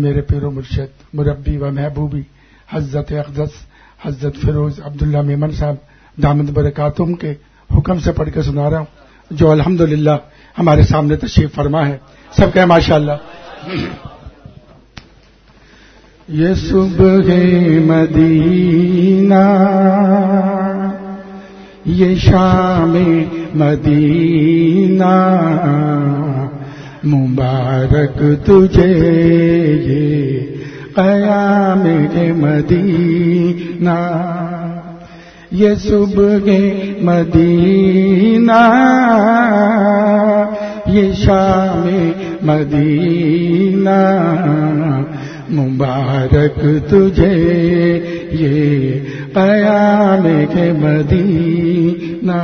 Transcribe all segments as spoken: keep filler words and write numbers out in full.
میرے پیر و مرشد مربی و محبوبی حضرت اقدس حضرت فیروز عبداللہ میمن صاحب دامت برکاتہم کے حکم سے پڑھ کے سنا رہا ہوں، جو الحمدللہ ہمارے سامنے تشریف فرما ہے. سب کہیں ماشاءاللہ. یہ صبح مدینہ یہ شام مدینہ مبارک تجھے یہ قیام مدینہ. یہ صبح مدینہ یہ شام مدینہ مبارک تجھے یہ قیام مدینہ.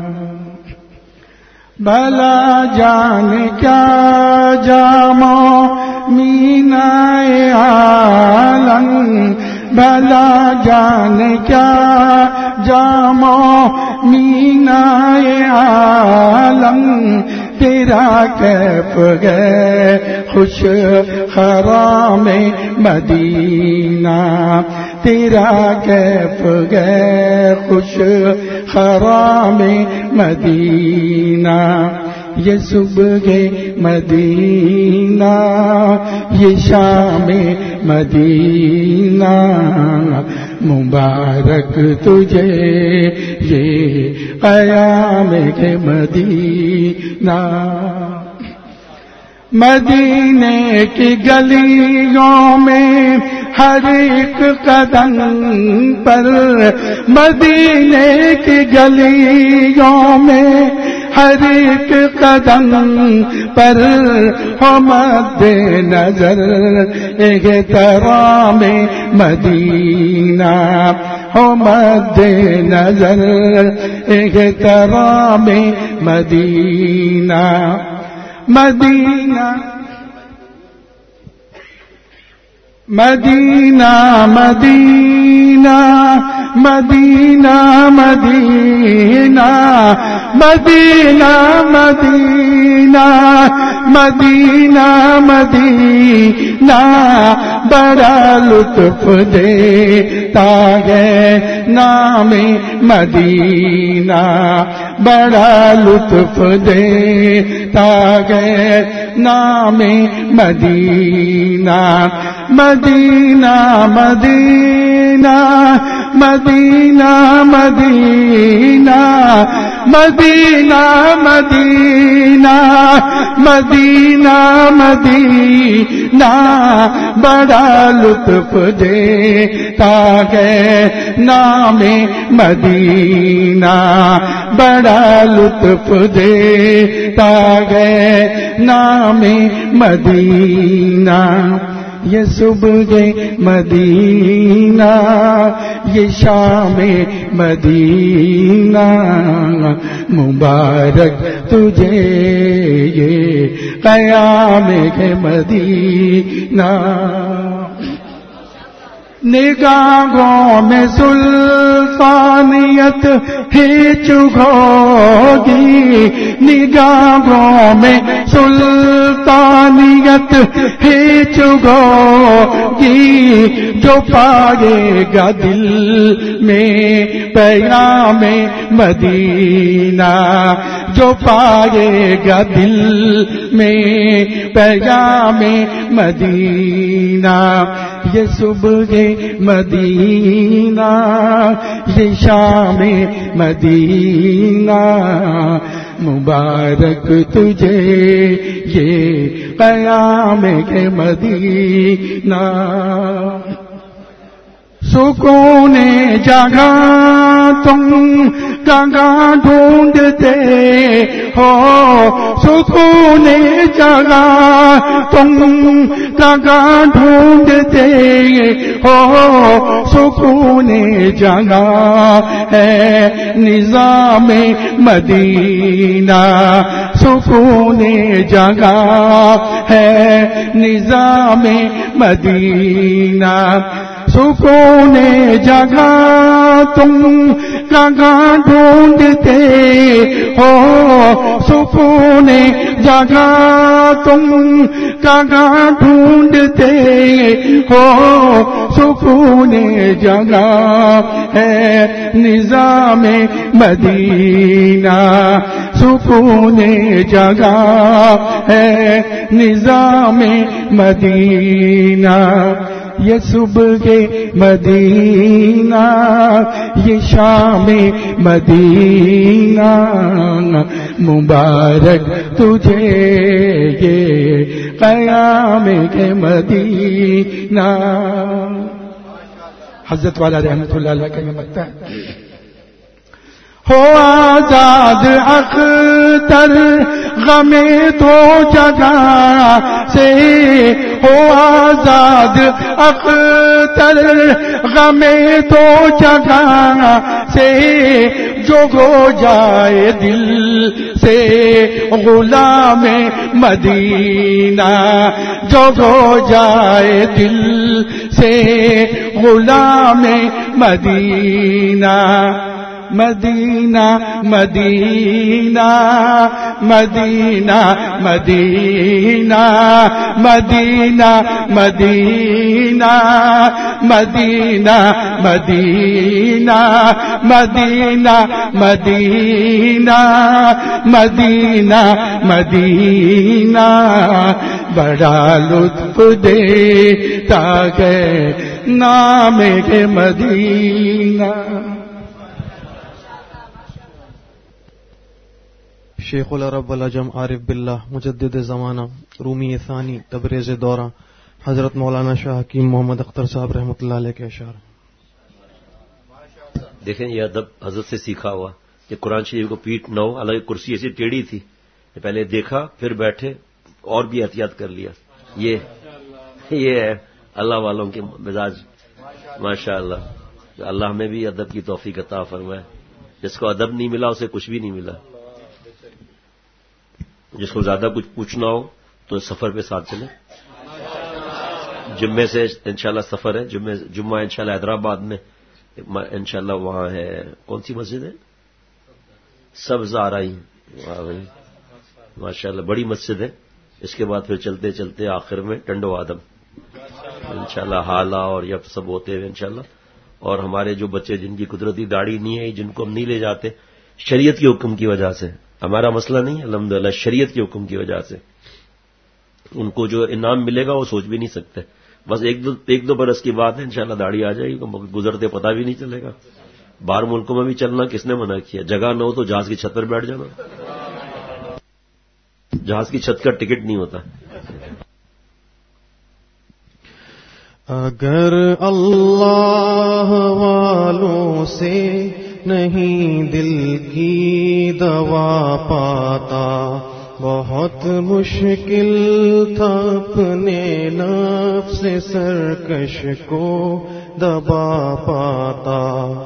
بھلا جان کیا جامو مینا عالم، بھلا جان کیا جامو مینا عالم، تیرا کیف گئے خوش خرام مدینہ، تیرا کیف گئے خوش خرام مدینہ. یہ صبح مدینہ یہ شام مدینہ مبارک تجھے یہ قیام مدینہ. مدینے کی گلیوں میں ہر ایک قدم پر، مدینے کی گلیوں میں ہر ایک قدم پر ہو مد نظر احترام مدینہ، ہو مد نظر احترام مدینہ. مدینہ مدینہ مدینہ مدینہ مدینہ مدینہ مدینہ مدینہ مدینہ بڑا لطف دیتا ہے نام مدینہ، بڑا لطف دیتا ہے نام مدینہ. مدینہ مدینہ مدینہ مدینہ مدینہ مدینہ مدینہ مدینہ بڑا لطف دیتا ہے نام مدینہ، بڑا لطف دیتا ہے نام مدینہ. یہ صبح مدینہ یہ شام مدینہ مبارک تجھے یہ قیام مدینہ. نگاہوں میں سلطانیت کھینچ ہوگی، نگاہوں میں سلطانیت کھینچ ہوگی، جو پائے گا دل میں پیغام مدینہ، جو پائے گا دل میں پیغام مدینہ. یہ صبح مدینہ یہ شام مدینہ مبارک تجھے یہ قیام مدینہ. سکون جگہ تم کہاں ڈھونڈتے ہو، سکون جگہ تم کہاں ڈھونڈتے ہو، سکون جگہ ہے نظام مدینہ، سکون جگہ ہے نظام مدینہ. سکون جگہ تم کہاں ڈھونڈتے ہو، سکون جگہ تم کہاں ڈھونڈتے ہو، سکون جگہ ہے نظام مدینہ، سکون جگہ ہے نظام مدینہ، یہ صبح مدینہ یہ شام مدینہ، مبارک تجھے یہ قیام کے مدینہ۔ حضرت والا رحمت اللہ علیہ کا یہ مکتب ہے۔ ہو آزاد اختر غم تو جگہ سے، ہو آزاد اختر غم تو جگہ سے، جو ہو جائے دل سے غلام مدینہ، جو ہو جائے دل سے غلام مدینہ، مدینہ مدینہ مدینہ مدینہ مدینہ مدینہ مدینہ مدینہ مدینہ مدینہ مدینہ مدینہ، بڑا لطف دیتا ہے نام کے مدینہ۔ شیخ العرب والعجم عارف باللہ مجدد زمانہ رومی ثانی تبریز دورہ حضرت مولانا شاہ حکیم محمد اختر صاحب رحمۃ اللہ علیہ کے اشعار۔ دیکھیں یہ ادب حضرت سے سیکھا ہوا کہ قرآن شریف کو پیٹ نہ ہو، حالانکہ کرسی ایسی ٹیڑھی تھی، پہلے دیکھا پھر بیٹھے اور بھی احتیاط کر لیا۔ یہ یہ ہے اللہ والوں کے مزاج، ماشاء اللہ۔ اللہ ہمیں بھی ادب کی توفیق عطا فرمائے۔ جس کو ادب نہیں ملا اسے کچھ بھی نہیں ملا۔ جس کو زیادہ کچھ پوچھنا ہو تو سفر پہ ساتھ چلے۔ جمعے سے انشاءاللہ سفر ہے، جمعہ جمعہ انشاءاللہ حیدرآباد میں انشاءاللہ، وہاں ہے کون سی مسجد ہے؟ سبز آرائی، ماشاءاللہ بڑی مسجد ہے۔ اس کے بعد پھر چلتے چلتے آخر میں ٹنڈو آدم انشاءاللہ، حالہ اور یب سب ہوتے ہوئے انشاءاللہ۔ اور ہمارے جو بچے جن کی قدرتی داڑھی نہیں ہے، جن کو ہم نہیں لے جاتے شریعت کے حکم کی وجہ سے، ہمارا مسئلہ نہیں ہے الحمدللہ، شریعت کے حکم کی وجہ سے ان کو جو انعام ملے گا وہ سوچ بھی نہیں سکتے۔ بس ایک دو ایک دو برس کی بات ہے، انشاءاللہ داڑھی آ جائے گی، گزرتے پتہ بھی نہیں چلے گا۔ باہر ملکوں میں بھی چلنا کس نے منع کیا؟ جگہ نہ ہو تو جہاز کی چھت پر بیٹھ جانا، جہاز کی چھت کا ٹکٹ نہیں ہوتا۔ اگر اللہ والوں سے نہیں دل کی دوا پاتا، بہت مشکل تھا اپنے نفس سرکش کو دبا پاتا۔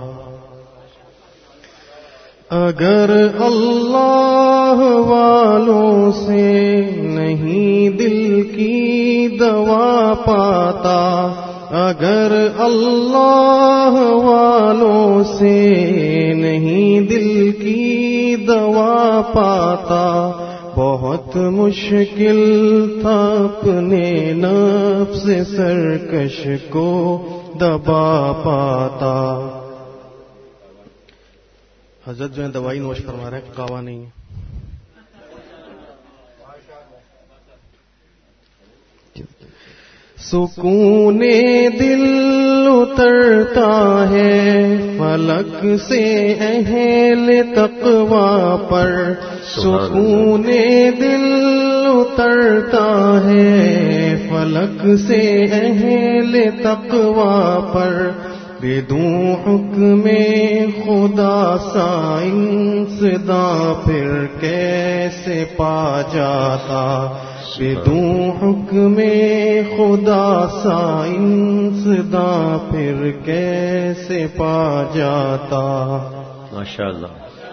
اگر اللہ والوں سے نہیں دل کی دوا پاتا، اگر اللہ والوں سے نہیں دل کی دوا پاتا، بہت مشکل تھا اپنے نفس سرکش کو دبا پاتا۔ حضرت جو ہے دوائی نوش فرما رہے ہیں، کعوہ نہیں ہے۔ سکون دل اترتا ہے فلک سے اہل تقوی پر، سکون دل اترتا ہے فلک سے اہل تقوی پر، بدون حکم خدا سائنس داں پھر کیسے پا جاتا، بدون حکم خدا سائنس داں پھر کیسے پا جاتا۔ ماشاءاللہ۔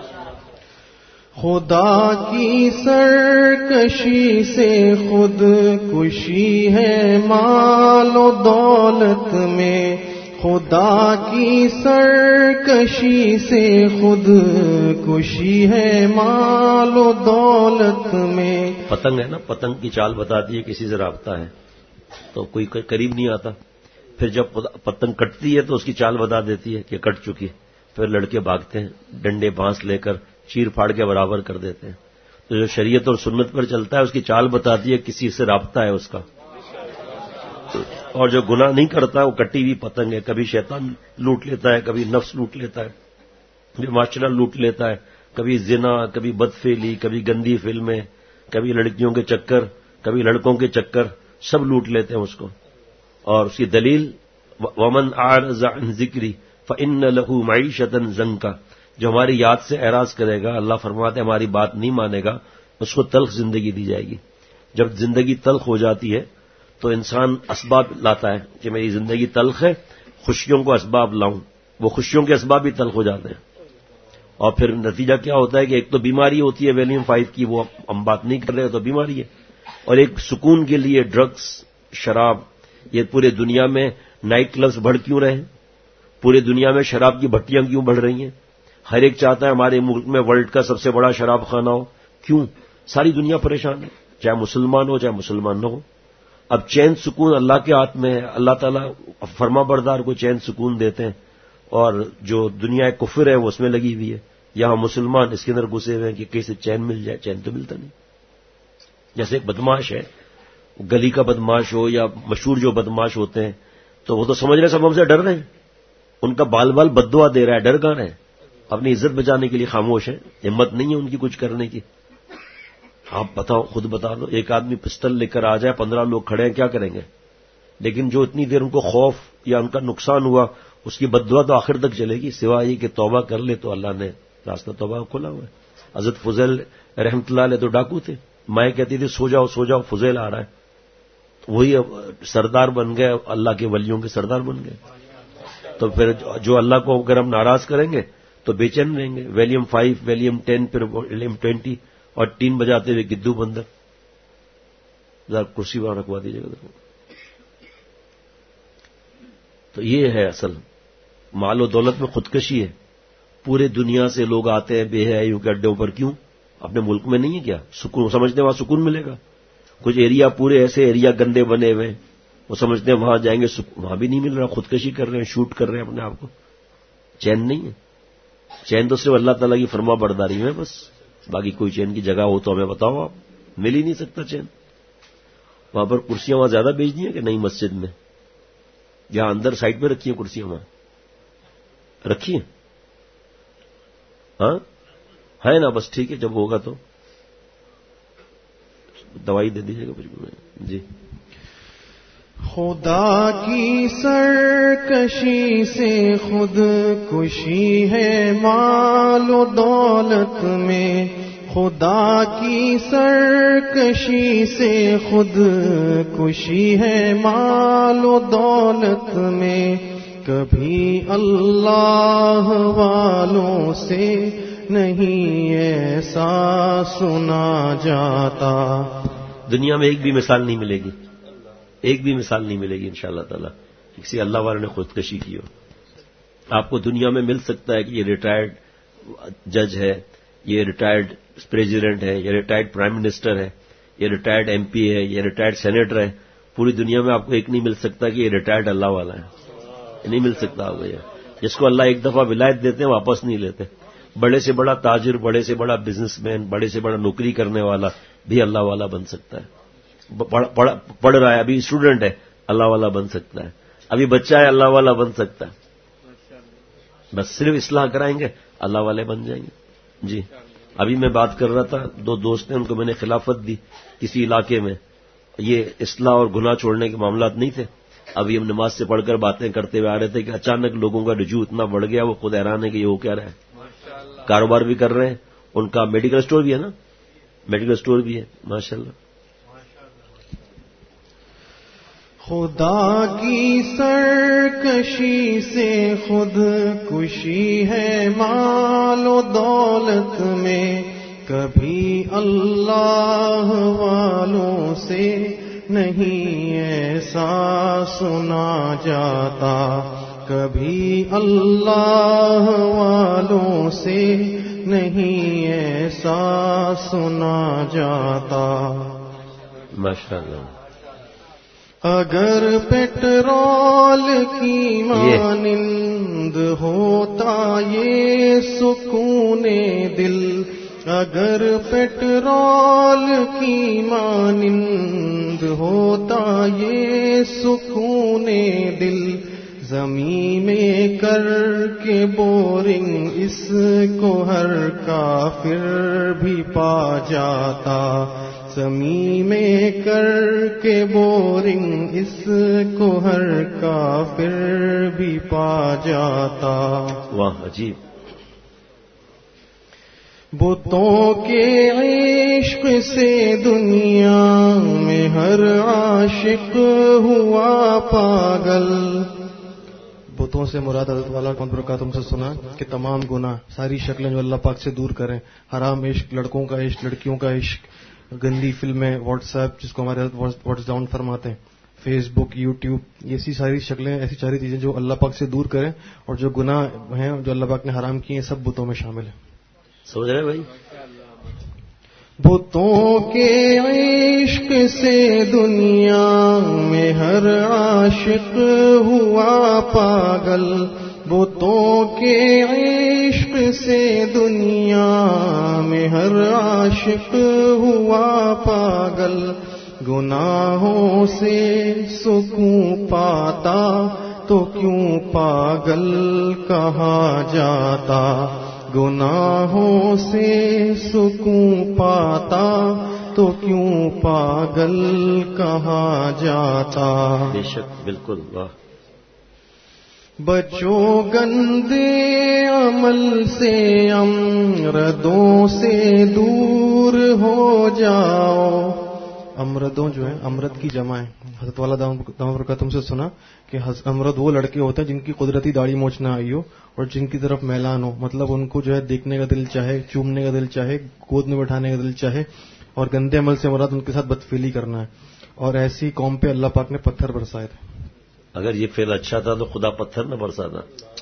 خدا کی سرکشی سے خود کشی ہے مال و دولت میں، خدا کی سرکشی سے خود کشی ہے مال و دولت میں. پتنگ ہے نا، پتنگ کی چال بتاتی ہے کسی سے رابطہ ہے تو کوئی قریب نہیں آتا. پھر جب پتنگ کٹتی ہے تو اس کی چال بتا دیتی ہے کہ کٹ چکی. پھر لڑکے بھاگتے ہیں ڈنڈے بانس لے کر چیر پھاڑ کے برابر کر دیتے ہیں. تو جو شریعت اور سنت پر چلتا ہے اس کی چال بتاتی ہے کسی سے رابطہ ہے اس کا. اور جو گناہ نہیں کرتا وہ کٹی ہوئی پتنگ ہے. کبھی شیطان لوٹ لیتا ہے، کبھی نفس لوٹ لیتا ہے، کبھی معاشرہ لوٹ لیتا ہے، کبھی زنا، کبھی بدفعلی، کبھی گندی فلمیں، کبھی لڑکیوں کے چکر، کبھی لڑکوں کے چکر، سب لوٹ لیتے ہیں اس کو. اور اس کی دلیل ومن اعرض عن ذکری فإن له معیشۃ ضنکا، جو ہماری یاد سے اعراض کرے گا، اللہ فرماتے ہیں ہماری بات نہیں مانے گا، اس کو تلخ زندگی دی جائے گی. جب زندگی تلخ ہو جاتی ہے تو انسان اسباب لاتا ہے کہ میری زندگی تلخ ہے، خوشیوں کو اسباب لاؤں. وہ خوشیوں کے اسباب بھی تلخ ہو جاتے ہیں. اور پھر نتیجہ کیا ہوتا ہے کہ ایک تو بیماری ہوتی ہے ویلیم فائیو کی، وہ ہم بات نہیں کر رہے تو بیماری ہے. اور ایک سکون کے لیے ڈرگس، شراب، یہ پورے دنیا میں نائٹ کلبز بڑھ کیوں رہے ہیں؟ پورے دنیا میں شراب کی بھٹیاں کیوں بڑھ رہی ہیں؟ ہر ایک چاہتا ہے ہمارے ملک میں ورلڈ کا سب سے بڑا شراب خانہ ہو. کیوں؟ ساری دنیا پریشان ہے، چاہے مسلمان ہو چاہے مسلمان نہ ہو. اب چین سکون اللہ کے ہاتھ میں ہے. اللہ تعالیٰ فرما بردار کو چین سکون دیتے ہیں، اور جو دنیا کفر ہے وہ اس میں لگی ہوئی ہے. یہاں مسلمان اس کے اندر گھسے ہوئے ہیں کہ کیسے چین مل جائے. چین تو ملتا نہیں. جیسے ایک بدماش ہے، گلی کا بدماش ہو یا مشہور جو بدماش ہوتے ہیں، تو وہ تو سمجھ رہے سب ہم سے ڈر رہے ہیں. ان کا بال بال بددعا دے رہا ہے، ڈر کہاں ہے؟ اپنی عزت بچانے کے لیے خاموش ہے. ہمت نہیں ہے ان کی کچھ کرنے کی. آپ بتاؤ، خود بتا دو، ایک آدمی پسٹل لے کر آ جائے، پندرہ لوگ کھڑے ہیں، کیا کریں گے؟ لیکن جو اتنی دیر ان کو خوف یا ان کا نقصان ہوا، اس کی بددعا تو آخر تک چلے گی، سوائے یہ کہ توبہ کر لے تو اللہ نے راستہ توبہ کھولا ہوا ہے. حضرت فضیل رحمت اللہ علیہ تو ڈاکو تھے. مائیں کہتی تھی سو جاؤ سو جاؤ، فضیل آ رہا ہے. وہی سردار بن گئے، اللہ کے ولیوں کے سردار بن گئے. تو پھر جو اللہ کو اگر ہم ناراض کریں گے تو بے چین رہیں گے. ویلیم فائیو، ویلیم ٹین، پھر ویلیم ٹوینٹی، اور تین بجاتے ہوئے گدو بندر. ذرا کرسی وہاں رکھوا دیجیے گا. تو یہ ہے اصل مال و دولت میں خودکشی ہے. پورے دنیا سے لوگ آتے ہیں بے حیائی کے اڈوں پر. کیوں؟ اپنے ملک میں نہیں ہے کیا سکون؟ سمجھتے ہیں وہاں سکون ملے گا. کچھ ایریا پورے ایسے ایریا گندے بنے ہوئے، وہ سمجھتے ہیں وہاں جائیں گے وہاں بھی نہیں مل رہا. خودکشی کر رہے ہیں، شوٹ کر رہے ہیں اپنے آپ کو. چین نہیں ہے. چین تو صرف اللہ تعالیٰ کی فرما برداری میں بس. باقی کوئی چین کی جگہ ہو تو ہمیں بتاؤ. آپ مل ہی نہیں سکتا چین. وہاں پر کرسیاں وہاں زیادہ بیچ دی ہیں کہ نہیں مسجد میں؟ جہاں اندر سائڈ پہ رکھی ہیں کرسیاں وہاں رکھی ہیں. ہاں ہے نا، بس ٹھیک ہے. جب ہوگا تو دوائی دے دیجیے گا. جی. خدا کی سرکشی سے خود کشی ہے مال و دولت میں. خدا کی سرکشی سے خود کشی ہے مال و دولت میں. کبھی اللہ والوں سے نہیں ایسا سنا جاتا. دنیا میں ایک بھی مثال نہیں ملے گی، ایک بھی مثال نہیں ملے گی انشاءاللہ تعالی کسی اللہ والے نے خودکشی کی ہو. آپ کو دنیا میں مل سکتا ہے کہ یہ ریٹائرڈ جج ہے، یہ ریٹائرڈ پریزیڈنٹ ہے، یہ ریٹائرڈ پرائم منسٹر ہے، یہ ریٹائرڈ ایم پی ہے، یہ ریٹائرڈ سینیٹر ہے. پوری دنیا میں آپ کو ایک نہیں مل سکتا کہ یہ ریٹائرڈ اللہ والا ہے. نہیں مل سکتا آپ کو. جس کو اللہ ایک دفعہ ولایت دیتے ہیں واپس نہیں لیتے. بڑے سے بڑا تاجر، بڑے سے بڑا بزنس مین، بڑے سے بڑا نوکری کرنے والا بھی اللہ والا بن سکتا ہے. پڑھ رہا ہے، ابھی اسٹوڈنٹ ہے، اللہ والا بن سکتا ہے. ابھی بچہ ہے، اللہ والا بن سکتا ہے. بس صرف اصلاح کرائیں گے اللہ والے بن جائیں گے. جی. ابھی میں بات کر رہا تھا، دو دوست ہیں، ان کو میں نے خلافت دی کسی علاقے میں. یہ اصلاح اور گناہ چھوڑنے کے معاملات نہیں تھے. ابھی ہم نماز سے پڑھ کر باتیں کرتے ہوئے آ رہے تھے کہ اچانک لوگوں کا رجوع اتنا بڑھ گیا، وہ خود حیران ہے کہ یہ ہو کیا رہا ہے. کاروبار بھی کر رہے ہیں، ان کا میڈیکل اسٹور بھی ہے نا، میڈیکل اسٹور بھی ہے ماشاءاللہ. خدا کی سرکشی سے خود کشی ہے مال و دولت میں. کبھی اللہ والوں سے نہیں ایسا سنا جاتا. کبھی اللہ والوں سے نہیں ایسا سنا جاتا. ماشاءاللہ. اگر پیٹرول کی مانند ہوتا یہ سکون دل، اگر پیٹرول کی مانند ہوتا یہ سکون دل، زمین میں کر کے بورنگ اس کو ہر کافر بھی پا جاتا. زمین میں کر کے بورنگ اس کو ہر کافر بھی پا جاتا. واہ عجیب. بتوں کے عشق سے دنیا میں ہر عاشق ہوا پاگل. بتوں سے مراد حضرت والا کون برکاتہم سے سنا کہ تمام گناہ، ساری شکلیں جو اللہ پاک سے دور کریں، حرام عشق، لڑکوں کا عشق، لڑکیوں کا عشق، گندی فلمیں، واٹس ایپ جس کو ہمارے حضرت واٹس ڈاؤن فرماتے ہیں، فیس بک، یوٹیوب، ایسی ساری شکلیں، ایسی ساری چیزیں جو اللہ پاک سے دور کریں، اور جو گناہ ہیں جو اللہ پاک نے حرام کیے ہیں سب بتوں میں شامل ہیں. سمجھ رہے بھائی؟ بتوں کے عشق سے دنیا میں ہر عاشق ہوا پاگل. بتوں کے عشق سے دنیا میں ہر عاشق ہوا پاگل. گناہوں سے سکون پاتا تو کیوں پاگل کہا جاتا. گناہوں سے سکون پاتا تو کیوں پاگل کہا جاتا. بے شک، بالکل. واہ. بچو گندے عمل سے، امردوں سے دور ہو جاؤ. امردوں جو ہیں، امرد کی جمع ہے. حضرت والا دام برکاتہم سے سنا کہ امرد وہ لڑکے ہوتے ہیں جن کی قدرتی داڑھی موچ نہ آئی ہو اور جن کی طرف میلان ہو، مطلب ان کو جو ہے دیکھنے کا دل چاہے، چومنے کا دل چاہے، گود میں بٹھانے کا دل چاہے، اور گندے عمل سے مراد ان کے ساتھ بدفعلی کرنا ہے. اور ایسی قوم پہ اللہ پاک نے پتھر برسائے تھے. اگر یہ فعل اچھا تھا تو خدا پتھر نہ برساتا.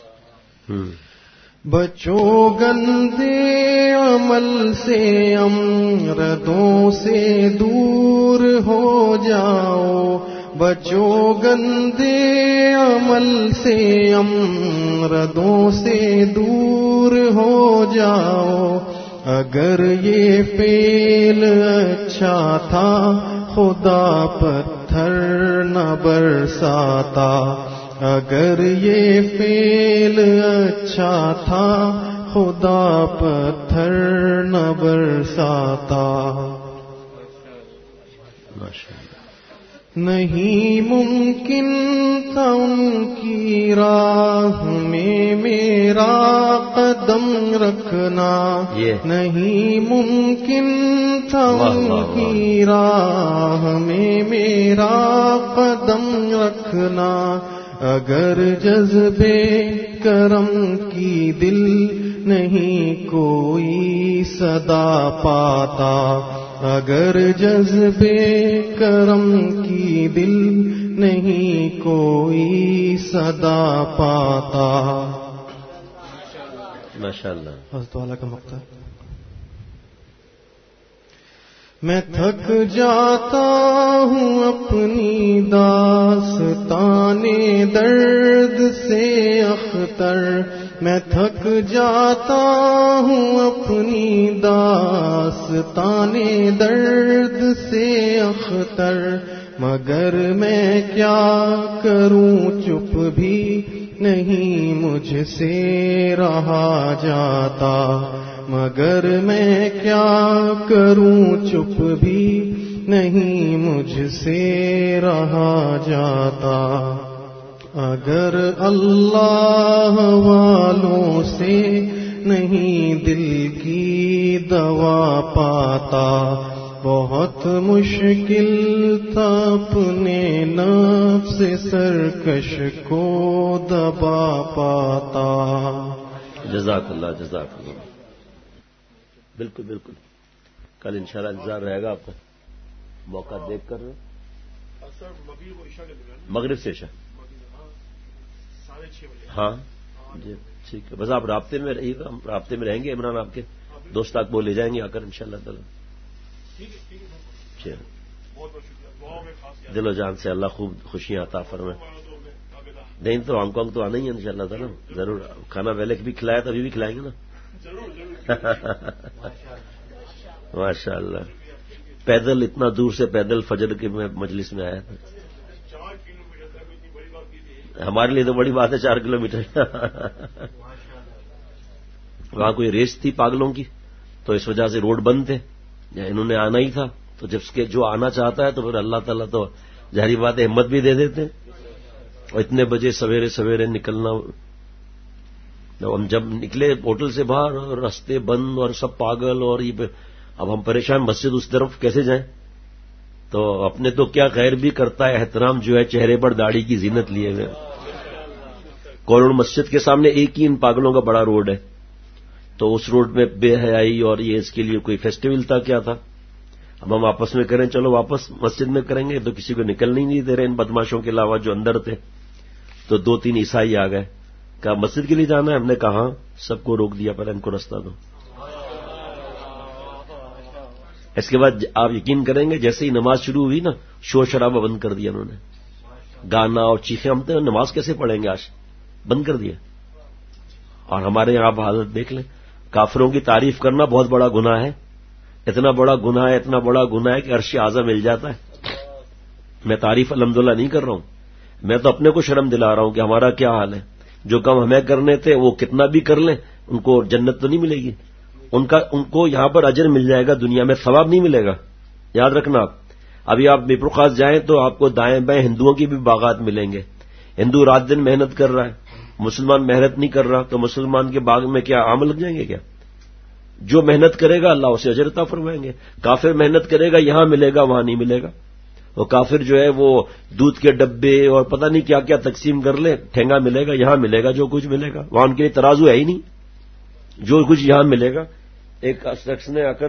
بچو گندے عمل سے، امردوں سے دور ہو جاؤ. بچو گندے عمل سے، امردوں سے دور ہو جاؤ. اگر یہ فعل اچھا تھا خدا پتھر نہ برساتا. اگر یہ فعل اچھا تھا خدا پتھر نہ برساتا. نہیں ممکن تھا ان کی راہ میں میرا قدم رکھنا. نہیں ممکن تھا ان کی راہ میں میرا قدم رکھنا. اگر جذبے کرم کی دل نہیں کوئی صدا پاتا. اگر جذبے کرم کی دل نہیں کوئی صدا پاتا. ماشاءاللہ. حضرت والا کا مقطع. میں تھک جاتا ہوں اپنی داستان درد سے اختر. میں تھک جاتا ہوں اپنی داستان درد سے اختر. مگر میں کیا کروں چپ بھی نہیں مجھ سے رہا جاتا. مگر میں کیا کروں چپ بھی نہیں مجھ سے رہا جاتا. اگر اللہ والوں سے نہیں دل کی دوا پاتا. بہت مشکل تھا اپنے نفس سرکش کو دبا پاتا. جزاک اللہ، جزاک اللہ. بالکل بالکل. کل انشاءاللہ انتظار رہے گا آپ کا، موقع دیکھ کر. مغرب سے عشاء ہاں جی ٹھیک ہے، بس آپ رابطے میں رہیے گا، ہم رابطے میں رہیں گے، عمران آپ کے دوست آپ کو لے جائیں گے آ کر انشاءاللہ تعالی. دل و جان سے اللہ خوب خوشیاں عطا فرمائے. نہیں تو ہانگ کانگ تو آنا ہی ہے انشاءاللہ تعالی، ضرور. کھانا پہلے بھی کھلایا تو ابھی بھی کھلائیں گے نا. ماشاء اللہ. پیدل اتنا دور سے پیدل فجر کے مجلس میں آیا تھا. ہمارے لیے تو بڑی بات ہے چار کلو میٹر. وہاں کوئی ریس تھی پاگلوں کی، تو اس وجہ سے روڈ بند تھے، انہوں نے آنا ہی تھا. تو جب کے جو آنا چاہتا ہے تو پھر اللہ تعالیٰ تو ظاہری بات ہے ہمت بھی دے دیتے. اور اتنے بجے سویرے سویرے نکلنا. ہم جب نکلے ہوٹل سے باہر اور راستے بند اور سب پاگل، اور یہ اب ہم پریشان مسجد اس طرف کیسے جائیں. تو اپنے تو کیا غیر بھی کرتا ہے احترام جو ہے چہرے پر داڑھی کی زینت لیے ہوئے. کورڑ مسجد کے سامنے ایک ہی ان پاگلوں کا بڑا روڈ ہے، تو اس روڈ میں بے حیائی اور یہ اس کے لیے کوئی فیسٹیول تھا کیا تھا. اب ہم آپس میں کریں چلو واپس مسجد میں کریں گے، تو کسی کو نکلنے نہیں دے رہے ان بدماشوں کے علاوہ جو اندر تھے. تو دو تین عیسائی آ گئے، کہا مسجد کے لیے جانا ہے. ہم نے کہا سب کو روک دیا، پہلے ان کو راستہ دو. اس کے بعد آپ یقین کریں گے جیسے ہی نماز شروع ہوئی نا، شور شرابہ بند کر دیا انہوں نے. گانا اور چیخیں، ہم تو نماز کیسے پڑھیں گے آج، بند کر دیا. اور ہمارے یہاں آپ حالت دیکھ لیں، کافروں کی تعریف کرنا بہت بڑا گناہ ہے. اتنا بڑا گناہ ہے، اتنا بڑا گناہ ہے کہ عرش اعظم مل جاتا ہے. میں تعریف الحمدللہ نہیں کر رہا ہوں، میں تو اپنے کو شرم دلا رہا ہوں کہ ہمارا کیا حال ہے. جو کام ہمیں کرنے تھے وہ کتنا بھی کر لیں ان کو جنت تو نہیں ملے گی. ان کا ان کو یہاں پر اجر مل جائے گا، دنیا میں ثواب نہیں ملے گا. یاد رکھنا آپ. ابھی آپ بیپر خاص جائیں تو آپ کو دائیں بائیں ہندوؤں کی بھی باغات ملیں گے. ہندو رات دن محنت کر رہا ہے، مسلمان محنت نہیں کر رہا، تو مسلمان کے باغ میں کیا آم لگ جائیں گے کیا؟ جو محنت کرے گا اللہ اسے اجر عطا فرمائیں گے. کافر محنت کرے گا یہاں ملے گا وہاں نہیں ملے گا. وہ کافر جو ہے وہ دودھ کے ڈبے اور پتہ نہیں کیا کیا تقسیم کر لے، ٹھینگا ملے گا یہاں ملے گا جو کچھ ملے گا. وہاں ان کے لیے ترازو ہے ہی نہیں، جو کچھ یہاں ملے گا. ایک شخص نے آ کر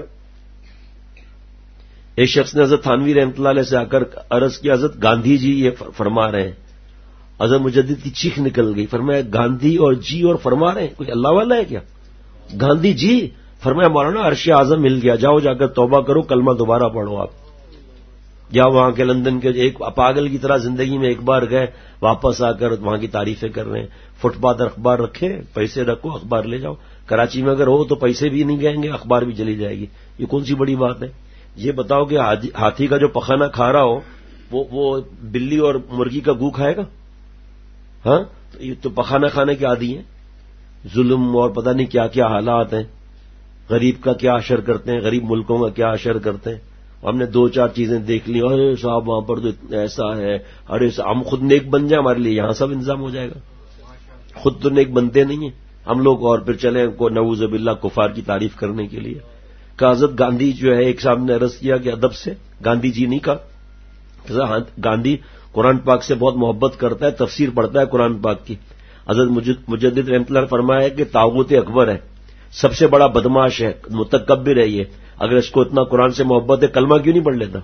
ایک شخص نے حضرت تھانوی رحمۃ اللہ علیہ سے آ کر عرض کی، حضرت گاندھی جی یہ فرما رہے ہیں. حضرت مجدد کی چیخ نکل گئی. فرمایا گاندھی اور جی اور فرما رہے ہیں، کوئی اللہ والا ہے کیا؟ گاندھی جی. فرمایا مولانا عرش اعظم مل گیا، جاؤ جا کر توبہ کرو، کلمہ دوبارہ پڑھو. آپ یا وہاں کے لندن کے ایک پاگل کی طرح زندگی میں ایک بار گئے، واپس آ کر وہاں کی تعریفیں کر رہے ہیں. فٹ پاتھ اخبار رکھے، پیسے رکھو، اخبار لے جاؤ. کراچی میں اگر ہو تو پیسے بھی نہیں گئیں گے، اخبار بھی چلی جائے گی. یہ کون سی بڑی بات ہے؟ یہ بتاؤ کہ ہاتھی کا جو پخانا کھا رہا ہو وہ وہ بلی اور مرغی کا گو کھائے گا؟ ہاں یہ تو پخانا کھانے کے عادی ہیں. ظلم اور پتہ نہیں کیا کیا حالات ہیں. غریب کا کیا اشر کرتے ہیں، غریب ملکوں کا کیا اشر کرتے ہیں. ہم نے دو چار چیزیں دیکھ لی، ارے صاحب وہاں پر تو ایسا ہے، ارے ہم خود نیک بن جائیں ہمارے لیے یہاں سب انتظام ہو جائے گا. خود تو نیک بنتے نہیں ہیں ہم لوگ، اور پھر چلیں کو نعوذ باللہ کفار کی تعریف کرنے کے لیے. کہ حضرت گاندھی جو ہے، ایک صاحب نے عرض کیا کہ ادب سے، گاندھی جی نہیں کہا، گاندھی قرآن پاک سے بہت محبت کرتا ہے، تفسیر پڑھتا ہے قرآن پاک کی. حضرت مجدد رحمۃ اللہ نے فرمایا کہ طاغوت اکبر ہے، سب سے بڑا بدماش ہے، متکبر ہے یہ. اگر اس کو اتنا قرآن سے محبت ہے کلمہ کیوں نہیں پڑھ لیتا؟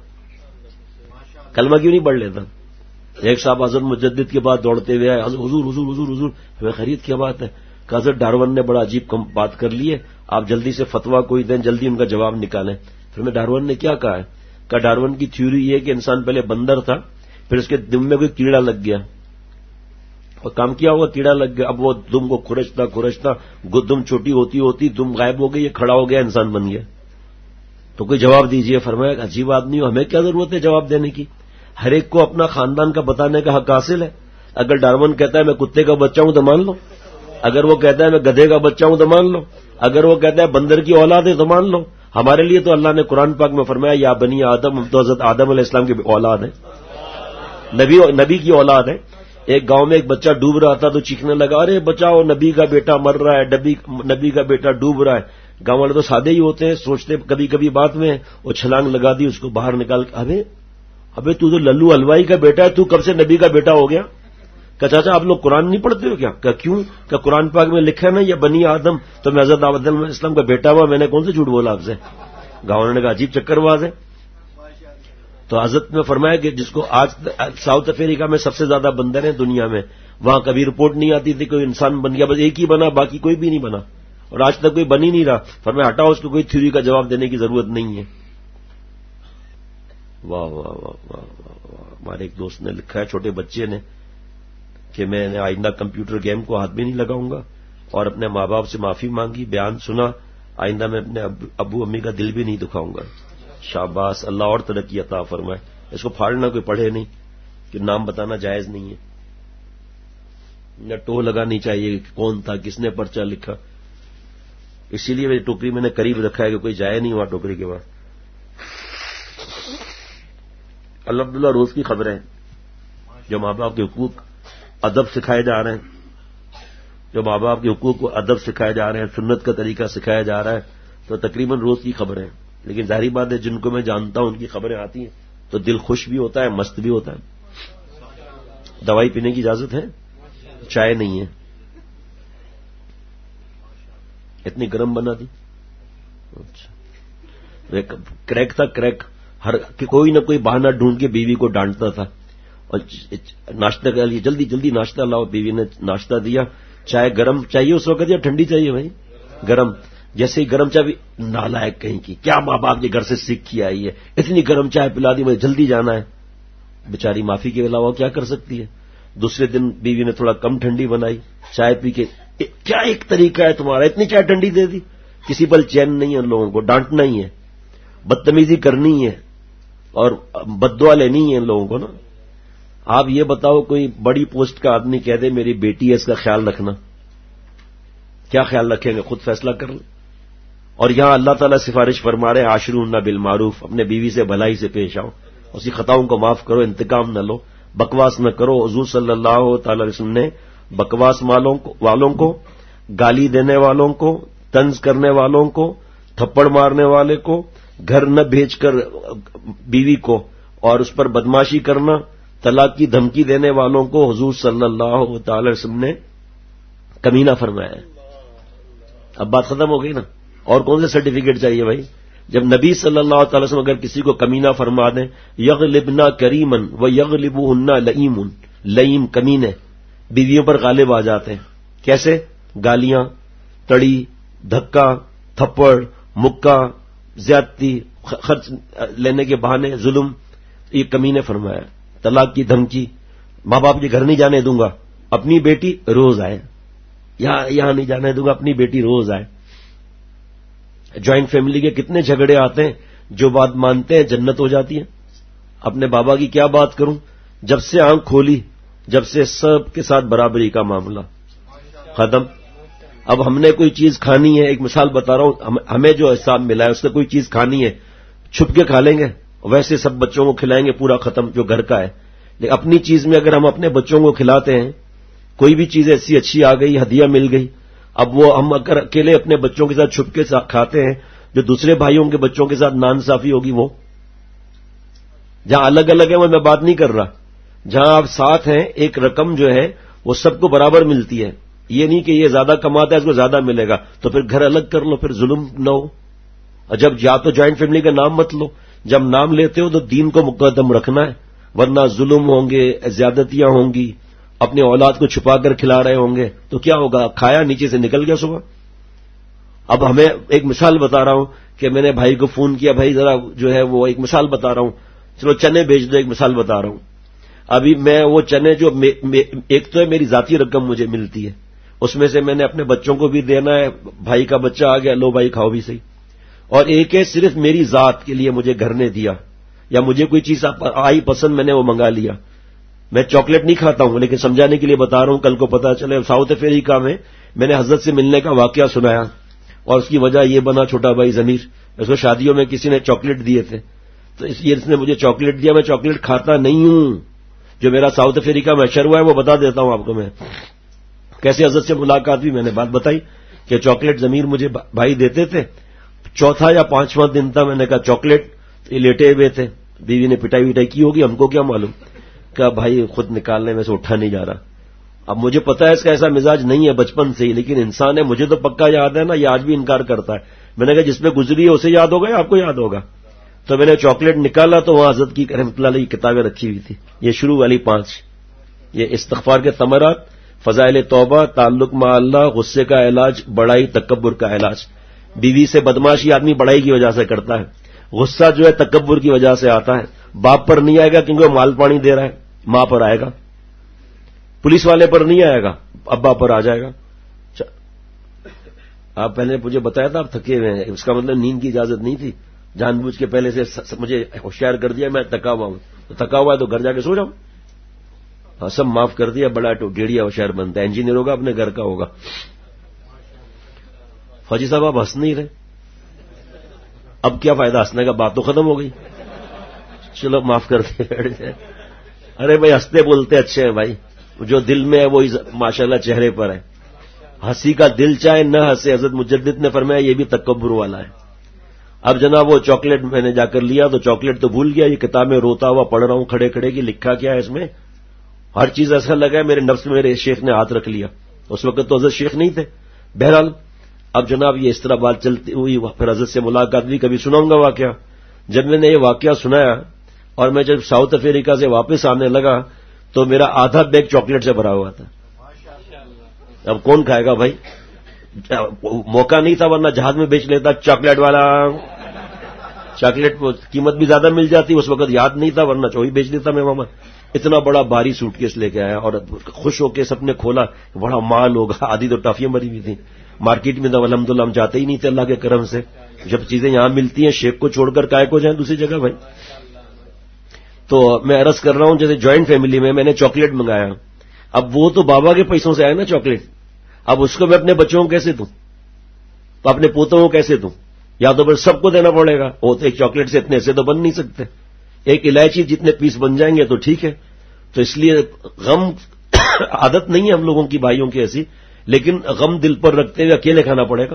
کلمہ کیوں نہیں پڑھ لیتا؟ ایک صاحب حضرت مجدد کے بعد دوڑتے ہوئے آئے، حضور حضور حضور حضور ہمیں خرید کیا بات ہے؟ کہ حضرت ڈارون نے بڑا عجیب بات کر لی ہے، آپ جلدی سے فتویٰ کوئی دیں، جلدی ان کا جواب نکالیں. پھر میں ڈارون نے کیا کہا ہے؟ کہ ڈارون کی تھیوری یہ کہ انسان پہلے بندر تھا، پھر اس کے دم میں کوئی کیڑا لگ گیا اور کام کیا ہوا، کیڑا لگ گیا. اب وہ دم کو کھرچتا کھرچتا دم چھوٹی ہوتی ہوتی دم غائب ہو گئی، یہ کھڑا ہو گیا، انسان بن گیا. تو کوئی جواب دیجئے. فرمایا عجیب آدمی ہو، ہمیں کیا ضرورت ہے جواب دینے کی؟ ہر ایک کو اپنا خاندان کا بتانے کا حق حاصل ہے. اگر ڈارون کہتا ہے میں کتے کا بچہ ہوں تو مان لو، اگر وہ کہتا ہے میں گدھے کا بچہ ہوں تو مان لو، اگر وہ کہتا ہے بندر کی اولاد ہے تو مان لو. ہمارے لیے تو اللہ نے قرآن پاک میں فرمایا یا بنی آدم، ہم تو حضرت آدم علیہ السلام کی اولاد ہیں، نبی نبی کی اولاد ہے. ایک گاؤں میں ایک بچہ ڈوب رہا تھا تو چیخنے لگا، ارے بچاؤ نبی کا بیٹا مر رہا ہے، نبی کا بیٹا ڈوب رہا ہے. گاؤں والے تو سادے ہی ہوتے ہیں، سوچتے کبھی کبھی بات میں، وہ چھلانگ لگا دی، اس کو باہر نکال کے، ابے ابے تو تو للو حلوائی کا بیٹا ہے، تو کب سے نبی کا بیٹا ہو گیا؟ کہ چاچا آپ لوگ قرآن نہیں پڑھتے ہو کیا؟ کہ کیوں؟ کہ قرآن پاک میں لکھا ہے نا یا بنی آدم، تو میں حضرت آدم علیہ السلام کا بیٹا ہوا، میں نے کون سے جھوٹ بولا آپ سے؟ گاؤں نے کہا عجیب چکر باز ہے. تو حضرت نے فرمایا کہ جس کو آج ساؤتھ افریقہ میں سب سے زیادہ بندر ہیں دنیا میں، وہاں کبھی رپورٹ نہیں آتی تھی کوئی انسان بن گیا، بس ایک ہی بنا، باقی کوئی بھی نہیں بنا، اور آج تک کوئی بن ہی نہیں رہا۔ فرمایا ہٹاؤ اس کو، کوئی تھیوری کا جواب دینے کی ضرورت نہیں ہے۔ واہ واہ واہ واہ واہ۔ ہمارے ایک دوست نے لکھا ہے، چھوٹے بچے نے، کہ میں نے آئندہ کمپیوٹر گیم کو ہاتھ بھی نہیں لگاؤں گا، اور اپنے ماں باپ سے معافی مانگی، بیان سنا، آئندہ میں اپنے ابو امی کا دل بھی نہیں دکھاؤں گا۔ شاباش، اللہ اور ترقی عطا فرمائے۔ اس کو پھاڑنا کوئی پڑھے نہیں کہ نام بتانا جائز نہیں ہے، نہ ٹو لگانی چاہیے کہ کون تھا، کس نے پرچہ لکھا۔ اسی لیے میری ٹوکری میں نے قریب رکھا ہے کہ کوئی جائے نہیں وہاں ٹوکری کے بعد۔ الحمدللہ روز کی خبریں جو ماں باپ کے حقوق ادب سکھائے جا رہے ہیں، جو ماں باپ کے حقوق کو ادب سکھائے جا رہے ہیں، سنت کا طریقہ سکھایا جا رہا ہے، تو تقریباً روز کی خبریں ہیں۔ لیکن ظاہری بات ہے جن کو میں جانتا ہوں ان کی خبریں آتی ہیں تو دل خوش بھی ہوتا ہے، مست بھی ہوتا ہے۔ دوائی پینے کی اجازت ہے؟ چائے نہیں ہے، اتنی گرم بنا دی۔ اچھا، کریک تھا کریک، ہر کوئی نہ کوئی بہانہ ڈھونڈ کے بیوی کو ڈانٹتا تھا، اور ناشتہ کر لیا، جلدی جلدی ناشتہ لاؤ۔ بیوی نے ناشتہ دیا، چائے گرم چاہیے اس وقت یا ٹھنڈی چاہیے بھائی؟ گرم۔ جیسے ہی گرم چائے، نالائق کہیں کی، کیا ماں باپ کے گھر سے سیکھ کے آئی ہے، اتنی گرم چائے پلا دی، مجھے جلدی جانا ہے۔ بیچاری معافی کے علاوہ کیا کر سکتی ہے؟ دوسرے دن بیوی نے تھوڑا کم ٹھنڈی بنائی، چائے پی کے، کیا ایک طریقہ ہے تمہارا، اتنی چائے ٹھنڈی دے دی۔ کسی پل چین نہیں ہے ان لوگوں کو، ڈانٹنا ہی ہے، بدتمیزی کرنی ہے، اور بددعا لینی ہے ان لوگوں کو نا۔ آپ یہ بتاؤ کوئی بڑی پوسٹ کا آدمی کہہ دے میری بیٹی ہے اس کا خیال رکھنا، کیا خیال رکھیں گے؟ خود فیصلہ کر لیں۔ اور یہاں اللہ تعالیٰ سفارش فرما رہے ہیں عاشروہن بالمعروف، اپنے بیوی سے بھلائی سے پیش آؤ، اس کی خطاؤں کو معاف کرو، انتقام نہ لو، بکواس نہ کرو۔ حضور صلی اللہ تعالی علیہ وسلم نے بکواس والوں کو، گالی دینے والوں کو، طنز کرنے والوں کو، تھپڑ مارنے والے کو، گھر نہ بھیج کر بیوی کو اور اس پر بدماشی کرنا، طلاق کی دھمکی دینے والوں کو حضور صلی اللہ تعالی علیہ وسلم نے کمینہ فرمایا ہے۔ اب بات ختم ہو گئی نا، اور کون سے سرٹیفکیٹ چاہیے بھائی؟ جب نبی صلی اللہ تعالی وسلم اگر کسی کو کمینہ فرما دیں، یغلبنا کریمن و یغلبہن لئیم، لئیم کمینے بیویوں پر غالب آ جاتے ہیں۔ کیسے؟ گالیاں، تڑی، دھکا، تھپڑ، مکہ، زیادتی، خرچ لینے کے بہانے، ظلم، یہ کمینے فرمایا۔ طلاق کی دھمکی، ماں باپ کے گھر نہیں جانے دوں گا، اپنی بیٹی روز آئے، یہاں یہاں نہیں جانے دوں گا، اپنی بیٹی روز آئے۔ جوائنٹ فیملی کے کتنے جھگڑے آتے ہیں، جو بات مانتے ہیں جنت ہو جاتی ہے۔ اپنے بابا کی کیا بات کروں، جب سے آنکھ کھولی جب سے سب کے ساتھ برابری کا معاملہ ختم۔ اب ہم نے کوئی چیز کھانی ہے، ایک مثال بتا رہا ہوں، ہمیں جو حساب ملا ہے اس سے کوئی چیز کھانی ہے، چھپ کے کھا لیں گے، ویسے سب بچوں کو کھلائیں گے، پورا ختم جو گھر کا ہے۔ لیکن اپنی چیز میں اگر ہم اپنے بچوں کو کھلاتے ہیں، کوئی بھی چیز ایسی اچھی آ گئی، ہدیہ مل گئی، اب وہ ہم اگر اکیلے اپنے بچوں کے ساتھ چھپ کے ساتھ کھاتے ہیں، جو دوسرے بھائیوں کے بچوں کے ساتھ ناانصافی ہوگی، وہ جہاں الگ الگ ہے وہ میں بات نہیں کر رہا، جہاں آپ ساتھ ہیں ایک رقم جو ہے وہ سب کو برابر ملتی ہے، یہ نہیں کہ یہ زیادہ کماتا ہے اس کو زیادہ ملے گا، تو پھر گھر الگ کر لو، پھر ظلم نہ ہو۔ اور جب یا تو جوائنٹ فیملی کا نام مت لو، جب نام لیتے ہو تو دین کو مقدم رکھنا ہے، ورنہ ظلم ہوں گے، زیادتیاں ہوں گی، اپنی اولاد کو چھپا کر کھلا رہے ہوں گے تو کیا ہوگا؟ کھایا نیچے سے نکل گیا صبح۔ اب ہمیں ایک مثال بتا رہا ہوں کہ میں نے بھائی کو فون کیا، بھائی ذرا جو ہے وہ ایک مثال بتا رہا ہوں، چلو چنے بھیج دو، ایک مثال بتا رہا ہوں۔ ابھی میں وہ چنے جو ایک تو ہے میری ذاتی رقم مجھے ملتی ہے، اس میں سے میں نے اپنے بچوں کو بھی دینا ہے، بھائی کا بچہ آ گیا، لو بھائی کھاؤ بھی صحیح، اور ایک ہے صرف میری ذات کے لیے مجھے گھر نے دیا، یا مجھے کوئی چیز آئی پسند میں نے وہ منگا لیا۔ میں چاکلیٹ نہیں کھاتا ہوں لیکن سمجھانے کے لیے بتا رہا ہوں، کل کو پتا چلے ساؤتھ افریقہ میں میں نے حضرت سے ملنے کا واقعہ سنایا، اور اس کی وجہ یہ بنا چھوٹا بھائی ضمیر، اس کو شادیوں میں کسی نے چاکلیٹ دیے تھے، تو اس لیے اس نے مجھے چاکلیٹ دیا، میں چاکلیٹ کھاتا نہیں ہوں، جو میرا ساؤتھ افریقہ میں اشر ہوا ہے وہ بتا دیتا ہوں آپ کو میں کیسے حضرت سے ملاقات بھی، میں نے بات بتائی کہ چاکلیٹ ضمیر مجھے بھائی دیتے تھے، چوتھا یا پانچواں دن تھا، میں نے کہا چاکلیٹ، یہ لیٹے ہوئے تھے، بیوی نے پٹائی وٹائی کی ہوگی، ہم کو کیا معلوم، کہا بھائی خود نکالنے میں سے اٹھا نہیں جا رہا۔ اب مجھے پتا ہے اس کا ایسا مزاج نہیں ہے بچپن سے ہی، لیکن انسان ہے، مجھے تو پکا یاد ہے نا، یہ آج بھی انکار کرتا ہے۔ میں نے کہا جس پہ گزری ہے اسے یاد ہوگا یا آپ کو یاد ہوگا؟ تو میں نے چاکلیٹ نکالا تو وہاں حضرت کی رحمۃ اللہ علیہ کی کتابیں رکھی ہوئی تھی. یہ شروع والی پانچ، یہ استغفار کے ثمرات، فضائل توبہ، تعلق مع اللہ، غصے کا علاج، بڑائی تکبر کا علاج. بیوی سے بدماشی آدمی بڑائی کی وجہ سے کرتا ہے، غصہ جو ہے تکبر کی وجہ سے آتا ہے. باپ پر نہیں آئے گا کیونکہ وہ مال پانی دے رہا ہے، ماں پر آئے گا. پولیس والے پر نہیں آئے گا، ابا پر آ جائے گا. آپ پہلے مجھے بتایا تھا آپ تھکے ہوئے ہیں، اس کا مطلب نیند کی اجازت نہیں تھی. جان بوجھ کے پہلے سے مجھے ہوشیار کر دیا میں تھکا ہوا ہوں. تو تھکا ہوا ہے تو گھر جا کے سو جاؤں. ہاں سب معاف کر دیا، بڑا ڈیڑیا ہوشیار بنتا ہے، انجینئر ہوگا اپنے گھر کا ہوگا. فوجی صاحب آپ ہنس نہیں رہے، اب کیا فائدہ ہنسنے کا، بات تو ختم ہو گئی. چلو معاف کر دیا. ارے بھائی ہنستے بولتے اچھے ہیں بھائی، جو دل میں ہے وہی ماشاءاللہ چہرے پر ہے. ہنسی کا دل چاہے نہ ہنسے، حضرت مجدد نے فرمایا یہ بھی تکبر والا ہے. اب جناب وہ چاکلیٹ میں نے جا کر لیا تو چاکلیٹ تو بھول گیا، یہ کتاب میں روتا ہوا پڑھ رہا ہوں کھڑے کھڑے کی، لکھا کیا ہے اس میں، ہر چیز ایسا لگا ہے میرے نفس میں میرے شیخ نے ہاتھ رکھ لیا. اس وقت تو حضرت شیخ نہیں تھے. بہرحال اب جناب یہ اس طرح بات چلتی ہوئی، پھر حضرت سے ملاقات بھی، کبھی سناؤں گا واقعہ. جب میں نے یہ واقعہ سنایا اور میں جب ساؤتھ افریقہ سے واپس آنے لگا تو میرا آدھا بیگ چاکلیٹ سے بھرا ہوا تھا. اب کون کھائے گا بھائی، موقع نہیں تھا ورنہ جہاز میں بیچ لیتا چاکلیٹ والا. چاکلیٹ قیمت بھی زیادہ مل جاتی، اس وقت یاد نہیں تھا ورنہ چوہی بیچ دیتا میں ماما. اتنا بڑا بھاری سوٹ کیس لے کے آیا اور خوش ہو کے سب نے کھولا، بڑا مال ہوگا. آدھی تو ٹافیاں بھری ہوئی تھیں. مارکیٹ میں تو الحمدللہ ہم جاتے ہی نہیں تھے اللہ کے کرم سے. جب چیزیں یہاں ملتی ہیں شیخ کو چھوڑ کر کائے کو جائیں دوسری جگہ بھائی. تو میں عرض کر رہا ہوں جیسے جوائنٹ فیملی میں میں نے چاکلیٹ منگایا، اب وہ تو بابا کے پیسوں سے آئے نا چاکلیٹ، اب اس کو میں اپنے بچوں کو کیسے دوں، تو اپنے پوتوں کو کیسے دوں، یا تو پھر سب کو دینا پڑے گا. وہ تو ایک چاکلیٹ سے اتنے سے تو بن نہیں سکتے، ایک الائچی جتنے پیس بن جائیں گے تو ٹھیک ہے. تو اس لیے غم عادت نہیں ہے ہم لوگوں کی بھائیوں کی ایسی، لیکن غم دل پر رکھتے ہوئے اکیلے کھانا پڑے گا.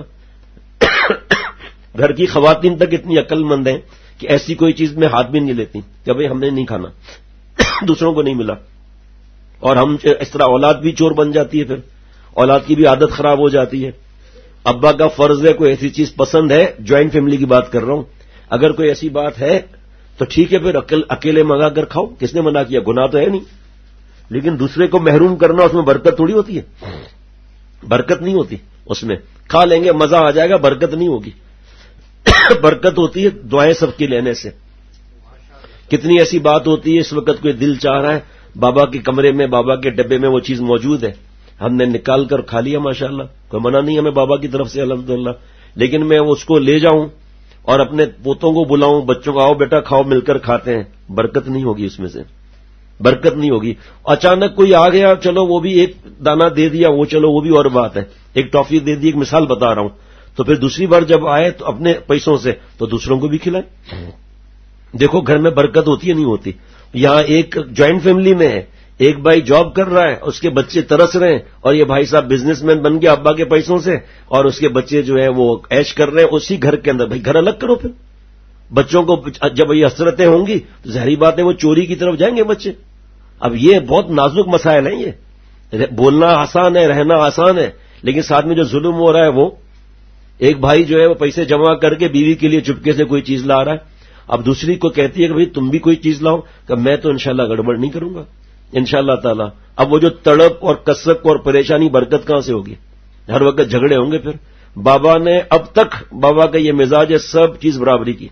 گھر کی خواتین تک اتنی عقل مند ہیں کہ ایسی کوئی چیز میں ہاتھ بھی نہیں لیتی کہ بھائی ہم نے نہیں کھانا، دوسروں کو نہیں ملا. اور ہم اس طرح اولاد بھی چور بن جاتی ہے، پھر اولاد کی بھی عادت خراب ہو جاتی ہے. ابا کا فرض ہے کوئی ایسی چیز پسند ہے، جوائنٹ فیملی کی بات کر رہا ہوں، اگر کوئی ایسی بات ہے تو ٹھیک ہے پھر اکیلے منگا کر کھاؤ، کس نے منع کیا، گناہ تو ہے نہیں. لیکن دوسرے کو محروم کرنا اس میں برکت تھوڑی ہوتی ہے، برکت نہیں ہوتی اس میں. کھا لیں گے مزہ آ جائے گا، برکت نہیں ہوگی. برکت ہوتی ہے دعائیں سب کی لینے سے. کتنی ایسی بات ہوتی ہے اس وقت کوئی دل چاہ رہا ہے بابا کے کمرے میں بابا کے ڈبے میں وہ چیز موجود ہے، ہم نے نکال کر کھا لیا ماشاءاللہ، کوئی منع نہیں ہمیں بابا کی طرف سے الحمدللہ. لیکن میں اس کو لے جاؤں اور اپنے پوتوں کو بلاؤں، بچوں کو آؤ بیٹا کھاؤ مل کر کھاتے ہیں، برکت نہیں ہوگی اس میں سے، برکت نہیں ہوگی. اچانک کوئی آ گیا چلو وہ بھی ایک دانہ دے دیا، وہ چلو وہ بھی اور بات ہے، ایک ٹافی دے دی، ایک مثال بتا رہا ہوں. تو پھر دوسری بار جب آئے تو اپنے پیسوں سے تو دوسروں کو بھی کھلائے. دیکھو گھر میں برکت ہوتی ہے نہیں ہوتی. یہاں ایک جوائنٹ فیملی میں ہے، ایک بھائی جاب کر رہا ہے، اس کے بچے ترس رہے ہیں، اور یہ بھائی صاحب بزنس مین بن گیا ابا کے پیسوں سے، اور اس کے بچے جو ہیں وہ عیش کر رہے ہیں اسی گھر کے اندر. بھائی گھر الگ کرو، پھر بچوں کو جب یہ حسرتیں ہوں گی تو ظاہری بات ہے وہ چوری کی طرف جائیں گے بچے. اب یہ بہت نازک مسائل ہیں، یہ بولنا آسان ہے، رہنا آسان ہے، لیکن ساتھ میں جو ظلم ہو رہا ہے وہ، ایک بھائی جو ہے وہ پیسے جمع کر کے بیوی کے لیے چپکے سے کوئی چیز لا رہا ہے، اب دوسری کو کہتی ہے کہ بھائی تم بھی کوئی چیز لاؤ، کہ میں تو انشاءاللہ گڑبڑ نہیں کروں گا انشاءاللہ تعالی. اب وہ جو تڑپ اور کسک اور پریشانی برکت کہاں سے ہوگی، ہر وقت جھگڑے ہوں گے. پھر بابا نے اب تک بابا کا یہ مزاج ہے، سب چیز برابری کی،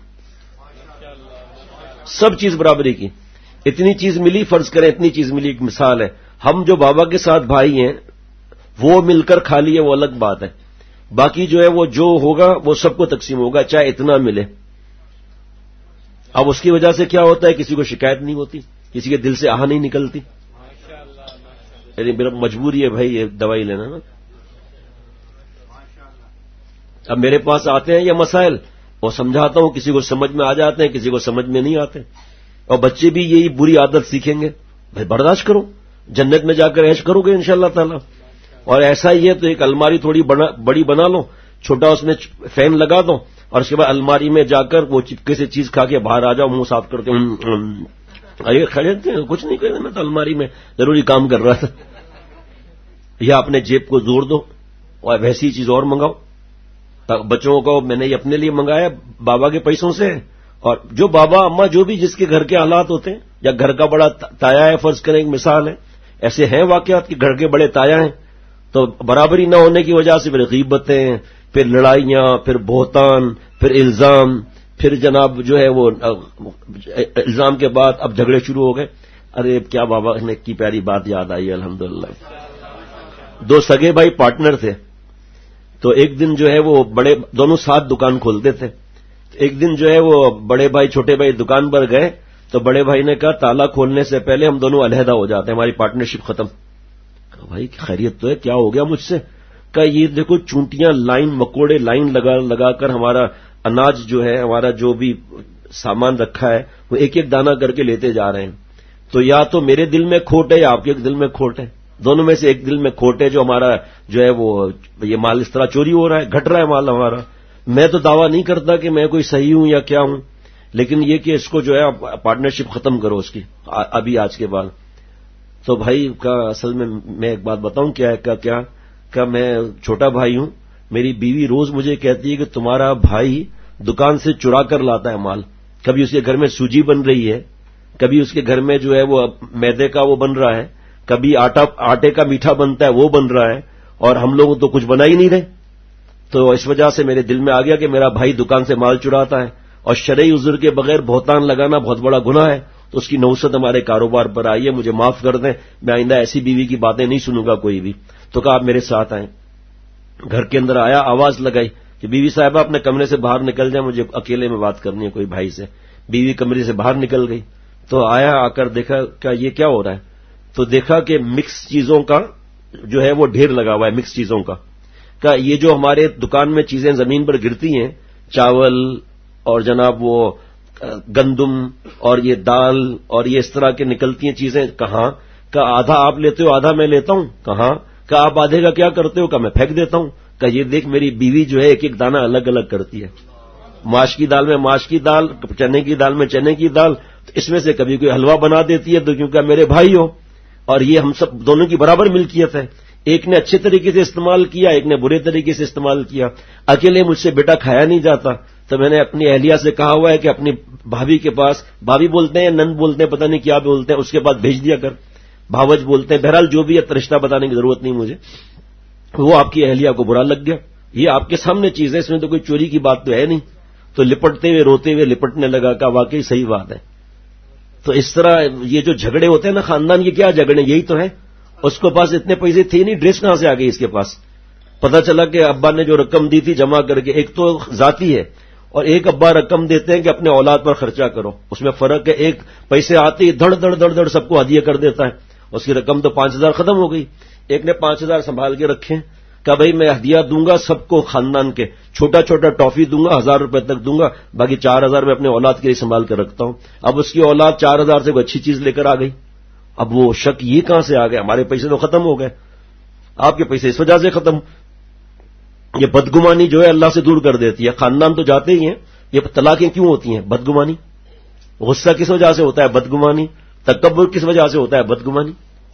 سب چیز برابری کی. اتنی چیز ملی، فرض کریں اتنی چیز ملی، ایک مثال ہے، ہم جو بابا کے ساتھ بھائی ہیں وہ مل کر کھا لیے وہ الگ بات ہے، باقی جو ہے وہ جو ہوگا وہ سب کو تقسیم ہوگا چاہے اتنا ملے. اب اس کی وجہ سے کیا ہوتا ہے، کسی کو شکایت نہیں ہوتی، کسی کے دل سے آہ نہیں نکلتی. یعنی میرا مجبوری ہے بھائی یہ دوائی لینا نا. اب میرے پاس آتے ہیں یہ مسائل اور سمجھاتا ہوں، کسی کو سمجھ میں آ جاتے ہیں، کسی کو سمجھ میں نہیں آتے. اور بچے بھی یہی بری عادت سیکھیں گے، بھائی برداشت کرو، جنت میں جا کر عیش کرو گے انشاءاللہ تعالی. اور ایسا ہی ہے تو ایک الماری تھوڑی بڑی بنا لو، چھوٹا اس میں فین لگا دو، اور اس کے بعد الماری میں جا کر وہ چپکے سے چیز کھا کے باہر آ جاؤ، منہ صاف کرتے ارے خریدتے ہیں کچھ نہیں کرتے، میں تو الماری میں ضروری کام کر رہا تھا. یا اپنے جیب کو زور دو اور ویسی چیز اور منگاؤ. بچوں کو میں نے یہ اپنے لیے منگایا بابا کے پیسوں سے، اور جو بابا اما جو بھی جس کے گھر کے حالات ہوتے ہیں، یا گھر کا بڑا تایا ہے، فرض کریں ایک مثال ہے، ایسے ہیں واقعات کہ گھر کے بڑے تایا ہیں، تو برابری نہ ہونے کی وجہ سے پھر غیبتیں، پھر لڑائیاں، پھر بہتان، پھر الزام، پھر جناب جو ہے وہ الزام کے بعد اب جھگڑے شروع ہو گئے. ارے کیا بابا نے کی پیاری بات یاد آئی الحمدللہ. دو سگے بھائی پارٹنر تھے، تو ایک دن جو ہے وہ بڑے دونوں ساتھ دکان کھولتے تھے. ایک دن جو ہے وہ بڑے بھائی چھوٹے بھائی دکان پر گئے تو بڑے بھائی نے کہا تالا کھولنے سے پہلے ہم دونوں علیحدہ ہو جاتے ہیں، ہماری پارٹنرشپ ختم. کہا بھائی خیریت تو ہے، کیا ہو گیا مجھ سے؟ کہا یہ دیکھو چونٹیاں لائن مکوڑے لائن لگا لگا کر ہمارا اناج جو ہے، ہمارا جو بھی سامان رکھا ہے وہ ایک ایک دانہ کر کے لیتے جا رہے ہیں. تو یا تو میرے دل میں کھوٹ ہے یا آپ کے دل میں کھوٹ ہے، دونوں میں سے ایک دل میں کھوٹ ہے جو ہمارا جو ہے وہ یہ مال اس طرح چوری ہو رہا ہے، گھٹ رہا ہے مال ہمارا. میں تو دعویٰ نہیں کرتا کہ میں کوئی صحیح ہوں یا کیا ہوں، لیکن یہ کہ اس کو جو ہے پارٹنرشپ ختم کرو اس کی ابھی آج کے بعد. تو بھائی کا اصل میں میں ایک بات بتاؤں کیا ہے کیا کیا کہ میں چھوٹا بھائی ہوں، میری بیوی روز مجھے کہتی ہے کہ تمہارا بھائی دکان سے چرا کر لاتا ہے مال. کبھی اس کے گھر میں سوجی بن رہی ہے، کبھی اس کے گھر میں جو ہے وہ میدے کا وہ بن رہا ہے، کبھی آٹا آٹے کا میٹھا بنتا ہے وہ بن رہا ہے، اور ہم لوگ تو کچھ بنا ہی نہیں رہے. تو اس وجہ سے میرے دل میں آ گیا کہ میرا بھائی دکان سے مال چراتا ہے، اور شرعی عذر کے بغیر بہتان لگانا بہت بڑا گناہ ہے. تو اس کی نوست ہمارے کاروبار پر آئی ہے، مجھے معاف کر دیں، میں آئندہ ایسی بیوی کی باتیں نہیں سنوں گا کوئی بھی. تو کہا آپ میرے ساتھ آئیں. گھر کے اندر آیا، آواز لگائی کہ بیوی صاحبہ اپنے کمرے سے باہر نکل جائیں، مجھے اکیلے میں بات کرنی ہے کوئی بھائی سے. بیوی کمرے سے باہر نکل گئی. تو آیا، آ کر دیکھا کہ یہ کیا ہو رہا ہے. تو دیکھا کہ مکس چیزوں کا جو ہے وہ ڈھیر لگا ہوا ہے، مکس چیزوں کا. کہ یہ جو ہمارے دکان میں چیزیں زمین پر گرتی ہیں، چاول اور جناب وہ گندم اور یہ دال اور یہ اس طرح کے نکلتی ہیں چیزیں، کہاں کہ آدھا آپ لیتے ہو آدھا میں لیتا ہوں. کہاں کہ آپ آدھے کا کیا کرتے ہو؟ کہ میں پھینک دیتا ہوں. کہ یہ دیکھ میری بیوی جو ہے ایک ایک دانہ الگ الگ کرتی ہے، ماش کی دال میں ماش کی دال، چنے کی دال میں چنے کی دال، اس میں سے کبھی کوئی حلوہ بنا دیتی ہے. تو کیونکہ میرے بھائی ہو اور یہ ہم سب دونوں کی برابر ملکیت ہے، ایک نے اچھے طریقے سے استعمال کیا، ایک نے برے طریقے سے استعمال کیا. اکیلے مجھ سے بیٹا کھایا نہیں جاتا، تو میں نے اپنی اہلیہ سے کہا ہوا ہے کہ اپنی بھابھی کے پاس، بھابھی بولتے ہیں نند بولتے ہیں پتہ نہیں کیا بولتے ہیں، اس کے پاس بھیج دیا کر، بھاوج بولتے ہیں، بہرحال جو بھی ہے رشتہ بتانے کی ضرورت نہیں مجھے. وہ آپ کی اہلیہ کو برا لگ گیا، یہ آپ کے سامنے چیز ہے، اس میں تو کوئی چوری کی بات تو ہے نہیں. تو لپٹتے ہوئے روتے ہوئے لپٹنے لگا کہ واقعی صحیح بات ہے. تو اس طرح یہ جو جھگڑے ہوتے ہیں نا خاندان، یہ کیا جھگڑے، یہی تو ہے. اس کے پاس اتنے پیسے تھے نہیں، ڈریس کہاں سے آ گئی اس کے پاس؟ پتہ چلا کہ ابا نے جو رقم دی تھی جمع کر کے، ایک تو ذاتی ہے اور ایک ابا رقم دیتے ہیں کہ اپنے اولاد پر خرچہ کرو، اس میں فرق ہے. ایک پیسے آتے ہی دھڑ دھڑ دھڑ دھڑ سب کو ہدیہ کر دیتا ہے، اس کی رقم تو پانچ ہزار ختم ہو گئی. ایک نے پانچ ہزار سنبھال کے رکھے کہ بھائی میں ہدیہ دوں گا سب کو، خاندان کے چھوٹا چھوٹا ٹافی دوں گا، ہزار روپے تک دوں گا، باقی چار ہزار میں اپنے اولاد کے لیے سنبھال کر رکھتا ہوں. اب اس کی اولاد چار ہزار سے کوئی اچھی چیز لے کر آ گئی. اب وہ شک یہ کہاں سے آ گئے؟ ہمارے پیسے تو ختم ہو گئے، آپ کے پیسے اس وجہ سے ختم. یہ بدگمانی جو ہے اللہ سے دور کر دیتی ہے. خاندان تو جاتے ہی ہیں، یہ طلاقیں کیوں ہوتی ہیں؟ بدگمانی. غصہ کس وجہ سے ہوتا ہے؟ بدگمانی. تکبر کس وجہ سے ہوتا ہے؟ بدگمانی.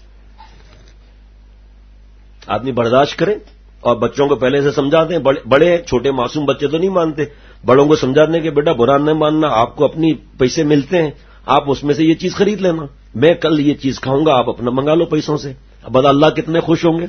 آدمی برداشت کرے اور بچوں کو پہلے سے سمجھا دیں. بڑے چھوٹے معصوم بچے تو نہیں مانتے، بڑوں کو سمجھا دیں کہ بیٹا برا نہیں ماننا، آپ کو اپنی پیسے ملتے ہیں، آپ اس میں سے یہ چیز خرید لینا، میں کل یہ چیز کھاؤں گا، آپ اپنا منگا لو پیسوں سے. اب اللہ کتنے خوش ہوں گے.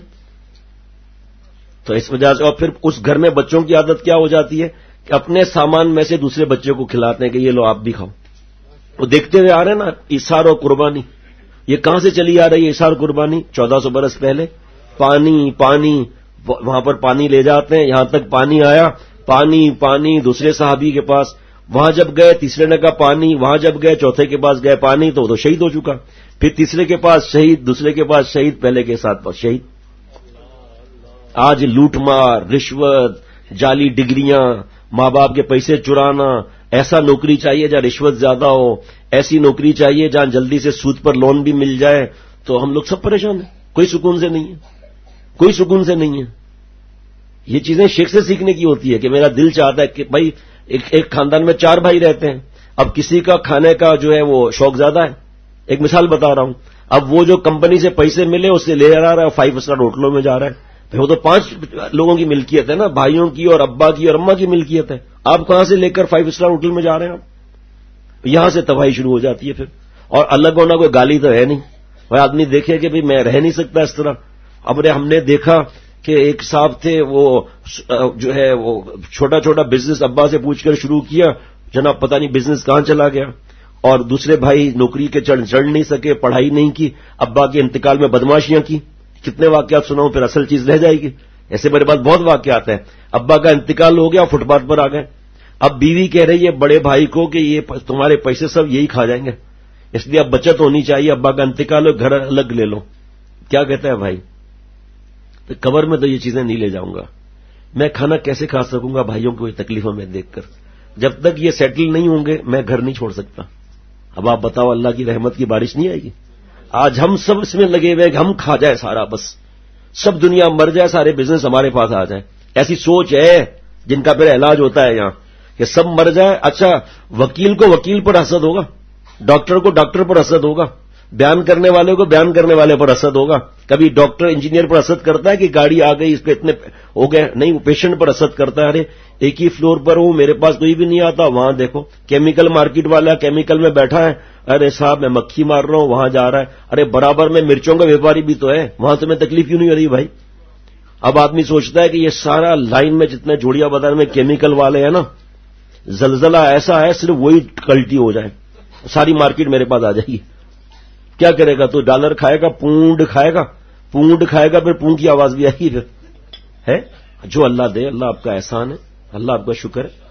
تو اس وجہ سے اور پھر اس گھر میں بچوں کی عادت کیا ہو جاتی ہے کہ اپنے سامان میں سے دوسرے بچے کو کھلاتے ہیں کہ یہ لو آپ بھی کھاؤ. وہ دیکھتے ہوئے آ رہے ہیں نا ایثار اور قربانی. یہ کہاں سے چلی آ رہی ہے ایثار قربانی؟ چودہ سو برس پہلے پانی پانی وہاں پر پانی لے جاتے ہیں، یہاں تک پانی آیا، پانی پانی دوسرے صحابی کے پاس، وہاں جب گئے تیسرے نے کہا پانی، وہاں جب گئے چوتھے کے پاس گئے پانی، تو وہ تو شہید ہو چکا. پھر تیسرے کے پاس شہید، دوسرے کے پاس شہید، پہلے کے ساتھ پاس شہید. آج لوٹ مار، رشوت، جعلی ڈگریاں، ماں باپ کے پیسے چرانا، ایسا نوکری چاہیے جہاں رشوت زیادہ ہو، ایسی نوکری چاہیے جہاں جلدی سے سود پر لون بھی مل جائے. تو ہم لوگ سب پریشان ہیں، کوئی سکون سے نہیں ہے، کوئی سکون سے نہیں ہے. یہ چیزیں شیخ سے سیکھنے کی ہوتی ہے کہ میرا دل چاہتا ہے کہ بھائی ایک ایک خاندان میں چار بھائی رہتے ہیں، اب کسی کا کھانے کا جو ہے وہ شوق زیادہ ہے. ایک مثال بتا رہا ہوں، اب وہ جو کمپنی سے پیسے ملے اس سے لے آ رہا ہے، فائیو اسٹار ہوٹلوں میں جا رہا ہے. وہ تو پانچ لوگوں کی ملکیت ہے نا، بھائیوں کی اور ابا کی اور اماں کی ملکیت ہے. آپ کہاں سے لے کر فائیو اسٹار ہوٹل میں جا رہے ہیں؟ آپ یہاں سے تباہی شروع ہو جاتی ہے پھر. اور الگ ہونا کوئی گالی تو ہے نہیں. وہ آدمی دیکھے کہ بھئی میں رہ نہیں سکتا اس طرح. اب ہم نے دیکھا کہ ایک صاحب تھے وہ جو ہے وہ چھوٹا چھوٹا بزنس ابا سے پوچھ کر شروع کیا, جناب پتہ نہیں بزنس کہاں چلا گیا. اور دوسرے بھائی نوکری کے چڑھ چڑھ نہیں سکے, پڑھائی نہیں کی, ابا کے انتقال میں بدماشیاں کی. کتنے واقعات سناؤں پھر اصل چیز رہ جائے گی. ایسے میرے پاس بہت واقعات ہیں. ابا کا انتقال ہو گیا, فٹ پاتھ پر آ گئے. اب بیوی کہہ رہی ہے بڑے بھائی کو کہ یہ تمہارے پیسے سب یہی کھا جائیں گے, اس لیے اب بچت ہونی چاہیے, ابا کا انتقال ہو, گھر الگ لے لو. کیا کہتا ہے بھائی؟ تو قبر میں تو یہ چیزیں نہیں لے جاؤں گا. میں کھانا کیسے کھا سکوں گا بھائیوں کو تکلیفوں میں دیکھ کر؟ جب تک یہ سیٹل نہیں ہوں گے میں گھر نہیں چھوڑ سکتا. اب آپ بتاؤ, اللہ کی رحمت کی بارش نہیں آئے گی؟ آج ہم سب اس میں لگے ہوئے کہ ہم کھا جائے سارا, بس سب دنیا مر جائے, سارے بزنس ہمارے پاس آ جائیں. ایسی سوچ ہے جن کا پھر علاج ہوتا ہے یہاں کہ سب مر جائے. اچھا, وکیل کو وکیل پر حسد ہوگا, ڈاکٹر کو ڈاکٹر پر حسد ہوگا, بیان کرنے والے کو بیان کرنے والے پر حسد ہوگا. کبھی ڈاکٹر انجینئر پر حسد کرتا ہے کہ گاڑی آ گئی اس پہ اتنے ہو گئے, نہیں, وہ پیشنٹ پر حسد کرتا ہے. ارے ایک ہی فلور پر ہوں, میرے پاس کوئی بھی نہیں آتا, وہاں دیکھو کیمیکل مارکیٹ والا کیمیکل میں بیٹھا ہے, ارے صاحب میں مکھی مار رہا ہوں, وہاں جا رہا ہے. ارے برابر میں مرچوں کا ویپاری بھی تو ہے, وہاں تمہیں تکلیف کیوں نہیں ہو رہی بھائی؟ اب آدمی سوچتا ہے کہ یہ سارا لائن میں جتنے جوڑیا بازار میں کیمیکل والے ہیں نا, زلزلہ ایسا ہے صرف وہی کلٹی ہو جائے, ساری مارکیٹ میرے پاس آ جائے گی. کیا کرے گا تو؟ ڈالر کھائے گا, پونڈ کھائے گا, پونڈ کھائے گا, پھر پونڈ کی آواز بھی آئے گی. پھر ہے جو اللہ دے, اللہ آپ کا احسان ہے, اللہ آپ کا شکر ہے.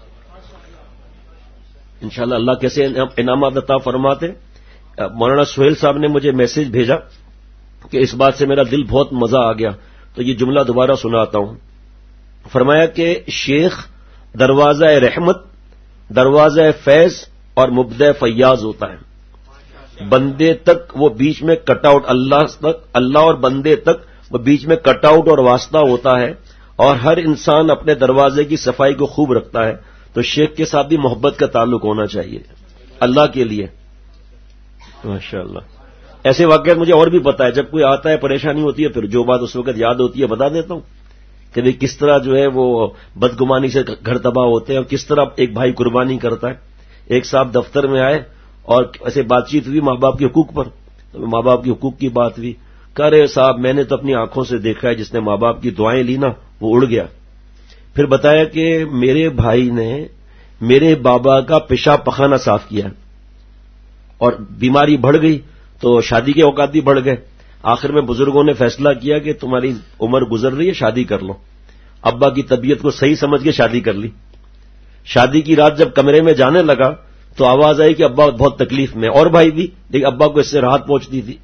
انشاءاللہ اللہ کیسے انعامات عطا فرماتے. مولانا سہیل صاحب نے مجھے میسج بھیجا کہ اس بات سے میرا دل بہت مزہ آ گیا, تو یہ جملہ دوبارہ سناتا ہوں. فرمایا کہ شیخ دروازہ رحمت, دروازہ فیض اور مبدع فیاض ہوتا ہے. بندے تک وہ بیچ میں کٹ آؤٹ, اللہ تک, اللہ اور بندے تک وہ بیچ میں کٹ آؤٹ اور واسطہ ہوتا ہے, اور ہر انسان اپنے دروازے کی صفائی کو خوب رکھتا ہے. تو شیخ کے ساتھ بھی محبت کا تعلق ہونا چاہیے اللہ کے لیے. ماشاءاللہ ایسے واقعات مجھے اور بھی پتا ہے. جب کوئی آتا ہے پریشانی ہوتی ہے, پھر جو بات اس وقت یاد ہوتی ہے بتا دیتا ہوں کہ بھئی کس طرح جو ہے وہ بدگمانی سے گھر تباہ ہوتے ہیں, اور کس طرح ایک بھائی قربانی کرتا ہے. ایک صاحب دفتر میں آئے اور ایسے بات چیت ہوئی ماں باپ کے حقوق پر, تو ماں باپ کے حقوق کی بات ہوئی. کہہ رہے صاحب میں نے تو اپنی آنکھوں سے دیکھا ہے, جس نے ماں باپ کی دعائیں لی نا وہ اڑ گیا. پھر بتایا کہ میرے بھائی نے میرے بابا کا پیشاب پخانہ صاف کیا, اور بیماری بڑھ گئی تو شادی کے اوقات بھی بڑھ گئے. آخر میں بزرگوں نے فیصلہ کیا کہ تمہاری عمر گزر رہی ہے, شادی کر لو. ابا کی طبیعت کو صحیح سمجھ کے شادی کر لی. شادی کی رات جب کمرے میں جانے لگا تو آواز آئی کہ ابا بہت تکلیف میں, اور بھائی بھی, لیکن ابا کو اس سے راحت پہنچتی تھی.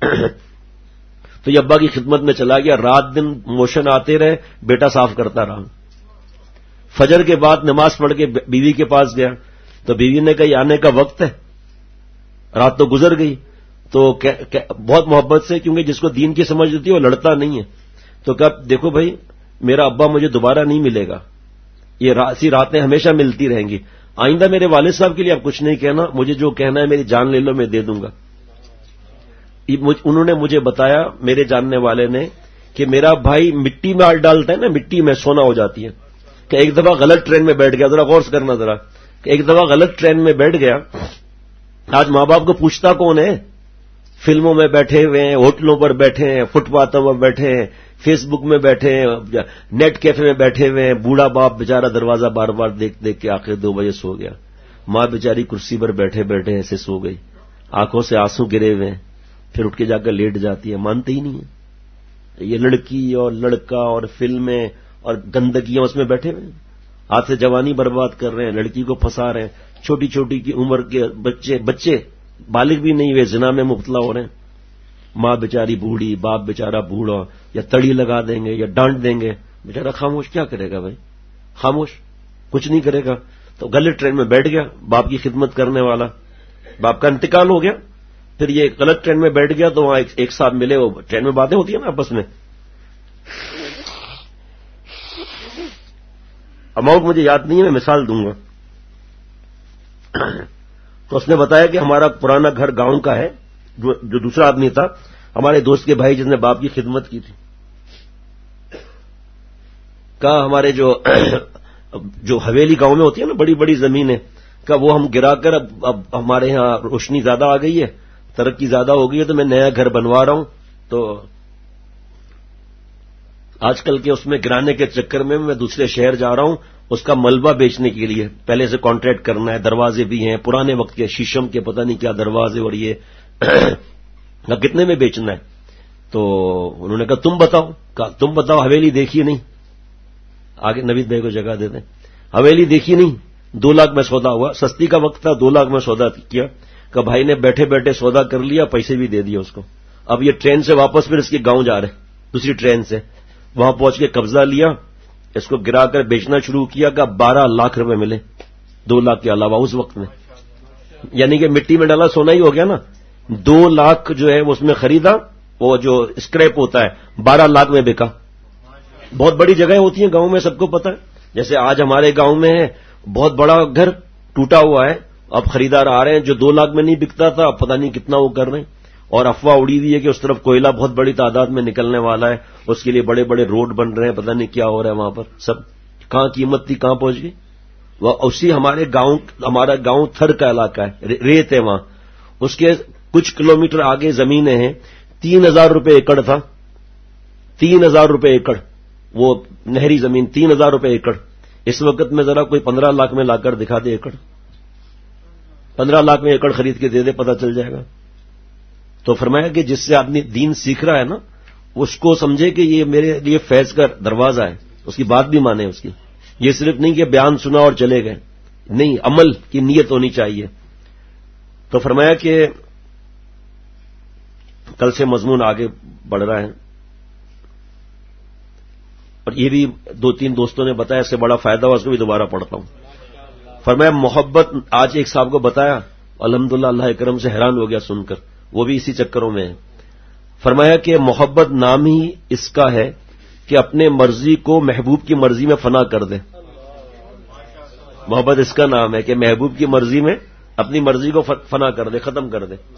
تو یہ ابا کی خدمت میں چلا گیا, رات دن موشن آتے رہے, بیٹا صاف کرتا رہا. فجر کے بعد نماز پڑھ کے بیوی کے پاس گیا تو بیوی نے کہا یہ آنے کا وقت ہے, رات تو گزر گئی. تو بہت محبت سے, کیونکہ جس کو دین کی سمجھ ہوتی ہے وہ لڑتا نہیں ہے, تو کہا دیکھو بھائی میرا ابا مجھے دوبارہ نہیں ملے گا, یہ ایسی راتیں ہمیشہ ملتی رہیں گی. آئندہ میرے والد صاحب کے لیے اب کچھ نہیں کہنا, مجھے جو کہنا ہے میری جان لے لو میں دے دوں گا. انہوں نے مجھے بتایا میرے جاننے والے نے کہ میرا بھائی مٹی میں ہاتھ ڈالتا ہے نا, مٹی میں سونا ہو جاتی ہے. کہ ایک دفعہ غلط ٹرین میں بیٹھ گیا, ذرا غور سے کرنا ذرا, کہ ایک دفعہ غلط ٹرین میں بیٹھ گیا. آج ماں باپ کو پوچھتا کون ہے؟ فلموں میں بیٹھے ہوئے ہیں, ہوٹلوں پر بیٹھے ہیں, فٹ پاتھوں پر بیٹھے ہیں, فیس بک میں بیٹھے ہیں, نیٹ کیفے میں بیٹھے ہوئے ہیں. بوڑھا باپ بیچارہ دروازہ بار بار دیکھ دیکھ کے آخر دو بجے سو گیا. ماں بیچاری کرسی پر بیٹھے بیٹھے ایسے سو گئی, آنکھوں سے آنسو گرے ہوئے ہیں. پھر اٹھ کے جا کر لیٹ جاتی ہے, مانتے ہی نہیں ہے. یہ لڑکی اور لڑکا اور فلمیں اور گندگیاں اس میں بیٹھے ہوئے ہیں, ہاتھ سے جوانی برباد کر رہے ہیں, لڑکی کو پھنسا رہے ہیں. چھوٹی چھوٹی کی عمر کے بچے بچے بالغ بھی نہیں ہوئے زنا میں مبتلا ہو رہے ہیں. ماں بیچاری بوڑھی, باپ بیچارہ بوڑھا, یا تڑی لگا دیں گے یا ڈانٹ دیں گے. بیچارہ خاموش, کیا کرے گا بھائی, خاموش, کچھ نہیں کرے گا. تو غلط ٹرین میں بیٹھ گیا, باپ کی خدمت کرنے والا, باپ کا انتقال ہو گیا. پھر یہ غلط ٹرین میں بیٹھ گیا تو وہاں ایک ساتھ ملے, وہ ٹرین میں باتیں ہوتی ہیں نا آپس میں. اماؤنٹ مجھے یاد نہیں ہے, میں مثال دوں گا. تو اس نے بتایا کہ ہمارا پرانا گھر گاؤں کا ہے, جو, جو دوسرا آدمی تھا ہمارے دوست کے بھائی جس نے باپ کی خدمت کی تھی. کہا ہمارے جو جو حویلی گاؤں میں ہوتی ہے نا بڑی بڑی زمینیں, کہ وہ ہم گرا کر اب, اب ہمارے ہاں روشنی زیادہ آ گئی ہے, ترقی زیادہ ہو گئی ہے, تو میں نیا گھر بنوا رہا ہوں. تو آج کل کے اس میں گرانے کے چکر میں میں دوسرے شہر جا رہا ہوں اس کا ملبہ بیچنے کے لیے. پہلے سے کانٹریکٹ کرنا ہے, دروازے بھی ہیں پرانے وقت کے شیشم کے, پتہ نہیں کیا دروازے, اور یہ اب کتنے میں بیچنا ہے. تو انہوں نے کہا تم بتاؤ. کہا تم بتاؤ, حویلی دیکھی نہیں. آگے نوید بھائی کو جگہ دیتے ہیں. حویلی دیکھی نہیں, دو لاکھ میں سودا ہوا, سستی کا وقت تھا, دو لاکھ میں سودا کیا. کہ بھائی نے بیٹھے بیٹھے سودا کر لیا, پیسے بھی دے دیے اس کو. اب یہ ٹرین سے واپس پھر اس کے گاؤں جا رہے, دوسری ٹرین سے. وہاں پہنچ کے قبضہ لیا, اس کو گرا کر بیچنا شروع کیا. کہ بارہ لاکھ روپے ملے, دو لاکھ کے علاوہ اس وقت میں. یعنی کہ مٹی میں ڈالا سونا ہی ہو گیا نا. دو لاکھ جو ہے اس میں خریدا, وہ جو اسکریپ ہوتا ہے بارہ لاکھ میں بکا. بہت بڑی جگہیں ہوتی ہیں گاؤں میں, سب کو پتا ہے. جیسے آج ہمارے گاؤں میں ہے بہت بڑا گھر ٹوٹا ہوا ہے, اب خریدار آ رہے ہیں, جو دو لاکھ میں نہیں بکتا تھا اب پتہ نہیں کتنا وہ کر رہے ہیں. اور افواہ اڑی ہوئی ہے کہ اس طرف کوئلہ بہت بڑی تعداد میں نکلنے والا ہے, اس کے لیے بڑے بڑے روڈ بن رہے ہیں, پتہ نہیں کیا ہو رہا ہے وہاں پر. سب کہاں قیمت تھی کہاں پہنچ گئی. وہ اسی ہمارے گاؤں, ہمارا گاؤں تھر کا علاقہ ہے, ریت ہے وہاں. اس کے کچھ کلومیٹر آگے زمینیں ہیں, تین ہزار روپے ایکڑ تھا, تین ہزار روپے ایکڑ وہ نہری زمین, تین ہزار روپے ایکڑ. اس وقت میں ذرا کوئی پندرہ لاکھ میں لا کر دکھا دے ایکڑ, پندرہ لاکھ میں ایکڑ خرید کے دے دے, پتہ چل جائے گا. تو فرمایا کہ جس سے آدمی دین سیکھ رہا ہے نا, اس کو سمجھے کہ یہ میرے لیے فیض کا دروازہ ہے, اس کی بات بھی مانے اس کی. یہ صرف نہیں کہ بیان سنا اور چلے گئے, نہیں, عمل کی نیت ہونی چاہیے. تو فرمایا کہ کل سے مضمون آگے بڑھ رہا ہے, اور یہ بھی دو تین دوستوں نے بتایا, اس سے بڑا فائدہ ہوا, اس کو بھی دوبارہ پڑھتا ہوں. فرمایا محبت, آج ایک صاحب کو بتایا, الحمدللہ اللہ اکرم سے حیران ہو گیا سن کر, وہ بھی اسی چکروں میں ہے. فرمایا کہ محبت نام ہی اس کا ہے کہ اپنے مرضی کو محبوب کی مرضی میں فنا کر دے. محبت اس کا نام ہے کہ محبوب کی مرضی میں اپنی مرضی کو فنا کر دے, ختم کر دے.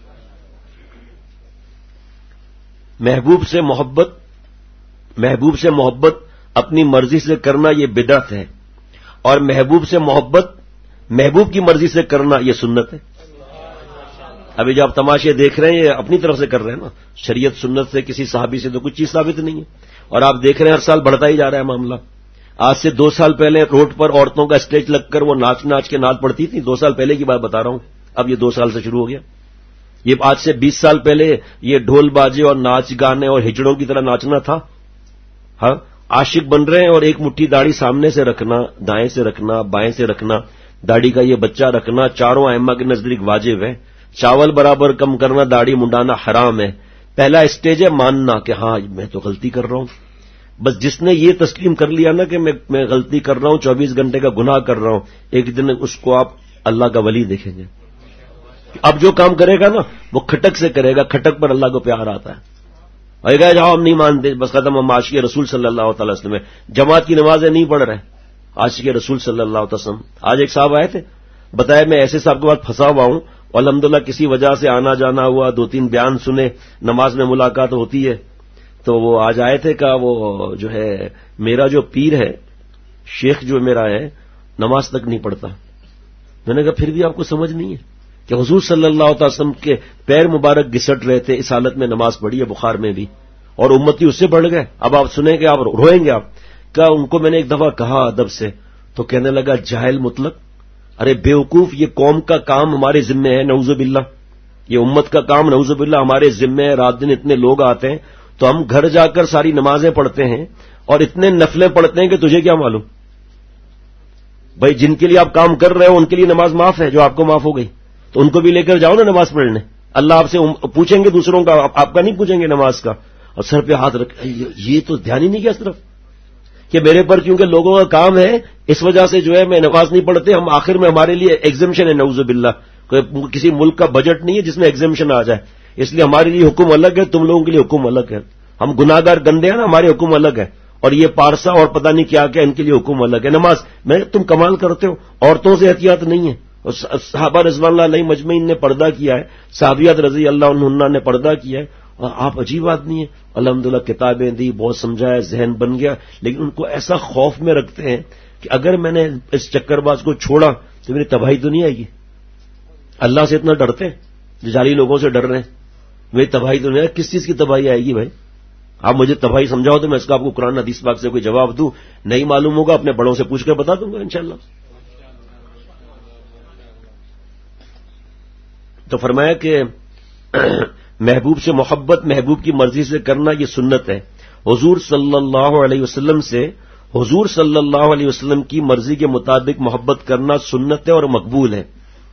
محبوب سے محبت, محبوب سے محبت اپنی مرضی سے کرنا یہ بدعت ہے, اور محبوب سے محبت محبوب کی مرضی سے کرنا یہ سنت ہے. ابھی جو آپ تماشے دیکھ رہے ہیں یہ اپنی طرف سے کر رہے ہیں نا, شریعت سنت سے کسی صحابی سے تو کچھ چیز ثابت نہیں ہے. اور آپ دیکھ رہے ہیں ہر سال بڑھتا ہی جا رہا ہے معاملہ. آج سے دو سال پہلے روڈ پر عورتوں کا اسٹیج لگ کر وہ ناچ ناچ کے ناچ پڑتی تھی, دو سال پہلے کی بات بتا رہا ہوں, اب یہ دو سال سے شروع ہو گیا. یہ آج سے بیس سال پہلے یہ ڈھول باجے اور ناچ گانے اور ہجڑوں کی طرح ناچنا تھا. ہاں, عاشق بن رہے ہیں اور ایک مٹھی داڑھی سامنے سے رکھنا, دائیں سے رکھنا, بائیں سے رکھنا, داڑھی کا یہ بچہ رکھنا چاروں ائمہ کے نزدیک واجب ہے. چاول برابر کم کرنا, داڑھی منڈانا حرام ہے. پہلا اسٹیج ہے ماننا کہ ہاں میں تو غلطی کر رہا ہوں. بس جس نے یہ تسلیم کر لیا نا کہ میں میں غلطی کر رہا ہوں, چوبیس گھنٹے کا گناہ کر رہا ہوں, ایک دن اس کو آپ اللہ کا ولی دیکھیں گے. اب جو کام کرے گا نا وہ کھٹک سے کرے گا, کھٹک پر اللہ کو پیار آتا ہے. اور یہ جاؤ ہم نہیں مانتے, بس ختم, ہم عاشق رسول صلی اللہ تعالی وسلم میں جماعت کی نمازیں نہیں پڑھ رہے, عاشق رسول صلی اللہ تعالی وسلم. آج ایک صاحب آئے تھے, بتایا میں ایسے صاحب کے بعد پھنسا ہوا ہوں, الحمدللہ کسی وجہ سے آنا جانا ہوا, دو تین بیان سنے, نماز میں ملاقات ہوتی ہے. تو وہ آج آئے تھے, کہا وہ جو ہے میرا جو پیر ہے, شیخ جو میرا ہے, نماز تک نہیں پڑھتا. میں نے کہا پھر بھی آپ کو سمجھ نہیں ہے کہ حضور صلی اللہ علیہ وسلم کے پیر مبارک گھسٹ رہے تھے, اس حالت میں نماز پڑھی ہے بخار میں بھی, اور امتی اس سے بڑھ گئے. اب آپ سنیں گے, آپ روئیں گے. آپ کہا ان کو میں نے ایک دفعہ کہا ادب سے, تو کہنے لگا جاہل مطلق, ارے بیوقوف, یہ قوم کا کام ہمارے ذمہ ہے, نعوذ باللہ, یہ امت کا کام نعوذ باللہ ہمارے ذمہ ہے. رات دن اتنے لوگ آتے ہیں تو ہم گھر جا کر ساری نمازیں پڑھتے ہیں اور اتنے نفلیں پڑھتے ہیں کہ تجھے کیا معلوم. بھائی جن کے لیے آپ کام کر رہے ہو ان کے لیے نماز معاف ہے, جو آپ کو معاف ہو گئی, تو ان کو بھی لے کر جاؤ نا نماز پڑھنے. اللہ آپ سے پوچھیں گے دوسروں کا, آپ کا نہیں پوچھیں گے نماز کا. اور سر پہ ہاتھ رکھ, یہ تو دھیان ہی نہیں کیا اس طرف کہ میرے پر کیونکہ لوگوں کا کام ہے اس وجہ سے جو ہے میں نماز نہیں پڑھتے. ہم آخر میں ہمارے لیے ایگزمپشن ہے, نعوذ باللہ, کسی ملک کا بجٹ نہیں ہے جس میں ایگزمپشن آ جائے, اس لیے ہمارے لیے حکم الگ ہے, تم لوگوں کے لیے حکم الگ ہے. ہم گناہگار گندے ہیں نا, ہمارے حکم الگ ہے, اور یہ پارسا اور پتہ نہیں کیا کیا ان کے لیے حکم الگ ہے. نماز میں تم کمال کرتے ہو, عورتوں سے احتیاط نہیں ہے. اور صحابہ رضوان اللہ علیہ مجمعین نے پردہ کیا ہے, صحابیات رضی اللہ عنہن نے پردہ کیا ہے, اور آپ عجیب آدمی ہیں. الحمدللہ کتابیں دی, بہت سمجھایا, ذہن بن گیا, لیکن ان کو ایسا خوف میں رکھتے ہیں کہ اگر میں نے اس چکر باز کو چھوڑا تو میری تباہی تو نہیں آئے گی؟ اللہ سے اتنا ڈرتے ہیں جو جعلی لوگوں سے ڈر رہے ہیں، میری تباہی تو نہیں ہے؟ کس چیز کی تباہی آئے گی بھائی؟ آپ مجھے تباہی سمجھاؤ تو میں اس کا آپ کو قرآن حدیث پاک سے کوئی جواب دوں، نہیں معلوم ہوگا اپنے بڑوں سے پوچھ کر بتا دوں گا انشاءاللہ۔ تو فرمایا کہ محبوب سے محبت محبوب کی مرضی سے کرنا یہ سنت ہے۔ حضور صلی اللہ علیہ وسلم سے حضور صلی اللہ علیہ وسلم کی مرضی کے مطابق محبت کرنا سنت ہے اور مقبول ہے۔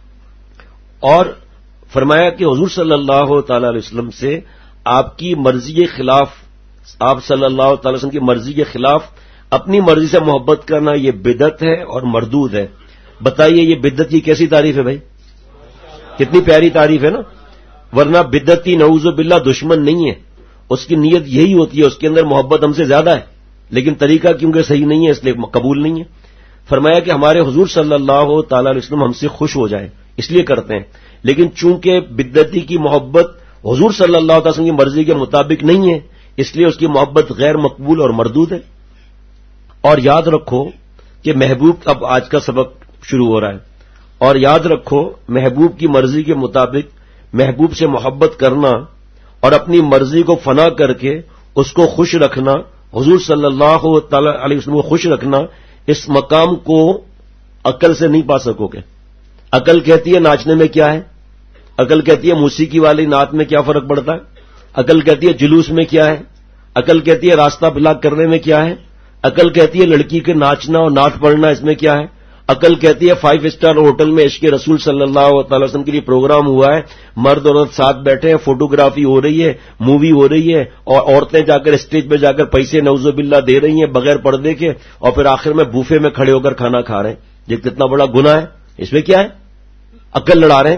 اور فرمایا کہ حضور صلی اللہ تعالی علیہ وسلم سے آپ کی مرضی کے خلاف، آپ صلی اللہ تعالی وسلم کی مرضی کے خلاف اپنی مرضی سے محبت کرنا یہ بدعت ہے اور مردود ہے۔ بتائیے یہ بدعت کی کیسی تعریف ہے بھائی؟ کتنی پیاری تعریف ہے نا، ورنہ بدعتی نعوذ باللہ دشمن نہیں ہے، اس کی نیت یہی ہوتی ہے، اس کے اندر محبت ہم سے زیادہ ہے، لیکن طریقہ کیونکہ صحیح نہیں ہے اس لیے قبول نہیں ہے۔ فرمایا کہ ہمارے حضور صلی اللہ تعالی علیہ وسلم ہم سے خوش ہو جائیں اس لیے کرتے ہیں، لیکن چونکہ بدعتی کی محبت حضور صلی اللہ علیہ وسلم کی مرضی کے مطابق نہیں ہے اس لیے اس کی محبت غیر مقبول اور مردود ہے۔ اور یاد رکھو کہ محبوب، اب آج کا سبق شروع ہو رہا ہے، اور یاد رکھو محبوب کی مرضی کے مطابق محبوب سے محبت کرنا اور اپنی مرضی کو فنا کر کے اس کو خوش رکھنا، حضور صلی اللہ تعالی علیہ وسلم کو خوش رکھنا، اس مقام کو عقل سے نہیں پا سکو گے۔ عقل کہتی ہے ناچنے میں کیا ہے، عقل کہتی ہے موسیقی والی نعت میں کیا فرق پڑتا ہے، عقل کہتی ہے جلوس میں کیا ہے، عقل کہتی ہے راستہ بلاک کرنے میں کیا ہے، عقل کہتی ہے لڑکی کے ناچنا اور نعت پڑھنا اس میں کیا ہے، عقل کہتی ہے فائیو اسٹار ہوٹل میں عشق رسول صلی اللہ تعالی وسلم کے لیے پروگرام ہوا ہے، مرد اور عورت ساتھ بیٹھے ہیں، فوٹوگرافی ہو رہی ہے، مووی ہو رہی ہے، اور عورتیں جا کر اسٹیج پہ جا کر پیسے نعوذ باللہ دے رہی ہیں بغیر پردے کے، اور پھر آخر میں بوفے میں کھڑے ہو کر کھانا کھا رہے ہیں۔ یہ کتنا بڑا گناہ ہے، اس میں کیا ہے؟ عقل لڑا رہے ہیں۔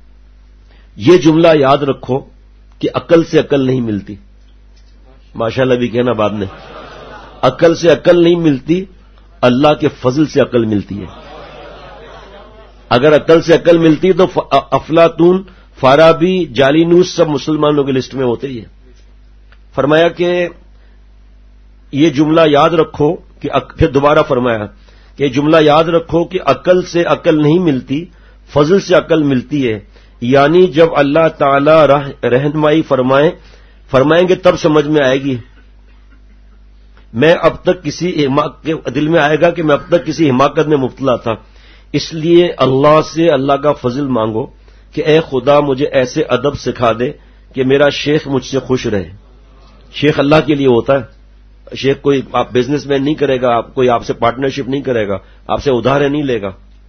یہ جملہ یاد رکھو کہ عقل سے عقل نہیں ملتی، ماشاءاللہ بھی کہنا بعد میں، عقل سے عقل نہیں ملتی، اللہ کے فضل سے عقل ملتی ہے۔ اگر عقل سے عقل ملتی تو افلاطون، فارابی، جالینوس سب مسلمانوں کی لسٹ میں ہوتے ہی ہیں۔ فرمایا کہ یہ جملہ یاد رکھو کہ پھر دوبارہ فرمایا کہ یہ جملہ یاد رکھو کہ عقل سے عقل نہیں ملتی، فضل سے عقل ملتی ہے، یعنی جب اللہ تعالی رہنمائی فرمائیں فرمائیں گے تب سمجھ میں آئے گی۔ میں اب تک کسی کے دل میں آئے گا کہ میں اب تک کسی حماقت میں مبتلا تھا، اس لیے اللہ سے اللہ کا فضل مانگو کہ اے خدا مجھے ایسے ادب سکھا دے کہ میرا شیخ مجھ سے خوش رہے۔ شیخ اللہ کے لیے ہوتا ہے، شیخ کوئی آپ بزنس مین نہیں کرے گا، آپ کوئی آپ سے پارٹنرشپ نہیں کرے گا، آپ سے ادھارے نہیں لے گا۔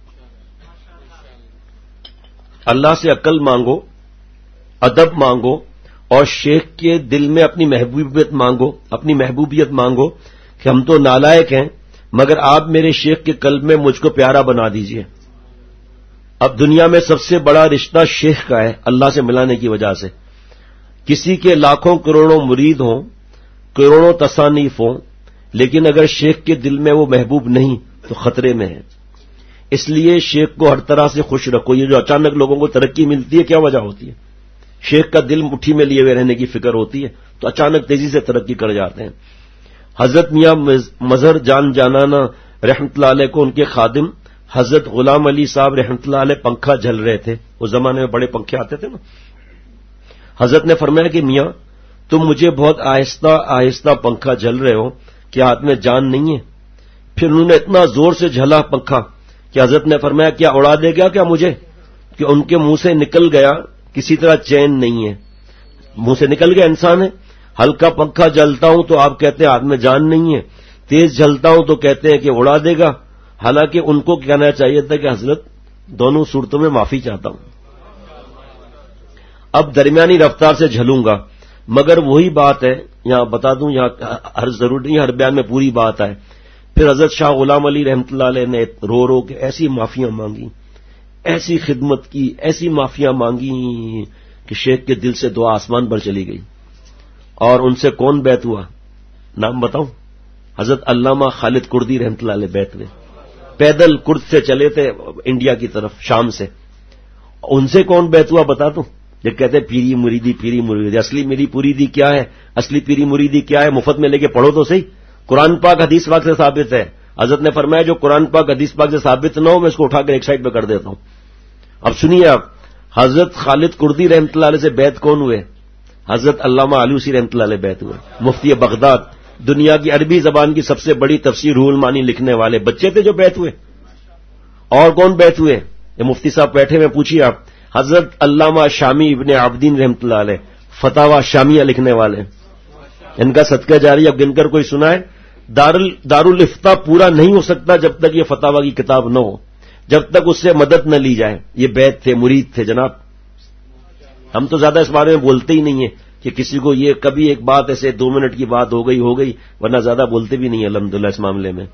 اللہ سے عقل مانگو، ادب مانگو، اور شیخ کے دل میں اپنی محبوبیت مانگو، اپنی محبوبیت مانگو کہ ہم تو نالائق ہیں مگر آپ میرے شیخ کے قلب میں مجھ کو پیارا بنا دیجئے۔ اب دنیا میں سب سے بڑا رشتہ شیخ کا ہے اللہ سے ملانے کی وجہ سے۔ کسی کے لاکھوں کروڑوں مرید ہوں، کروڑوں تصانیف ہوں، لیکن اگر شیخ کے دل میں وہ محبوب نہیں تو خطرے میں ہے۔ اس لیے شیخ کو ہر طرح سے خوش رکھو۔ یہ جو اچانک لوگوں کو ترقی ملتی ہے کیا وجہ ہوتی ہے؟ شیخ کا دل مٹھی میں لیے ہوئے رہنے کی فکر ہوتی ہے تو اچانک تیزی سے ترقی کر جاتے ہیں۔ حضرت میاں مظہر جان جانانا رحمت اللہ علیہ کو ان کے خادم حضرت غلام علی صاحب رحمت اللہ علیہ پنکھا جھل رہے تھے، اس زمانے میں بڑے پنکھے آتے تھے نا۔ حضرت نے فرمایا کہ میاں تم مجھے بہت آہستہ آہستہ پنکھا جھل رہے ہو کہ ہاتھ میں جان نہیں ہے۔ پھر انہوں نے اتنا زور سے جھلا پنکھا کہ حضرت نے فرمایا کیا اڑا دے گا کیا مجھے؟ کہ ان کے منہ سے نکل گیا، کسی طرح چین نہیں ہے، منہ سے نکل گیا، انسان ہے۔ ہلکا پنکھا جلتا ہوں تو آپ کہتے ہیں ہاتھ میں جان نہیں ہے، تیز جلتا ہوں تو کہتے ہیں کہ اڑا دے گا، حالانکہ ان کو کہنا چاہیے تھا کہ حضرت دونوں صورتوں میں معافی چاہتا ہوں، اب درمیانی رفتار سے جھلوں گا۔ مگر وہی بات ہے، یہاں بتا دوں، یہاں ہر ضروری نہیں ہر بیان میں پوری بات ہے۔ پھر حضرت شاہ غلام علی رحمت اللہ علیہ نے رو رو کے ایسی معافیاں مانگی، ایسی خدمت کی، ایسی معافیاں مانگی کہ شیخ کے دل سے دعا آسمان پر چلی گئی۔ اور ان سے کون بیعت ہوا؟ نام بتاؤں؟ حضرت علامہ خالد کردی رحمت اللہ علیہ بیعت ہوئے، پیدل کرد سے چلے تھے انڈیا کی طرف شام سے۔ ان سے کون بیعت ہوا بتا دوں؟ یہ کہتے پیری مریدی پیری مریدی، اصلی میری مریدی کیا ہے؟ اصلی پیری مریدی کیا ہے؟ مفت میں لے کے پڑھو تو صحیح، قرآن پاک حدیث پاک سے ثابت ہے۔ حضرت نے فرمایا جو قرآن پاک حدیث پاک سے ثابت نہ ہو میں اس کو اٹھا کر ایک سائڈ پہ کر دیتا ہوں. اب سنیے آپ، حضرت خالد کردی رحمۃ اللہ علیہ سے بیعت کون ہوئے؟ حضرت علامہ آلوسی رحمۃ اللہ علیہ بیعت ہوئے. مفتی بغداد، دنیا کی عربی زبان کی سب سے بڑی تفسیر روح المعانی لکھنے والے بچے تھے جو بیعت ہوئے. اور کون بیعت ہوئے؟ یہ مفتی صاحب بیٹھے ہوئے، پوچھیے آپ. حضرت علامہ شامی ابن عابدین رحمۃ اللہ علیہ فتاوی شامیہ لکھنے والے، ان کا صدقہ جاری اب گن کر کوئی سنائے. دارالفتہ پورا نہیں ہو سکتا جب تک یہ فتاوی کی کتاب نہ ہو، جب تک اس سے مدد نہ لی جائے. یہ بیعت تھے، مرید تھے جناب. ہم تو زیادہ اس بارے میں بولتے ہی نہیں ہیں کہ کسی کو یہ کبھی ایک بات ایسے دو منٹ کی بات ہو گئی ہو گئی ورنہ زیادہ بولتے بھی نہیں ہیں الحمدللہ اس معاملے میں.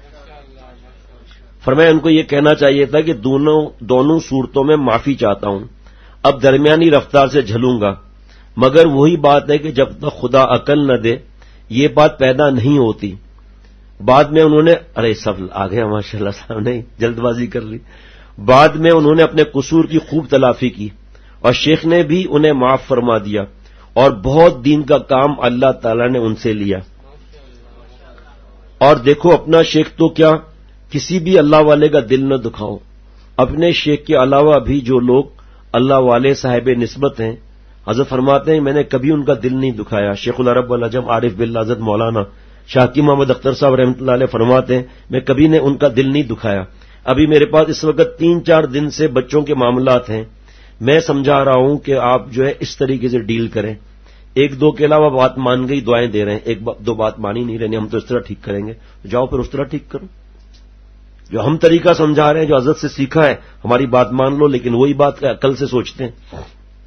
فرمایا ان کو یہ کہنا چاہیے تھا کہ دونوں دونوں صورتوں میں معافی چاہتا ہوں، اب درمیانی رفتار سے جھلوں گا، مگر وہی بات ہے کہ جب تک خدا عقل نہ دے یہ بات پیدا نہیں ہوتی. بعد میں انہوں نے ارے سب آ گیا ماشاء اللہ صاحب نے جلد بازی کر لی. بعد میں انہوں نے اپنے قصور کی خوب تلافی کی اور شیخ نے بھی انہیں معاف فرما دیا اور بہت دین کا کام اللہ تعالی نے ان سے لیا. اور دیکھو اپنا شیخ تو کیا، کسی بھی اللہ والے کا دل نہ دکھاؤ. اپنے شیخ کے علاوہ بھی جو لوگ اللہ والے صاحب نسبت ہیں، حضرت فرماتے ہیں میں نے کبھی ان کا دل نہیں دکھایا. شیخ العرب والعجم عارف باللہ حضرت مولانا شاکی محمد اختر صاحب رحمۃ اللہ علیہ فرماتے ہیں میں کبھی نے ان کا دل نہیں دکھایا. ابھی میرے پاس اس وقت تین چار دن سے بچوں کے معاملات ہیں، میں سمجھا رہا ہوں کہ آپ جو ہے اس طریقے سے ڈیل کریں. ایک دو کے علاوہ بات مان گئی دعائیں دے رہے ہیں، ایک دو بات مانی نہیں رہنی، ہم تو اس طرح ٹھیک کریں گے. جاؤ پھر اس طرح ٹھیک کرو. جو ہم طریقہ سمجھا رہے ہیں جو حضرت سے سیکھا ہے ہماری بات مان لو، لیکن وہی بات عقل سے سوچتے ہیں.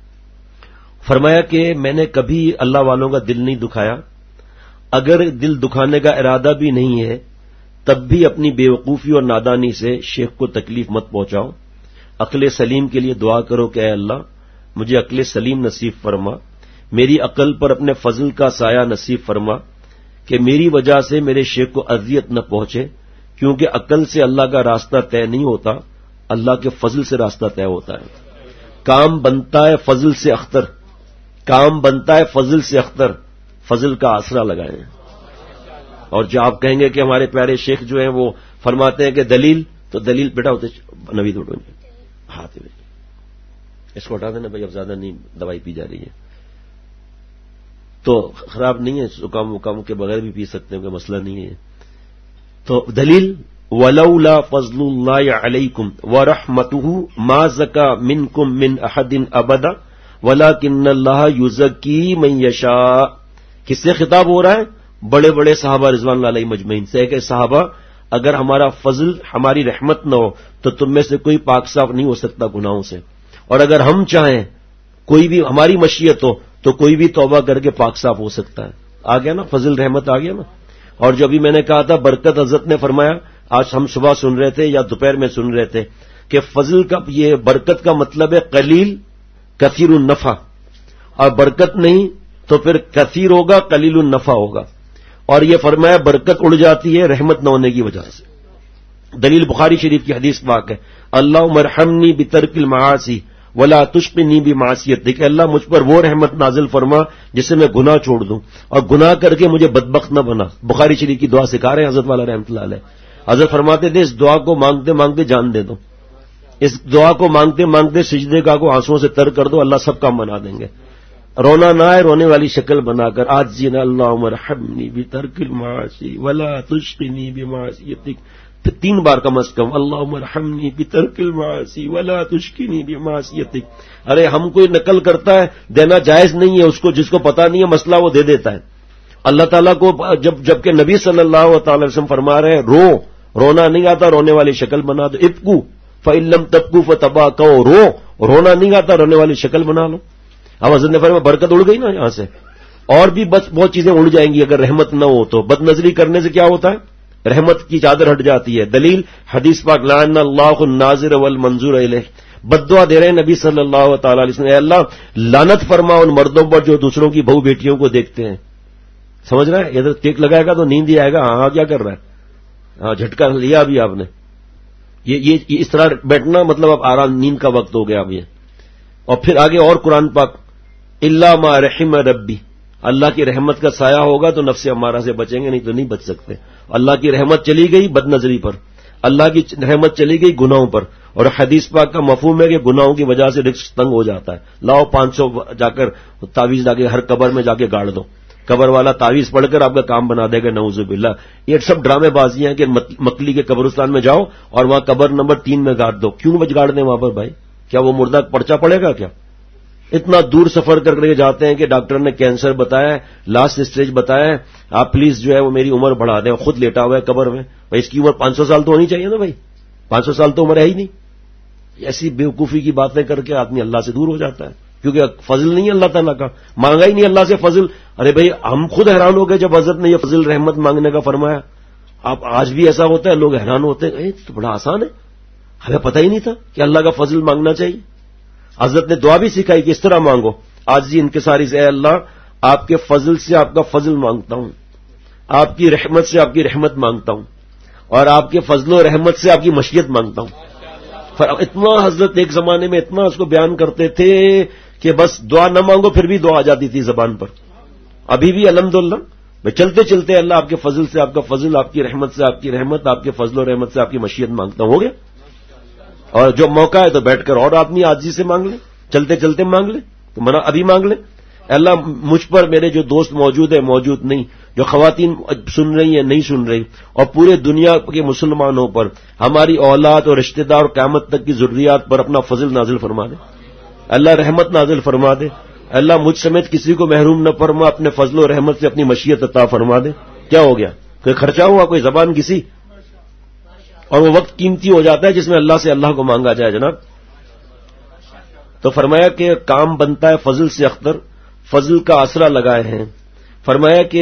فرمایا کہ میں نے کبھی اللہ والوں کا دل نہیں دکھایا، اگر دل دکھانے کا ارادہ بھی نہیں ہے تب بھی اپنی بے وقوفی اور نادانی سے شیخ کو تکلیف مت پہنچاؤ. عقل سلیم کے لیے دعا کرو کہ اے اللہ مجھے عقل سلیم نصیب فرما، میری عقل پر اپنے فضل کا سایہ نصیب فرما کہ میری وجہ سے میرے شیخ کو اذیت نہ پہنچے، کیونکہ عقل سے اللہ کا راستہ طے نہیں ہوتا، اللہ کے فضل سے راستہ طے ہوتا ہے. کام بنتا ہے فضل سے اختر، کام بنتا ہے فضل سے اختر، فضل کا آسرا لگائیں. اور جو آپ کہیں گے کہ ہمارے پیارے شیخ جو ہیں وہ فرماتے ہیں کہ دلیل، تو دلیل بیٹا ہوتے نوید اٹھو ہاتھ میں اس کو ہٹا دینا بھائی، اب زیادہ نہیں دوائی پی جا رہی ہے تو خراب نہیں ہے، زکام وکام کے بغیر بھی پی سکتے ہیں، کوئی مسئلہ نہیں ہے. تو دلیل ولولا فضل اللہ علیکم ورحمتہ ما زکا منکم من احد ابدا ولکن اللہ یزکی من یشاء. کس سے خطاب ہو رہا ہے؟ بڑے بڑے صحابہ رضوان اللہ علیہ مجمعین سے کہ صحابہ اگر ہمارا فضل ہماری رحمت نہ ہو تو تم میں سے کوئی پاک صاف نہیں ہو سکتا گناہوں سے، اور اگر ہم چاہیں کوئی بھی ہماری مشیت ہو تو کوئی بھی توبہ کر کے پاک صاف ہو سکتا ہے. آ گیا نا فضل رحمت آ گیا نا. اور جو ابھی میں نے کہا تھا برکت، حضرت نے فرمایا آج ہم صبح سن رہے تھے یا دوپہر میں سن رہے تھے کہ فضل کا یہ برکت کا مطلب ہے قلیل کثیر النفع، اور برکت نہیں تو پھر کثیر ہوگا قلیل النفع ہوگا. اور یہ فرمایا برکت اڑ جاتی ہے رحمت نہ ہونے کی وجہ سے. دلیل بخاری شریف کی حدیث پاک ہے اللہم ارحمنی بترک المعاصی ولا تشقنی بمعصیتک، کہ اللہ مجھ پر وہ رحمت نازل فرما جس سے میں گناہ چھوڑ دوں اور گناہ کر کے مجھے بدبخت نہ بنا. بخاری شریف کی دعا سکھا رہے ہیں حضرت والا رحمۃ اللہ علیہ. حضرت فرماتے تھے اس دعا کو مانگتے مانگتے جان دے دو، اس دعا کو مانگتے مانگتے سجدے کا کو آنسوؤں سے تر کر دو، اللہ سب کام بنا دیں گے. رونا نہ ہے، رونے والی شکل بنا کر آج جینا اللہم ارحمنی بترک المعاصی ولا تشقنی بمعصیتک، تین بار کم از کم اللہم ارحمنی بترک المعاصی ولا تشقنی بمعصیتک. ارے ہم کوئی نقل کرتا ہے دینا جائز نہیں ہے، اس کو جس کو پتا نہیں ہے مسئلہ وہ دے دیتا ہے. اللہ تعالیٰ کو جب جبکہ نبی صلی اللہ تعالی وسلم فرما رہے ہیں رو رونا نہیں آتا رونے والی شکل بنا دو، ابکو فإن لم تبکو فتباکوا، رو رونا نہیں آتا رونے والی شکل بنا لو. اب حضرت نے فرمایا برکت اڑ گئی نا یہاں سے، اور بھی بس بہت چیزیں اڑ جائیں گی اگر رحمت نہ ہو تو. بد نظری کرنے سے کیا ہوتا ہے؟ رحمت کی چادر ہٹ جاتی ہے. دلیل حدیث پاک لعن اللہ الناظر والمنظور الیہ، بد دعا دے رہے ہیں نبی صلی اللہ تعالی علیہ وسلم، اے اللہ لعنت فرما ان مردوں پر جو دوسروں کی بہو بیٹیوں کو دیکھتے ہیں. سمجھ رہے ہیں؟ ادھر کیک لگائے گا تو نیند ہی آئے گا. ہاں کیا کر رہا ہے؟ ہاں جھٹکا لیا ابھی آپ نے. یہ یہ اس طرح بیٹھنا مطلب اب آرام نیند کا وقت ہو گیا اب یہ. اور پھر آگے اور قرآن پاک اللہ ما رحم ربی اللہ کی رحمت کا سایہ ہوگا تو نفس امارہ سے بچیں گے، نہیں تو نہیں بچ سکتے. اللہ کی رحمت چلی گئی بد نظری پر، اللہ کی رحمت چلی گئی گناہوں پر. اور حدیث پاک کا مفہوم ہے کہ گناہوں کی وجہ سے رزق تنگ ہو جاتا ہے. لاؤ پانچ سو جا کر تعویذ لا کے ہر قبر میں جا کے گاڑ دو، قبر والا تعویذ پڑھ کر آپ کا کام بنا دے گا، نعوذ باللہ. یہ سب ڈرامے بازیاں ہیں کہ مکلی کے قبرستان میں جاؤ اور وہاں قبر نمبر تین میں گاڑ دو. کیوں بچ گاڑ دیں وہاں پر بھائی؟ کیا وہ مردہ پرچہ پڑے گا کیا؟ اتنا دور سفر کر کے جاتے ہیں کہ ڈاکٹر نے کینسر بتایا ہے، لاسٹ اسٹیج بتایا ہے، آپ پلیز جو ہے وہ میری عمر بڑھا دیں. خود لیٹا ہوا ہے قبر میں. بھائی اس کی عمر پانچ سو سال تو ہونی چاہیے نا بھائی، پانچ سو سال تو عمر ہے ہی نہیں. ایسی بیوقوفی کی باتیں کر کے آدمی اللہ سے دور ہو جاتا ہے، کیونکہ فضل نہیں ہے اللہ تعالیٰ کا، مانگا ہی نہیں اللہ سے فضل. ارے بھائی ہم خود حیران ہو گئے جب حضرت نے یہ فضل رحمت مانگنے کا فرمایا. آپ آج بھی ایسا ہوتا ہے، لوگ حیران ہوتے ہیں، اے تو بڑا آسان ہے، ہمیں پتہ ہی نہیں تھا کہ اللہ کا فضل مانگنا چاہیے. حضرت نے دعا بھی سکھائی کہ اس طرح مانگو، آج جی انکساری سے، اے اللہ آپ کے فضل سے آپ کا فضل مانگتا ہوں، آپ کی رحمت سے آپ کی رحمت مانگتا ہوں، اور آپ کے فضل و رحمت سے آپ کی مشیت مانگتا ہوں. اتنا حضرت ایک زمانے میں اتنا اس کو بیان کرتے تھے کہ بس دعا نہ مانگو پھر بھی دعا آ جاتی تھی زبان پر. ابھی بھی الحمدللہ میں چلتے چلتے اللہ آپ کے فضل سے آپ کا فضل، آپ کی رحمت سے آپ کی رحمت، آپ کے فضل و رحمت سے آپ کی مشیت مانگتا ہوں. ہو گیا. اور جو موقع ہے تو بیٹھ کر اور آدمی عاجزی سے مانگ لے، چلتے چلتے مانگ لے، تو منا ابھی مانگ لے. اللہ مجھ پر میرے جو دوست موجود ہے موجود نہیں، جو خواتین سن رہی ہیں نہیں سن رہی، اور پورے دنیا کے مسلمانوں پر، ہماری اولاد اور رشتہ دار اور قیامت تک کی ضروریات پر اپنا فضل نازل فرما دے. اللہ رحمت نازل فرما دے. اللہ مجھ سمیت کسی کو محروم نہ فرما، اپنے فضل و رحمت سے اپنی مشیت عطا فرما دے. کیا ہو گیا؟ کوئی خرچہ ہوا، کوئی زبان کسی، اور وہ وقت قیمتی ہو جاتا ہے جس میں اللہ سے اللہ کو مانگا جائے. جناب تو فرمایا کہ کام بنتا ہے فضل سے اختر، فضل کا آسرا لگائے ہیں. فرمایا کہ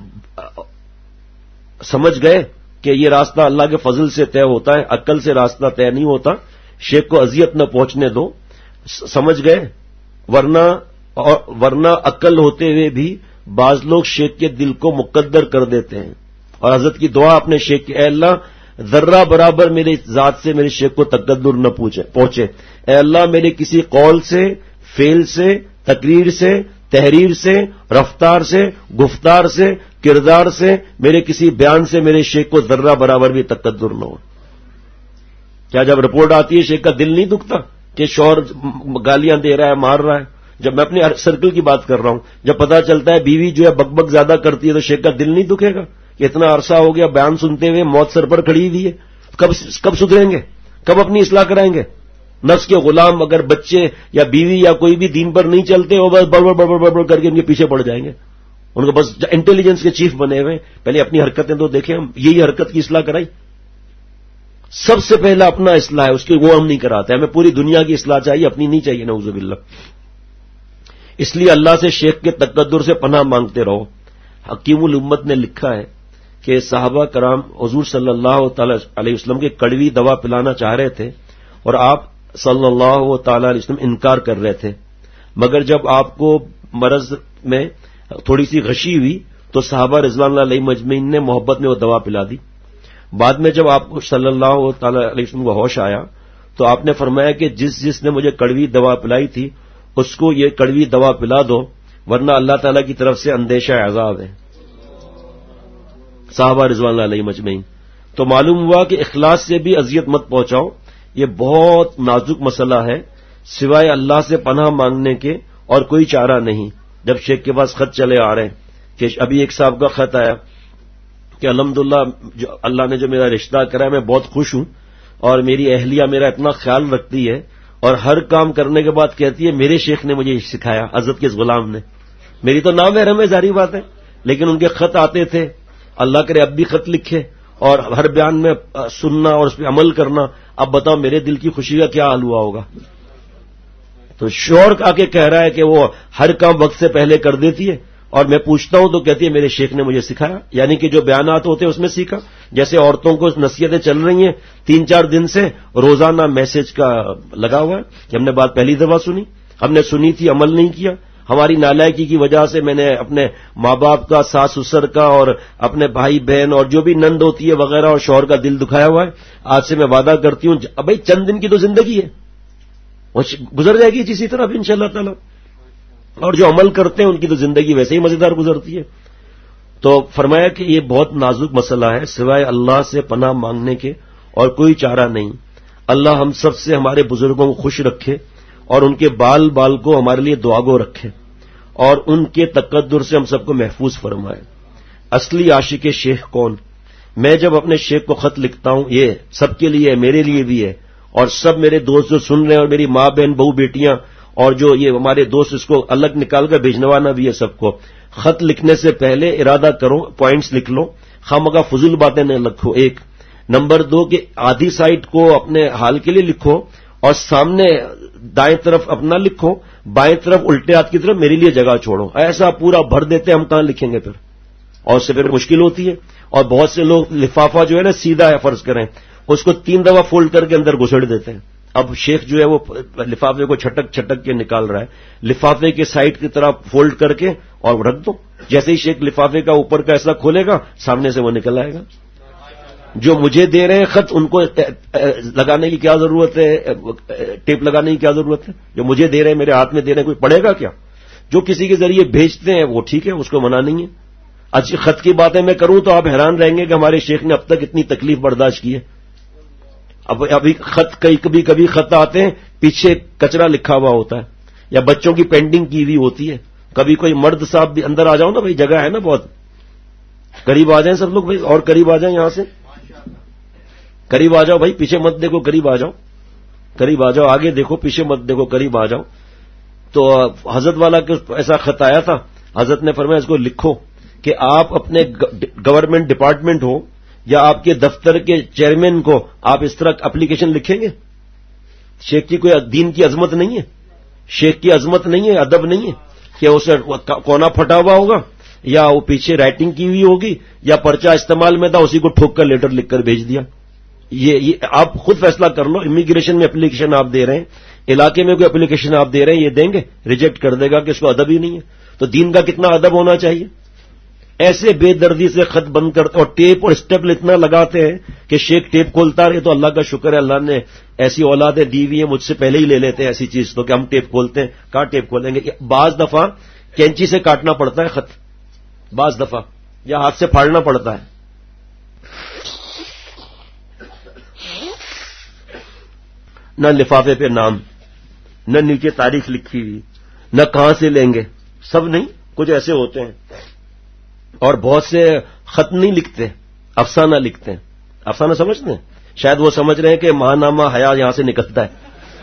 سمجھ گئے کہ یہ راستہ اللہ کے فضل سے طے ہوتا ہے، عقل سے راستہ طے نہیں ہوتا. شیخ کو اذیت نہ پہنچنے دو. سمجھ گئے؟ ورنہ اور ورنہ عقل ہوتے ہوئے بھی بعض لوگ شیخ کے دل کو مقدر کر دیتے ہیں. اور حضرت کی دعا اپنے شیخ کی، اے اللہ ذرہ برابر میرے ذات سے میرے شیخ کو تقدر نہ پہنچے. اے اللہ میرے کسی قول سے، فعل سے، تقریر سے، تحریر سے، رفتار سے، گفتار سے، کردار سے، میرے کسی بیان سے میرے شیخ کو ذرہ برابر بھی تقدر نہ ہو. کیا جب رپورٹ آتی ہے شیخ کا دل نہیں دکھتا کہ شوہر گالیاں دے رہا ہے، مار رہا ہے؟ جب میں اپنے سرکل کی بات کر رہا ہوں، جب پتا چلتا ہے بیوی جو ہے بک بک زیادہ کرتی ہے تو شیخ کا دل نہیں دکھے گا کہ اتنا عرصہ ہو گیا بیان سنتے ہوئے موت سر پر کھڑی ہوئی ہے، کب کب سدھریں گے، کب اپنی اصلاح کرائیں گے؟ نفس کے غلام اگر بچے یا بیوی یا کوئی بھی دین پر نہیں چلتے ہو، بس بڑبڑ بڑبڑ بڑبڑ کر کے ان کے پیچھے پڑ جائیں گے. ان کو بس انٹیلیجنس کے چیف بنے ہوئے. پہلے اپنی حرکتیں تو دیکھیں، ہم یہی حرکت کی اصلاح کرائی. سب سے پہلا اپنا اصلاح ہے، اس کی وہ ہم نہیں کراتے. ہمیں پوری دنیا کی اصلاح چاہیے، اپنی نہیں چاہیے، نعوذ باللہ. اس لیے اللہ سے شیخ کے تقدر سے پناہ مانگتے رہو. حکیم الامت نے لکھا ہے کہ صحابہ کرام حضور صلی اللہ تعالی علیہ وسلم کے کڑوی دوا پلانا چاہ رہے تھے اور آپ صلی اللہ تعالی علیہ وسلم انکار کر رہے تھے، مگر جب آپ کو مرض میں تھوڑی سی غشی ہوئی تو صحابہ رضوان اللہ علیہ مجمعین نے محبت میں وہ دوا پلا دی. بعد میں جب آپ کو صلی اللہ تعالی علیہ وسلم کو ہوش آیا تو آپ نے فرمایا کہ جس جس نے مجھے کڑوی دوا پلائی تھی اس کو یہ کڑوی دوا پلا دو، ورنہ اللہ تعالی کی طرف سے اندیشہ عذاب ہے. صحابہ رضوان اللہ علیہ مجمعین. تو معلوم ہوا کہ اخلاص سے بھی اذیت مت پہنچاؤ. یہ بہت نازک مسئلہ ہے، سوائے اللہ سے پناہ مانگنے کے اور کوئی چارہ نہیں. جب شیخ کے پاس خط چلے آ رہے ہیں کہ ابھی ایک صاحب کا خط آیا کہ الحمدللہ جو اللہ نے جو میرا رشتہ کرا ہے میں بہت خوش ہوں، اور میری اہلیہ میرا اتنا خیال رکھتی ہے، اور ہر کام کرنے کے بعد کہتی ہے میرے شیخ نے مجھے یہ سکھایا، حضرت کے اس غلام نے. میری تو نام محرم ہے، ظاہری بات ہے، لیکن ان کے خط آتے تھے. اللہ کرے اب بھی خط لکھے اور ہر بیان میں سننا اور اس پہ عمل کرنا. اب بتاؤ میرے دل کی خوشی کا کیا حال ہوا ہوگا. تو شور آ کے کہہ رہا ہے کہ وہ ہر کام وقت سے پہلے کر دیتی ہے، اور میں پوچھتا ہوں تو کہتی ہے میرے شیخ نے مجھے سکھایا. یعنی کہ جو بیانات ہوتے ہیں اس میں سیکھا. جیسے عورتوں کو نصیحتیں چل رہی ہیں تین چار دن سے، روزانہ میسج کا لگا ہوا ہے کہ ہم نے بات پہلی دفعہ سنی، ہم نے سنی تھی، عمل نہیں کیا. ہماری نالائکی کی وجہ سے میں نے اپنے ماں باپ کا، ساس سسر کا، اور اپنے بھائی بہن اور جو بھی نند ہوتی ہے وغیرہ اور شوہر کا دل دکھایا ہوا ہے. آج سے میں وعدہ کرتی ہوں بھائی چند دن کی تو زندگی ہے، وہ گزر جائے گی اسی طرح ان شاء اللہ تعالی. اور جو عمل کرتے ہیں ان کی تو زندگی ویسے ہی مزیدار گزرتی ہے. تو فرمایا کہ یہ بہت نازک مسئلہ ہے، سوائے اللہ سے پناہ مانگنے کے اور کوئی چارہ نہیں. اللہ ہم سب سے ہمارے بزرگوں کو خوش رکھے اور ان کے بال بال کو ہمارے لیے دعاگو رکھے اور ان کے تقدر سے ہم سب کو محفوظ فرمائے. اصلی عاشق شیخ کون؟ میں جب اپنے شیخ کو خط لکھتا ہوں، یہ سب کے لیے ہے، میرے لیے بھی ہے، اور سب میرے دوست جو سن رہے ہیں اور میری ماں بہن بہو بیٹیاں اور جو یہ ہمارے دوست اس کو الگ نکال کر بھیجنوانا بھی ہے سب کو. خط لکھنے سے پہلے ارادہ کرو، پوائنٹس لکھ لو، خامخواہ فضول باتیں نہ لکھو. ایک نمبر دو کہ آدھی سائڈ کو اپنے حال کے لیے لکھو اور سامنے دائیں طرف اپنا لکھو، بائیں طرف الٹے ہاتھ کی طرف میرے لیے جگہ چھوڑو. ایسا پورا بھر دیتے ہم کہاں لکھیں گے پھر، اور اس سے پھر مشکل ہوتی ہے. اور بہت سے لوگ لفافہ جو ہے نا سیدھا ہے فرض کریں، اس کو تین دفعہ فولڈ کر کے اندر گھسڑ دیتے ہیں. اب شیخ جو ہے وہ لفافے کو چھٹک چھٹک کے نکال رہا ہے، لفافے کے سائڈ کی طرف فولڈ کر کے اور رکھ دو. جیسے ہی شیخ لفافے کا اوپر کا ایسا کھولے گا سامنے سے وہ نکل آئے گا. جو مجھے دے رہے ہیں خط ان کو لگانے کی کیا ضرورت ہے، ٹیپ لگانے کی کیا ضرورت ہے؟ جو مجھے دے رہے ہیں میرے ہاتھ میں دے رہے ہیں کوئی پڑھے گا کیا؟ جو کسی کے ذریعے بھیجتے ہیں وہ ٹھیک ہے، اس کو منع نہیں ہے. اچھی خط کی باتیں میں کروں تو آپ حیران رہیں گے کہ ہمارے شیخ نے اب تک اتنی تکلیف برداشت کی ہے. اب ابھی خط کئی کبھی کبھی خط آتے ہیں پیچھے کچرا لکھا ہوا ہوتا ہے یا بچوں کی پینٹنگ کی ہوئی ہوتی ہے. کبھی کوئی مرد صاحب بھی اندر آ جاؤ نا بھائی، جگہ ہے نا بہت، قریب آ جائیں سب لوگ بھائی، اور قریب آ جائیں، یہاں سے قریب آ جاؤ بھائی، پیچھے مت دیکھو، قریب آ جاؤ، قریب آ جاؤ، آگے دیکھو پیچھے مت دیکھو، قریب آ جاؤ. تو حضرت والا کے ایسا خط آیا تھا، حضرت نے فرمایا اس کو لکھو کہ آپ اپنے گورنمنٹ ڈپارٹمنٹ ہو یا آپ کے دفتر کے چیئرمین کو آپ اس طرح اپلیکیشن لکھیں گے؟ شیخ کی کوئی دین کی عظمت نہیں ہے، شیخ کی عظمت نہیں ہے، ادب نہیں ہے کہ اسے کونا پھٹا ہوا ہوگا یا وہ پیچھے رائٹنگ کی ہوئی ہوگی یا پرچہ استعمال میں تھا اسی کو ٹھوک کر لیٹر لکھ کر بھیج دیا. یہ, یہ آپ خود فیصلہ کر لو. امیگریشن میں اپلیکیشن آپ دے رہے ہیں، علاقے میں کوئی اپلیکیشن آپ دے رہے ہیں، یہ دیں گے؟ ریجیکٹ کر دے گا کہ اس کو ادب ہی نہیں ہے. تو دین کا کتنا ادب ہونا چاہیے. ایسے بے دردی سے خط بند کرتے اور ٹیپ اور اسٹیپل اتنا لگاتے ہیں کہ شیخ ٹیپ کھولتا رہے. تو اللہ کا شکر ہے اللہ نے ایسی اولادیں دی ہوئی ہیں، مجھ سے پہلے ہی لے لیتے ہیں ایسی چیز تو کہ ہم ٹیپ کھولتے ہیں. کہاں ٹیپ کھولیں گے؟ بعض دفعہ کینچی سے کاٹنا پڑتا ہے خط، بعض دفعہ یا ہاتھ سے پھاڑنا پڑتا ہے. نہ لفافے پہ نام، نہ نیچے تاریخ لکھی ہوئی، نہ کہاں سے لیں گے، سب نہیں. کچھ ایسے ہوتے ہیں اور بہت سے خط نہیں لکھتے، افسانہ لکھتے ہیں. افسانہ سمجھتے ہیں؟ شاید وہ سمجھ رہے ہیں کہ ماہنامہ حیا یہاں سے نکلتا ہے.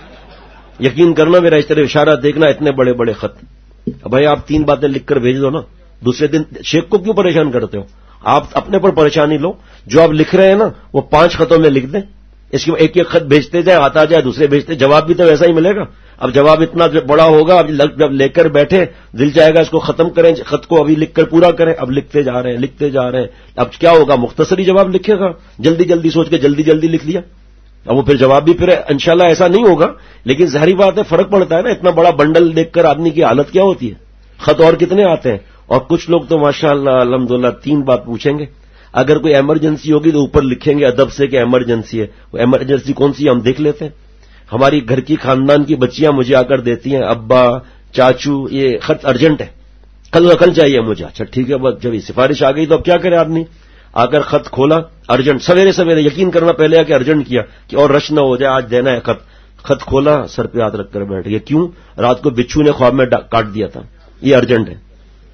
یقین کرنا میرا اس طرح اشارہ دیکھنا، اتنے بڑے بڑے خط. بھائی آپ تین باتیں لکھ کر بھیج دو نا، دوسرے دن شیخ کو کیوں پریشان کرتے ہو؟ آپ اپنے پر پریشانی لو. جو آپ لکھ رہے ہیں نا وہ پانچ خطوں میں لکھ دیں، اس کے ایک ایک خط بھیجتے جائے، آتا جائے، دوسرے بھیجتے، جواب بھی تو ویسا ہی ملے گا. اب جواب اتنا بڑا ہوگا، اب جب لے کر بیٹھے دل چاہے گا اس کو ختم کریں، خط کو ابھی لکھ کر پورا کریں. اب لکھتے جا رہے ہیں لکھتے جا رہے ہیں، اب کیا ہوگا؟ مختصری جواب لکھے گا، جلدی جلدی سوچ کے جلدی جلدی لکھ لیا. اب وہ پھر جواب بھی پھر انشاءاللہ ایسا نہیں ہوگا، لیکن ظاہری بات ہے فرق پڑتا ہے نا. اتنا بڑا بنڈل دیکھ کر آدمی کی حالت کیا ہوتی ہے. خط اور کتنے آتے ہیں. اور کچھ لوگ تو ماشاءاللہ الحمدللہ تین بات پوچھیں گے. اگر کوئی ایمرجنسی ہوگی تو اوپر لکھیں گے ادب سے کہ ایمرجنسی ہے. وہ ایمرجنسی کون سی ہم دیکھ لیتے ہیں. ہماری گھر کی خاندان کی بچیاں مجھے آ کر دیتی ہیں، ابا چاچو یہ خط ارجنٹ ہے، کل کل چاہیے مجھے. اچھا ٹھیک ہے، بس جب سفارش آ گئی تو اب کیا کرے آدمی. آ کر خط کھولا ارجنٹ، سویرے سویرے یقین کرنا پہلے آ کے ارجنٹ کیا کہ اور رش نہ ہو جائے، آج دینا ہے خط. خط کھولا، سر پہ ہاتھ رکھ کر بیٹھ گیا. کیوں؟ رات کو بچھو نے خواب میں کاٹ دیا تھا. یہ ارجنٹ ہے،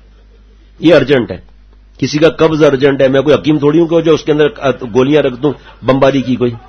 یہ ارجنٹ ہے. کسی کا قبض ارجنٹ ہے. میں کوئی حکیم تھوڑی ہوں کہ جو اس کے اندر گولیاں رکھ دوں بمباری کی کوئی.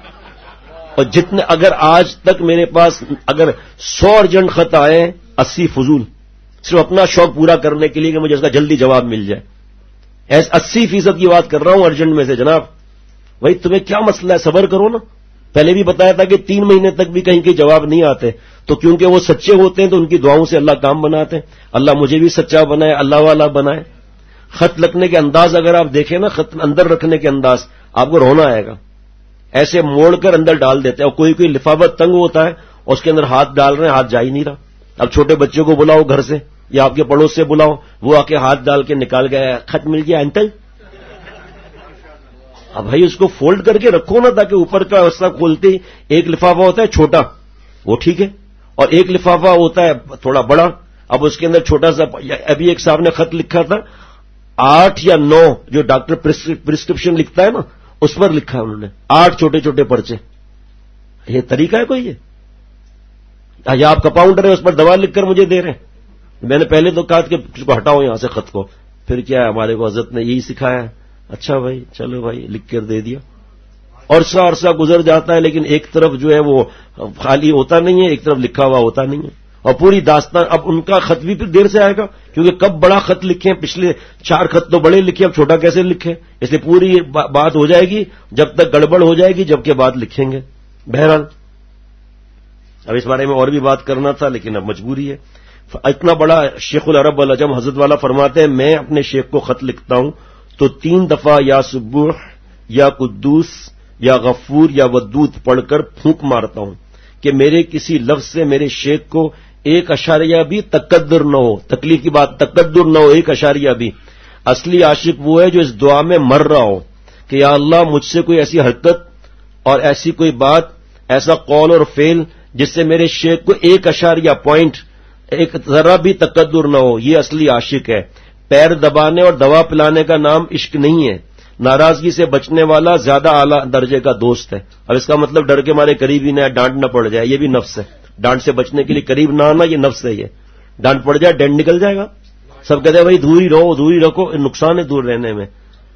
اور جتنے اگر آج تک میرے پاس اگر سو ارجنٹ خط آئے، اسی فضول، صرف اپنا شوق پورا کرنے کے لیے کہ مجھے اس کا جلدی جواب مل جائے. ایس اسی فیصد کی بات کر رہا ہوں ارجنٹ میں سے. جناب بھائی تمہیں کیا مسئلہ ہے، صبر کرو نا. پہلے بھی بتایا تھا کہ تین مہینے تک بھی کہیں کے جواب نہیں آتے تو کیونکہ وہ سچے ہوتے ہیں تو ان کی دعاؤں سے اللہ کام بناتے ہیں. اللہ مجھے بھی سچا بنائے، اللہ والا بنائے. خط لکھنے کے انداز اگر آپ دیکھیں نا، خط اندر رکھنے کے انداز آپ کو رونا آئے گا. ایسے موڑ کر اندر ڈال دیتے ہیں. اور کوئی کوئی لفافہ تنگ ہوتا ہے اور اس کے اندر ہاتھ ڈال رہے ہیں، ہاتھ جا ہی نہیں رہا. اب چھوٹے بچوں کو بلاؤ گھر سے یا آپ کے پڑوس سے بلاؤ، وہ آ کے ہاتھ ڈال کے نکال گیا، خط مل گیا انکل. اب بھائی اس کو فولڈ کر کے رکھو نا تاکہ اوپر کا حصہ کھولتے ہی ایک لفافہ ہوتا ہے چھوٹا، وہ ٹھیک ہے، اور ایک لفافہ ہوتا ہے تھوڑا بڑا، اب اس کے اندر چھوٹا سا، ابھی ایک صاحب نے خط لکھا تھا، آٹھ یا نو جو ڈاکٹر پرسکرپشن لکھتا ہے نا اس پر لکھا ہے انہوں نے، آٹھ چھوٹے چھوٹے پرچے. یہ طریقہ ہے کوئی؟ یہ یا آپ کمپاؤنڈر ہیں اس پر دوا لکھ کر مجھے دے رہے ہیں. میں نے پہلے تو کہا کہ اس کو ہٹاؤ یہاں سے خط کو، پھر کیا ہے ہمارے کو حضرت نے یہی سکھایا ہے. اچھا بھائی چلو بھائی لکھ کر دے دیا. عرصہ عرصہ گزر جاتا ہے لیکن ایک طرف جو ہے وہ خالی ہوتا نہیں ہے، ایک طرف لکھا ہوا ہوتا نہیں ہے. اور پوری داستان، اب ان کا خط بھی پھر دیر سے آئے گا کیونکہ کب بڑا خط لکھیں، پچھلے چار خط تو بڑے لکھے، اب چھوٹا کیسے لکھیں؟ اس لیے پوری بات ہو جائے گی جب تک گڑبڑ ہو جائے گی جب کے بعد لکھیں گے. بہرحال اب اس بارے میں اور بھی بات کرنا تھا لیکن اب مجبوری ہے. اتنا بڑا شیخ العرب والعجم حضرت والا فرماتے ہیں میں اپنے شیخ کو خط لکھتا ہوں تو تین دفعہ یا سبوح یا قدوس یا غفور یا ودود پڑھ کر پھونک مارتا ہوں کہ میرے کسی لفظ سے میرے شیخ کو ایک اشاریہ بھی تقدر نہ ہو. تکلیف کی بات، تقدر نہ ہو، ایک اشاریہ بھی. اصلی عاشق وہ ہے جو اس دعا میں مر رہا ہو کہ یا اللہ مجھ سے کوئی ایسی حرکت اور ایسی کوئی بات، ایسا قول اور فعل جس سے میرے شیخ کو ایک اشاریہ پوائنٹ، ایک ذرا بھی تقدر نہ ہو. یہ اصلی عاشق ہے. پیر دبانے اور دوا پلانے کا نام عشق نہیں ہے. ناراضگی سے بچنے والا زیادہ اعلیٰ درجے کا دوست ہے. اب اس کا مطلب ڈر کے مارے قریب ہی نہ، ڈانٹ نہ پڑ جائے، یہ بھی نفس ہے. ڈانٹ سے بچنے کے لیے قریب نہ آنا یہ نفس ہے. یہ ڈانٹ پڑ جائے ڈینڈ نکل جائے گا. سب کہتے ہیں بھائی دور ہی رہو، دور ہی رکھو، نقصان ہے دور رہنے میں.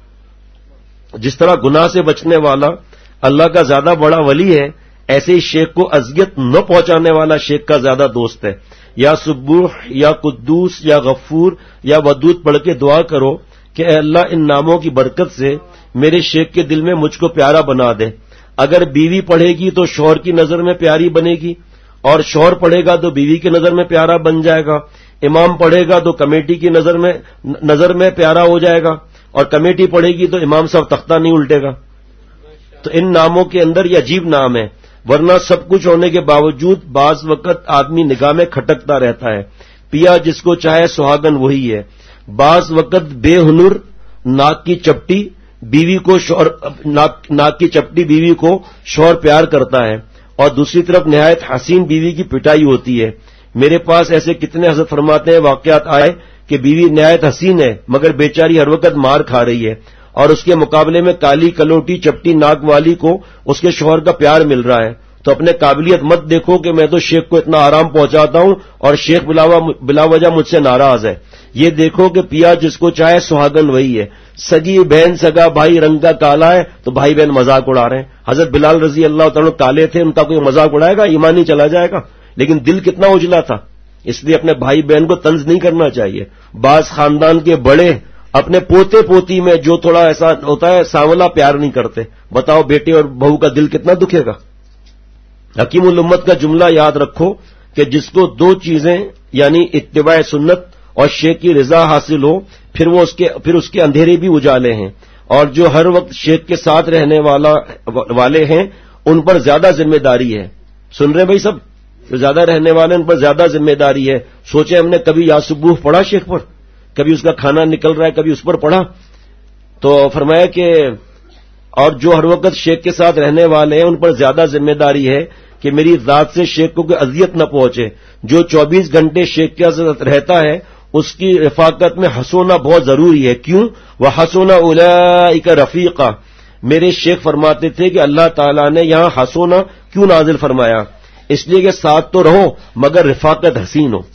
جس طرح گناہ سے بچنے والا اللہ کا زیادہ بڑا ولی ہے، ایسے ہی شیخ کو اذیت نہ پہنچانے والا شیخ کا زیادہ دوست ہے. یا سبوح یا قدوس یا غفور یا ودود پڑھ کے دعا کرو کہ اے اللہ ان ناموں کی برکت سے میرے شیخ کے دل میں مجھ کو پیارا بنا دے. اگر بیوی پڑھے گی تو شوہر کی نظر میں پیاری بنے گی، اور شوہر پڑھے گا تو بیوی کی نظر میں پیارا بن جائے گا. امام پڑھے گا تو کمیٹی کی نظر میں نظر میں پیارا ہو جائے گا، اور کمیٹی پڑھے گی تو امام صاحب تختہ نہیں الٹے گا. تو ان ناموں کے اندر یہ عجیب نام ہے. ورنہ سب کچھ ہونے کے باوجود بعض وقت آدمی نگاہ میں کھٹکتا رہتا ہے. پیا جس کو چاہے سہاگن وہی ہے. بعض وقت بے ہنر ناک کی چپٹی بیوی کو شوہر ناک, ناک کی چپٹی بیوی کو شوہر پیار کرتا ہے، اور دوسری طرف نہایت حسین بیوی کی پٹائی ہوتی ہے. میرے پاس ایسے کتنے حضرت فرماتے ہیں واقعات آئے کہ بیوی نہایت حسین ہے مگر بیچاری ہر وقت مار کھا رہی ہے، اور اس کے مقابلے میں کالی کلوٹی چپٹی ناک والی کو اس کے شوہر کا پیار مل رہا ہے. تو اپنے قابلیت مت دیکھو کہ میں تو شیخ کو اتنا آرام پہنچاتا ہوں اور شیخ بلا وجہ مجھ سے ناراض ہے. یہ دیکھو کہ پیا جس کو چاہے سہاگن وہی ہے. سگی بہن سگا بھائی رنگ کا کالا ہے تو بھائی بہن مذاق اڑا رہے ہیں. حضرت بلال رضی اللہ تعالیٰ کالے تھے، ان کا کوئی مذاق اڑائے گا؟ ایمان ہی چلا جائے گا. لیکن دل کتنا اجلا تھا. اس لیے اپنے بھائی بہن کو طنز نہیں کرنا چاہیے. بعض خاندان کے بڑے اپنے پوتے پوتی میں جو تھوڑا ایسا ہوتا ہے سانولا پیار نہیں کرتے. بتاؤ بیٹے اور بہو کا دل کتنا دکھے گا. حکیم الامت کا جملہ یاد رکھو کہ جس کو دو چیزیں یعنی اتباع سنت اور شیخ کی رضا حاصل ہو پھر وہ اس کے پھر اس کے اندھیرے بھی اجالے ہیں. اور جو ہر وقت شیخ کے ساتھ رہنے والا والے ہیں ان پر زیادہ ذمہ داری ہے. سن رہے بھائی سب؟ جو زیادہ رہنے والے ان پر زیادہ ذمہ داری ہے. سوچے ہم نے کبھی یا سبوح پڑھا شیخ پر، کبھی اس کا کھانا نکل رہا ہے کبھی اس پر پڑھا. تو فرمایا کہ اور جو ہر وقت شیخ کے ساتھ رہنے والے ہیں ان پر زیادہ ذمہ داری ہے کہ میری ذات سے شیخ کو کوئی اذیت نہ پہنچے. جو چوبیس گھنٹے شیخ کے ساتھ رہتا ہے اس کی رفاقت میں ہنسونا بہت ضروری ہے. کیوں؟ وَحَسُنَ أُولَئِكَ رَفِيقًا. میرے شیخ فرماتے تھے کہ اللہ تعالیٰ نے یہاں ہنسونا کیوں نازل فرمایا؟ اس لیے کہ ساتھ تو رہو مگر رفاقت حسین ہو.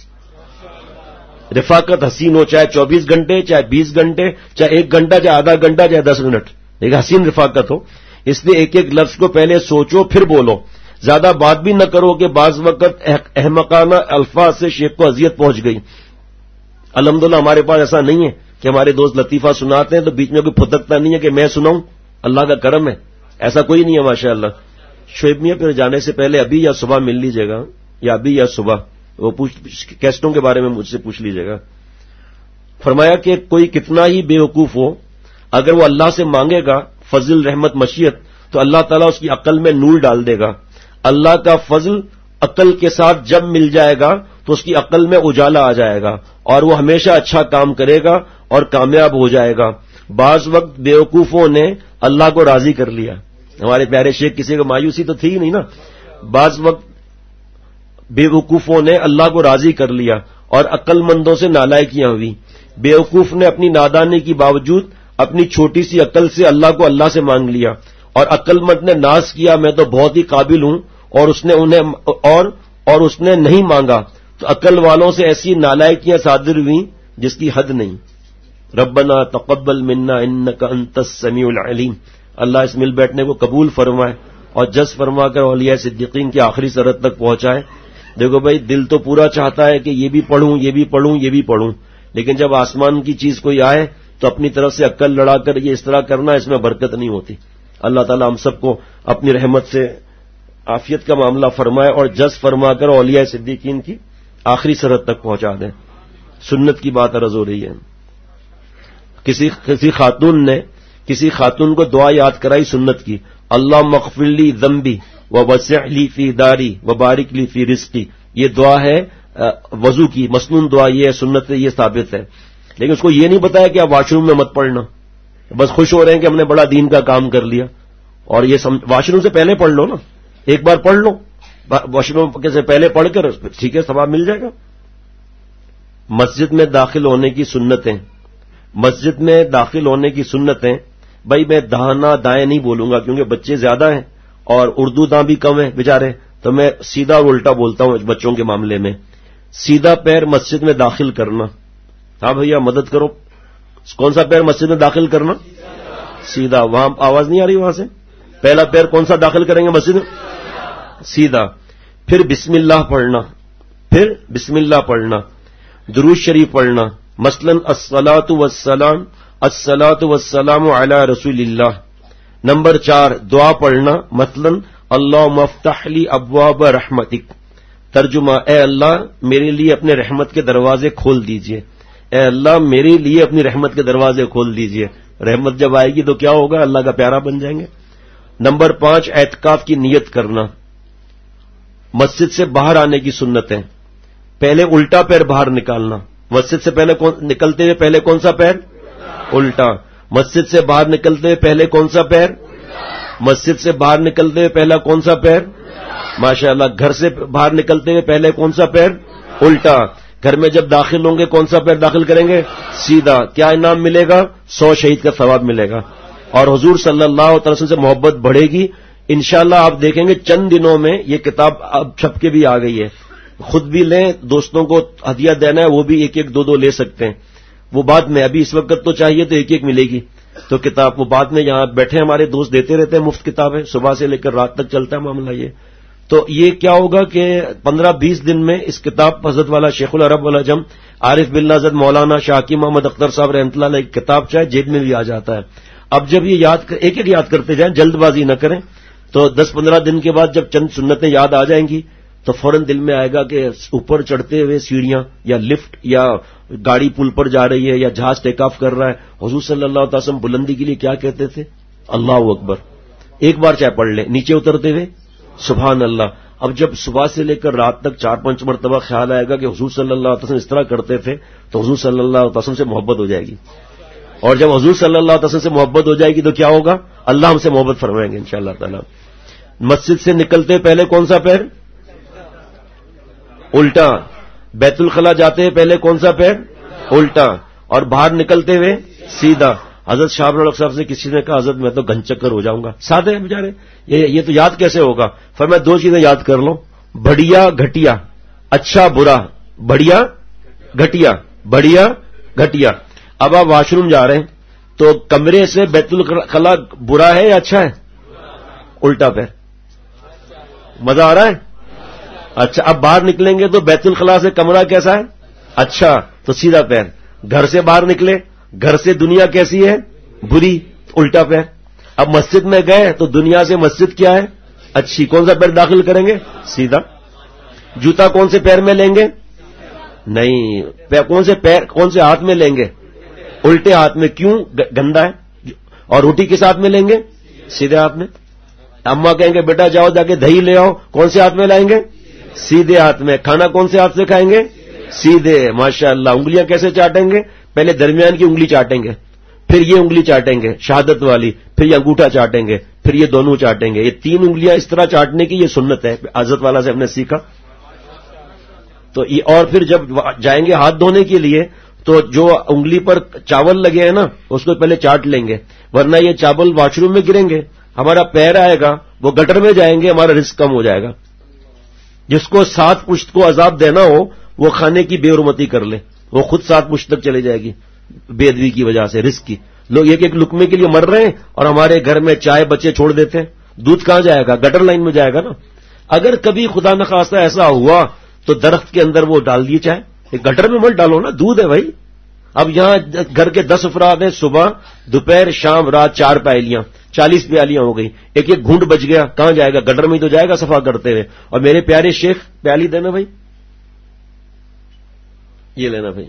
رفاقت حسین ہو، چاہے چوبیس گھنٹے چاہے بیس گھنٹے چاہے ایک گھنٹہ چاہے آدھا گھنٹہ چاہے دس منٹ، ایک حسین رفاقت ہو. اس لیے ایک ایک لفظ کو پہلے سوچو پھر بولو. زیادہ بات بھی نہ کرو کہ بعض وقت احمقانہ الفاظ سے شیخ کو اذیت پہنچ گئی. الحمدللہ ہمارے پاس ایسا نہیں ہے کہ ہمارے دوست لطیفہ سناتے ہیں تو بیچ میں کوئی پھدکتا نہیں ہے کہ میں سناؤں. اللہ کا کرم ہے، ایسا کوئی نہیں ہے ماشاءاللہ. شعیب میاں پھر جانے سے پہلے ابھی یا صبح مل لیجیے گا، یا ابھی یا صبح وہ پوچھ کیسٹوں کے بارے میں مجھ سے پوچھ لیجیے گا. فرمایا کہ کوئی کتنا ہی بے وقوف ہو اگر وہ اللہ سے مانگے گا فضل رحمت مشیت تو اللہ تعالیٰ اس کی عقل میں نور ڈال دے گا. اللہ کا فضل عقل کے ساتھ جب مل جائے گا تو اس کی عقل میں اجالا آ جائے گا اور وہ ہمیشہ اچھا کام کرے گا اور کامیاب ہو جائے گا. بعض وقت بیوقوفوں نے اللہ کو راضی کر لیا. ہمارے پیارے شیخ کسی کو مایوسی تو تھی ہی نہیں نا. بعض وقت بے وقوفوں نے اللہ کو راضی کر لیا اور عقل مندوں سے نالائکیاں ہوئی. بیوقوف نے اپنی نادانی کی باوجود اپنی چھوٹی سی عقل سے اللہ کو اللہ سے مانگ لیا, اور عقل مند نے ناز کیا میں تو بہت ہی قابل ہوں, اور اس نے انہیں اور اور اس نے نہیں مانگا. تو عقل والوں سے ایسی نالائکیاں صادر ہوئیں جس کی حد نہیں. ربنا تقبل منا انک انت السمیع العلیم. اللہ اس مل بیٹھنے کو قبول فرمائے اور جز فرما کر اولیاء صدیقین کی آخری سرحد تک پہنچائے. دیکھو بھائی, دل تو پورا چاہتا ہے کہ یہ بھی پڑھوں یہ بھی پڑھوں یہ بھی پڑھوں, لیکن جب آسمان کی چیز کوئی آئے تو اپنی طرف سے عقل لڑا کر یہ اس طرح کرنا, اس میں برکت نہیں ہوتی. اللہ تعالی ہم سب کو اپنی رحمت سے عافیت کا معاملہ فرمائے اور جز فرما کر اولیاء صدیقین کی آخری سرحد تک پہنچا دیں. سنت کی بات عرض ہو رہی ہے. کسی کسی خاتون نے کسی خاتون کو دعا یاد کرائی سنت کی, اللہ مغفر لی ذنبی ووسع لی فی داری وبارک لی فی رزقی. یہ دعا ہے وضو کی مسنون دعا, یہ ہے سنت سے, یہ ثابت ہے. لیکن اس کو یہ نہیں بتایا کہ آپ واش روم میں مت پڑھنا, بس خوش ہو رہے ہیں کہ ہم نے بڑا دین کا کام کر لیا. اور یہ واش روم سے پہلے پڑھ لو نا, ایک بار پڑھ لو واش روم سے پہلے پڑھ کر ٹھیک ہے ثواب مل جائے گا. مسجد میں داخل ہونے کی سنتیں, مسجد میں داخل ہونے کی سنتیں بھائی میں دہانا دائیں نہیں بولوں گا کیونکہ بچے زیادہ ہیں اور اردو داں بھی کم ہیں بیچارے, تو میں سیدھا اور الٹا بولتا ہوں بچوں کے معاملے میں. سیدھا پیر مسجد میں داخل کرنا. ہاں بھیا مدد کرو, کون سا پیر مسجد میں داخل کرنا؟ سیدھا. وہاں آواز نہیں آ رہی وہاں سے؟ پہلا پیر کون سا داخل کریں گے مسجد میں؟ سیدھا. پھر بسم اللہ پڑھنا, پھر بسم اللہ پڑھنا, درود شریف پڑھنا. مثلاً الصلاۃ والسلام الصلاۃ والسلام علی رسول اللہ. نمبر چار دعا پڑھنا, مثلاً اللہم افتح لی ابواب رحمتک. ترجمہ, اے اللہ میرے لیے اپنے رحمت کے دروازے کھول دیجئے, اے اللہ میرے لیے اپنی رحمت کے دروازے کھول دیجئے. رحمت جب آئے گی تو کیا ہوگا, اللہ کا پیارا بن جائیں گے. نمبر پانچ اعتکاف کی نیت کرنا. مسجد سے باہر آنے کی سنت ہے. پہلے الٹا پیر باہر نکالنا. مسجد سے پہلے نکلتے ہوئے پہلے کون سا پیر؟ الٹا. مسجد سے باہر نکلتے ہوئے پہلے کون سا پیر؟ مسجد سے باہر نکلتے ہوئے پہلا کون سا پیر؟ ماشاءاللہ. گھر سے باہر نکلتے ہوئے پہلے کون سا پیر؟ الٹا. گھر میں جب داخل ہوں گے کون سا پیر داخل کریں گے؟ سیدھا. کیا انعام ملے گا؟ سو شہید کا ثواب ملے گا. اور حضور صلی اللہ علیہ وسلم سے محبت بڑھے گی انشاءاللہ. آپ دیکھیں گے چند دنوں میں یہ کتاب اب چھپ کے بھی آ گئی ہے. خود بھی لیں, دوستوں کو ہدیہ دینا ہے وہ بھی ایک ایک دو دو لے سکتے ہیں. وہ بعد میں, ابھی اس وقت تو چاہیے تو ایک ایک ملے گی تو کتاب وہ بعد میں. یہاں بیٹھے ہمارے دوست دیتے رہتے ہیں مفت کتابیں, صبح سے لے کر رات تک چلتا ہے معاملہ یہ. تو یہ کیا ہوگا کہ پندرہ بیس دن میں اس کتاب حضرت والا شیخ العرب والعجم عارف باللہ حضرت مولانا شاکی محمد اختر صاحب رحمۃ اللہ علیہ کتاب چاہے جیب میں بھی آ جاتا ہے. اب جب یہ یاد ایک ایک یاد کرتے جائیں, جلد بازی نہ کریں, تو دس پندرہ دن کے بعد جب چند سنتیں یاد آ جائیں گی تو فوراً دل میں آئے گا کہ اوپر چڑھتے ہوئے سیڑھیاں یا لفٹ یا گاڑی پل پر جا رہی ہے یا جہاز ٹیک آف کر رہا ہے, حضور صلی اللہ علیہ وسلم بلندی کے لیے کیا کہتے تھے؟ اللہ اکبر. ایک بار چاہے پڑھ لیں, نیچے اترتے ہوئے سبحان اللہ. اب جب صبح سے لے کر رات تک چار پانچ مرتبہ خیال آئے گا کہ حضور صلی اللہ علیہ وسلم اس طرح کرتے تھے تو حضور صلی اللہ علیہ وسلم سے محبت ہو جائے گی. اور جب حضور صلی اللہ علیہ وسلم سے محبت ہو جائے گی تو کیا ہوگا؟ اللہ ہم سے محبت فرمائیں گے انشاءاللہ تعالی. مسجد سے نکلتے پہلے کون سا پیر؟ الٹا. بیت الخلا جاتے ہیں پہلے کون سا پیر؟ الٹا. اور باہر نکلتے ہوئے سیدھا. حضرت شاہ الحق صاحب سے کسی نے کہا حضرت میں تو گن چکر ہو جاؤں گا. سادے ہیں بیچارے, یہ, یہ تو یاد کیسے ہوگا؟ فرمایا دو چیزیں یاد کر لو, بڑھیا گھٹیا. اچھا برا, بڑھیا گھٹیا, بڑھیا گھٹیا. اب آپ واش روم جا رہے ہیں تو کمرے سے بیت الخلا برا ہے یا اچھا ہے؟ الٹا پیر. مزہ آ رہا ہے؟ اچھا. اب باہر نکلیں گے تو بیت الخلا سے کمرہ کیسا ہے؟ اچھا, تو سیدھا پیر. گھر سے باہر نکلے, گھر سے دنیا کیسی ہے؟ بری, الٹا پیر. اب مسجد میں گئے تو دنیا سے مسجد کیا ہے؟ اچھی. کون سا پیر داخل کریں گے؟ سیدھا. جوتا کون سے پیر میں لیں گے؟ نہیں. کون سے پیر کون سے ہاتھ میں لیں گے؟ الٹے ہاتھ میں. کیوں؟ گندا ہے. اور روٹی کس ہاتھ میں لیں گے؟ سیدھے ہاتھ میں. اماں کہیں گے بیٹا جاؤ جا کے دہی لے آؤ, کون سے ہاتھ میں لائیں گے؟ سیدھے ہاتھ میں. کھانا کون سے ہاتھ سے کھائیں گے؟ سیدھے. ماشاءاللہ. انگلیاں کیسے چاٹیں گے؟ پہلے درمیان کی انگلی چاٹیں گے, پھر یہ انگلی چاٹیں گے شہادت والی, پھر یہ انگوٹھا چاٹیں گے, پھر یہ دونوں چاٹیں گے. یہ تین انگلیاں اس طرح چاٹنے کی یہ سنت ہے, حضرت والا سے ہم نے سیکھا. تو یہ اور پھر جب جائیں گے ہاتھ دھونے کے لیے تو جو انگلی پر چاول لگے ہیں نا اس کو پہلے چاٹ لیں گے، ورنہ یہ چاول واش روم میں گریں گے، ہمارا پیر آئے گا، وہ گٹر میں جائیں گے، ہمارا رزق کم ہو جائے گا. جس کو سات پشت کو عذاب دینا ہو وہ کھانے کی بے حرمتی کر لے، وہ خود سات پشت تک چلے جائے گی بے ادبی کی وجہ سے، رزق کی. لوگ ایک ایک لقمے کے لیے مر رہے ہیں اور ہمارے گھر میں چائے بچے چھوڑ دیتے ہیں. دودھ کہاں جائے گا؟ گٹر لائن میں جائے گا نا. اگر کبھی خدا نخواستہ ایسا ہوا تو درخت کے اندر وہ ڈال دیے چائے، گٹر میں مت ڈالو نا، دودھ ہے بھائی. اب یہاں گھر کے دس افراد ہیں، صبح دوپہر شام رات چار پیالیاں، چالیس پیالیاں ہو گئی، ایک ایک گھونٹ بچ گیا، کہاں جائے گا؟ گٹر میں ہی تو جائے گا صفا کرتے ہوئے. اور میرے پیارے شیخ پیالی دینا بھائی، یہ لینا بھائی،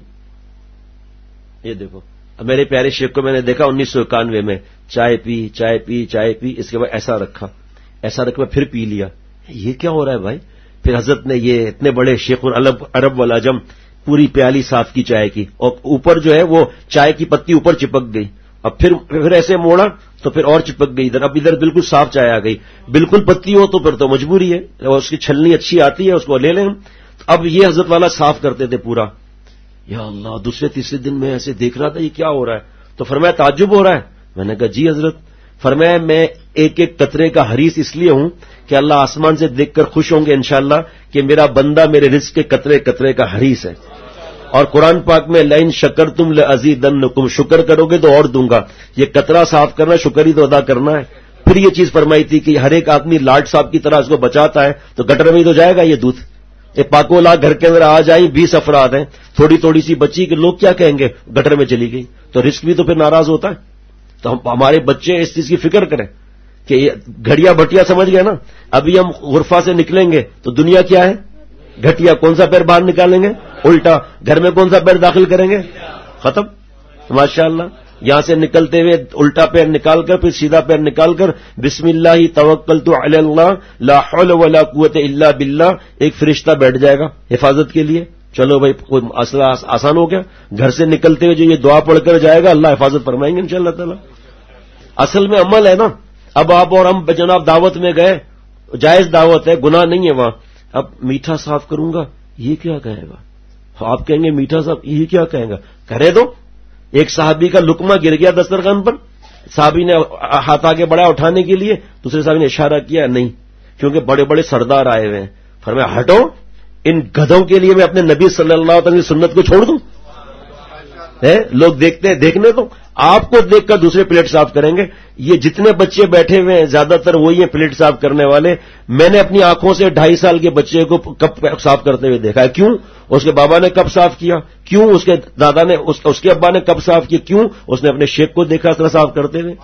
یہ دیکھو. اب میرے پیارے شیخ کو میں نے دیکھا انیس سو اکانوے میں چائے پی چائے پی چائے پی، اس کے بعد ایسا رکھا ایسا رکھ میں پھر پی لیا. یہ کیا ہو رہا ہے بھائی؟ پھر حضرت نے یہ اتنے بڑے شیخ العرب عرب والعجم پوری پیالی صاف کی چائے کی، اور اوپر جو ہے وہ چائے کی پتی اوپر چپک گئی. اب پھر پھر ایسے موڑا تو پھر اور چپک گئی ادھر. اب ادھر بالکل صاف چائے آ گئی. بالکل پتی ہو تو پھر تو مجبوری ہے، اور اس کی چھلنی اچھی آتی ہے اس کو لے لیں ہم. اب یہ حضرت والا صاف کرتے تھے پورا. یا اللہ، دوسرے تیسرے دن میں ایسے دیکھ رہا تھا یہ کیا ہو رہا ہے، تو فرمایا تعجب ہو رہا ہے. میں نے کہا جی حضرت. فرمایا میں ایک ایک قطرے کا حریص اس لیے ہوں کہ اللہ آسمان سے دیکھ کر خوش ہوں گے انشاءاللہ کہ میرا بندہ میرے رزق کے قطرے قطرے کا حریص ہے. اور قرآن پاک میں لئن شکرتم لازیدنکم، شکر کرو گے تو اور دوں گا. یہ قطرہ صاف کرنا شکر ہی تو ادا کرنا ہے. پھر یہ چیز فرمائی تھی کہ ہر ایک آدمی لاٹ صاحب کی طرح اس کو بچاتا ہے تو گٹر میں ہی تو جائے گا یہ دودھ. یہ پاکولا گھر کے اندر آ جائی، بیس افراد ہیں، تھوڑی تھوڑی سی بچی کہ لوگ کیا کہیں گے گٹر میں چلی گئی، تو رزق بھی تو پھر ناراض ہوتا ہے. تو ہم ہمارے بچے اس چیز کی فکر کریں کہ یہ گھڑیا بھٹیا سمجھ گئے نا. ابھی ہم غرفہ سے نکلیں گے تو دنیا کیا ہے؟ گھٹیا. کون سا پیر باہر نکالیں گے؟ الٹا. گھر میں کون سا پیر داخل کریں گے؟ ختم. ماشاءاللہ یہاں سے نکلتے ہوئے الٹا پیر نکال کر پھر سیدھا پیر نکال کر بسم اللہ توکلت علی اللہ لا حول ولا قوت الا باللہ، ایک فرشتہ بیٹھ جائے گا حفاظت کے لیے. چلو بھائی کوئی مسئلہ آسان ہو گیا. گھر سے نکلتے ہوئے جو یہ دعا پڑھ کر جائے گا اللہ حفاظت فرمائیں گے انشاءاللہ تعالی. اصل میں عمل ہے نا. اب آپ اور ہم جناب دعوت میں گئے، جائز دعوت ہے، گناہ نہیں ہے وہاں. اب میٹھا صاف کروں گا یہ کیا کہے گا؟ آپ کہیں گے میٹھا صاف یہ کیا کہیں گا؟ کرے دو. ایک صحابی کا لقمہ گر گیا دسترخوان پر، صحابی نے ہاتھ آگے بڑھایا اٹھانے کے لیے، دوسرے صحابی نے اشارہ کیا نہیں کیونکہ بڑے بڑے سردار آئے ہوئے ہیں. فرمایا ہٹو، ان گدھوں کے لیے میں اپنے نبی صلی اللہ علیہ وسلم کی سنت کو چھوڑ دوں؟ لوگ دیکھتے ہیں، دیکھنے تو آپ کو دیکھ کر دوسرے پلیٹ صاف کریں گے. یہ جتنے بچے بیٹھے ہوئے ہیں زیادہ تر وہی ہیں پلیٹ صاف کرنے والے. میں نے اپنی آنکھوں سے ڈھائی سال کے بچے کو کب صاف کرتے ہوئے دیکھا ہے. کیوں؟ اس کے بابا نے کب صاف کیا؟ کیوں؟ اس کے دادا نے اس, اس کے ابا نے کب صاف کیا؟ کیوں؟ اس نے اپنے شیخ کو دیکھا اس طرح صاف کرتے ہوئے.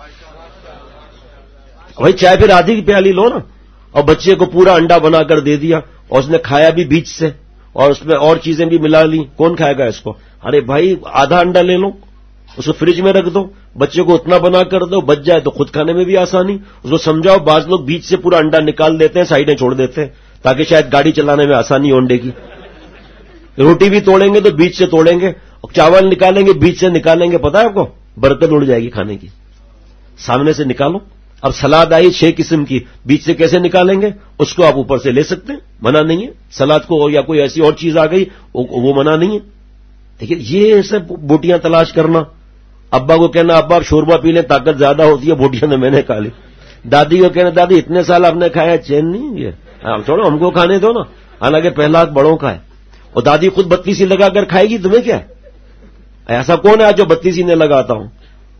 بھائی چائے پھر آدھی کی پیالی لو نا، اور بچے کو پورا انڈا بنا کر دے دیا اور اس نے کھایا بھی بیچ سے اور اس میں اور چیزیں بھی ملا لی. کون کھائے گا اس کو؟ ارے بھائی آدھا انڈا لے لو، اس کو فریج میں رکھ دو، بچے کو اتنا بنا کر دو، بچ جائے تو خود کھانے میں بھی آسانی. اس کو سمجھاؤ. بعض لوگ بیچ سے پورا انڈا نکال دیتے ہیں، سائڈیں چھوڑ دیتے ہیں تاکہ شاید گاڑی چلانے میں آسانی ہو انڈے کی. روٹی بھی توڑیں گے تو بیچ سے توڑیں گے، چاول نکالیں گے بیچ سے نکالیں گے. پتا ہے آپ کو برکت اڑ جائے گی کھانے کی. سامنے سے نکالو. اب سلاد آئی چھ قسم کی، بیچ سے کیسے نکالیں گے؟ اس کو آپ اوپر سے لے سکتے ہیں، منع نہیں ہے. سلاد کو یا کوئی ایسی اور چیز آ گئی وہ منع نہیں ہے. دیکھیے یہ ایسے بوٹیاں تلاش کرنا. ابا کو کہنا ابا آپ شوربہ پی لیں طاقت زیادہ ہوتی ہے، بوٹیاں تو میں نے کھا لی. دادی کو کہنا دادی اتنے سال آپ نے کھایا چین نہیں یہ چھوڑو ہم کو کھانے دو نا، حالانکہ پہلا حق بڑوں کا ہے. اور دادی خود بتیسی لگا کر کھائے گی، تمہیں کیا ہے؟ ایسا کون ہے آج جو بتیسی نے لگاتا ہوں؟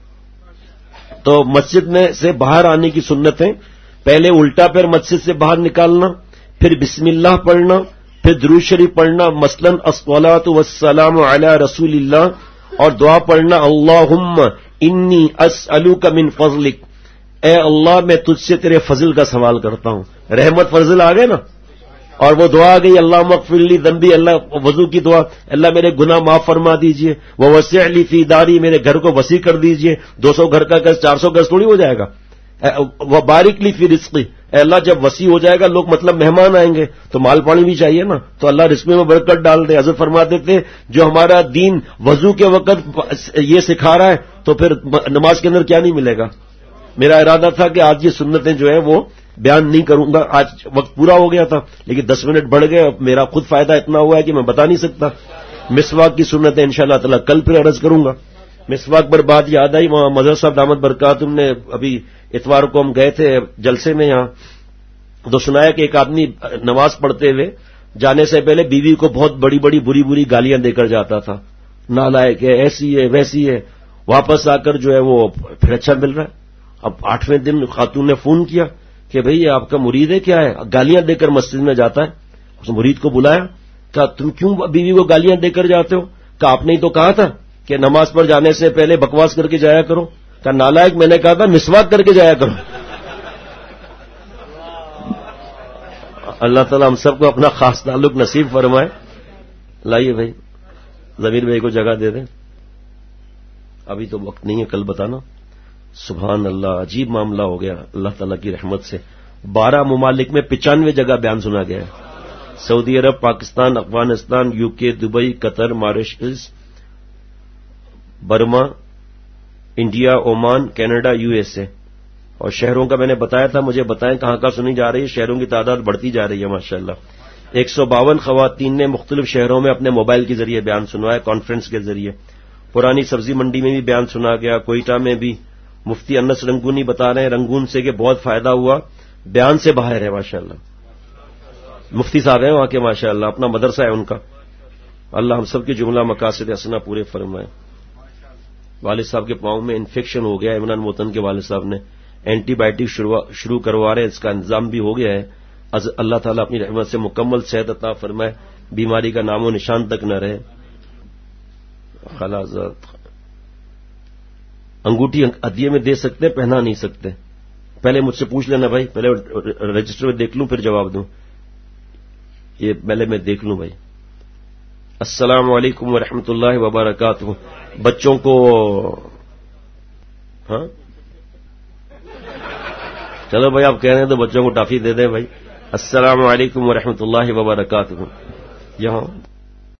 تو مسجد میں سے باہر آنے کی سنت ہے. پہلے الٹا پیر مسجد سے باہر نکالنا، پھر بسم اللہ پڑھنا، پھر درود شریف پڑھنا، مثلاً الصلاۃ والسلام علی رسول اللہ، اور دعا پڑھنا اللہم انی اسألک من فضلک، اے اللہ میں تجھ سے تیرے فضل کا سوال کرتا ہوں. رحمت فضل آ گئے نا. اور وہ دعا گئی اللہم اغفر لی ذنبی، اللہ وضو کی دعا، اللہ میرے گناہ معاف فرما دیجئے. ووسع لی فی داری، میرے گھر کو وسیع کر دیجئے. دو سو گھر کا گز چار سو گز تھوڑی ہو جائے گا. وبارک لی فی رزقی، اے اللہ جب وسیع ہو جائے گا لوگ مطلب مہمان آئیں گے تو مال پانی بھی چاہیے نا، تو اللہ رزق میں برکت ڈال دے. حضرت فرماتے تھے جو ہمارا دین وضو کے وقت یہ سکھا رہا ہے تو پھر نماز کے اندر کیا نہیں ملے گا. میرا ارادہ تھا کہ آج یہ سنتیں جو ہیں وہ بیان نہیں کروں گا. آج وقت پورا ہو گیا تھا لیکن دس منٹ بڑھ گئے. اب میرا خود فائدہ اتنا ہوا ہے کہ میں بتا نہیں سکتا. مسواک کی سنت ہے انشاءاللہ تعالی کل پھر عرض کروں گا. مسواک پر بات یاد آئی, وہاں مظہر صاحب دامت برکاتہم نے ابھی اتوار کو ہم گئے تھے جلسے میں یہاں, تو سنایا کہ ایک آدمی نماز پڑھتے ہوئے جانے سے پہلے بیوی کو بہت بڑی بڑی بری بری گالیاں دے کر جاتا تھا. نالائق ہے, ایسی ہے, ویسی ہے. واپس آ کر جو ہے وہ پھر اچھا مل رہا ہے. اب آٹھویں دن خاتون نے فون کیا کہ بھئی یہ آپ کا مرید ہے کیا ہے, گالیاں دے کر مسجد میں جاتا ہے. اس مرید کو بلایا, کہا تم کیوں بیوی کو گالیاں دے کر جاتے ہو؟ کہا آپ نے ہی تو کہا تھا کہ نماز پر جانے سے پہلے بکواس کر کے جایا کرو. کہا نالائق, میں نے کہا تھا مسواک کر کے جایا کرو. اللہ تعالیٰ ہم سب کو اپنا خاص تعلق نصیب فرمائے. لائیے بھائی ضمیر بھائی کو جگہ دے دیں. ابھی تو وقت نہیں ہے, کل بتانا. سبحان اللہ, عجیب معاملہ ہو گیا اللہ تعالیٰ کی رحمت سے. بارہ ممالک میں پچانوے جگہ بیان سنا گیا ہے. سعودی عرب, Pakistan, Afghanistan, U K, Dubai, Qatar, Mauritius, Burma, India, Oman, Canada, U S A. اور شہروں کا میں نے بتایا تھا, مجھے بتائیں کہاں کہاں سنی جا رہی ہے. شہروں کی تعداد بڑھتی جا رہی ہے ماشاءاللہ. ایک سو باون خواتین نے مختلف شہروں میں اپنے موبائل کے ذریعے بیان سنوایا, کانفرنس کے ذریعے. پرانی سبزی منڈی میں بھی بیان سنا گیا, کوئٹہ میں بھی. مفتی انس رنگونی بتا رہے ہیں رنگون سے کہ بہت فائدہ ہوا, بیان سے باہر ہے ماشاءاللہ. مفتی صاحب ہیں وہاں کے ماشاءاللہ, اپنا مدرسہ ہے ان کا. اللہ ہم سب کے جملہ مقاصد حسنہ پورے فرمائے. والد صاحب کے پاؤں میں انفیکشن ہو گیا, عمران موتن کے والد صاحب نے اینٹی بائیوٹک شروع کروا رہے ہیں, اس کا انتظام بھی ہو گیا ہے. اللہ تعالیٰ اپنی رحمت سے مکمل صحت عطا فرمائے, بیماری کا نام و نشان تک نہ رہے. خلاص انگوٹھی ہدیے میں دے سکتے, پہنا نہیں سکتے. پہلے مجھ سے پوچھ لینا بھائی, پہلے رجسٹر میں دیکھ لوں پھر جواب دوں. یہ پہلے میں دیکھ لوں بھائی. السلام علیکم ورحمۃ اللہ وبرکاتہ. بچوں کو ہاں چلو بھائی آپ کہہ رہے ہیں تو بچوں کو ٹافی دے دیں بھائی. السلام علیکم ورحمۃ اللہ وبرکاتہ. یہاں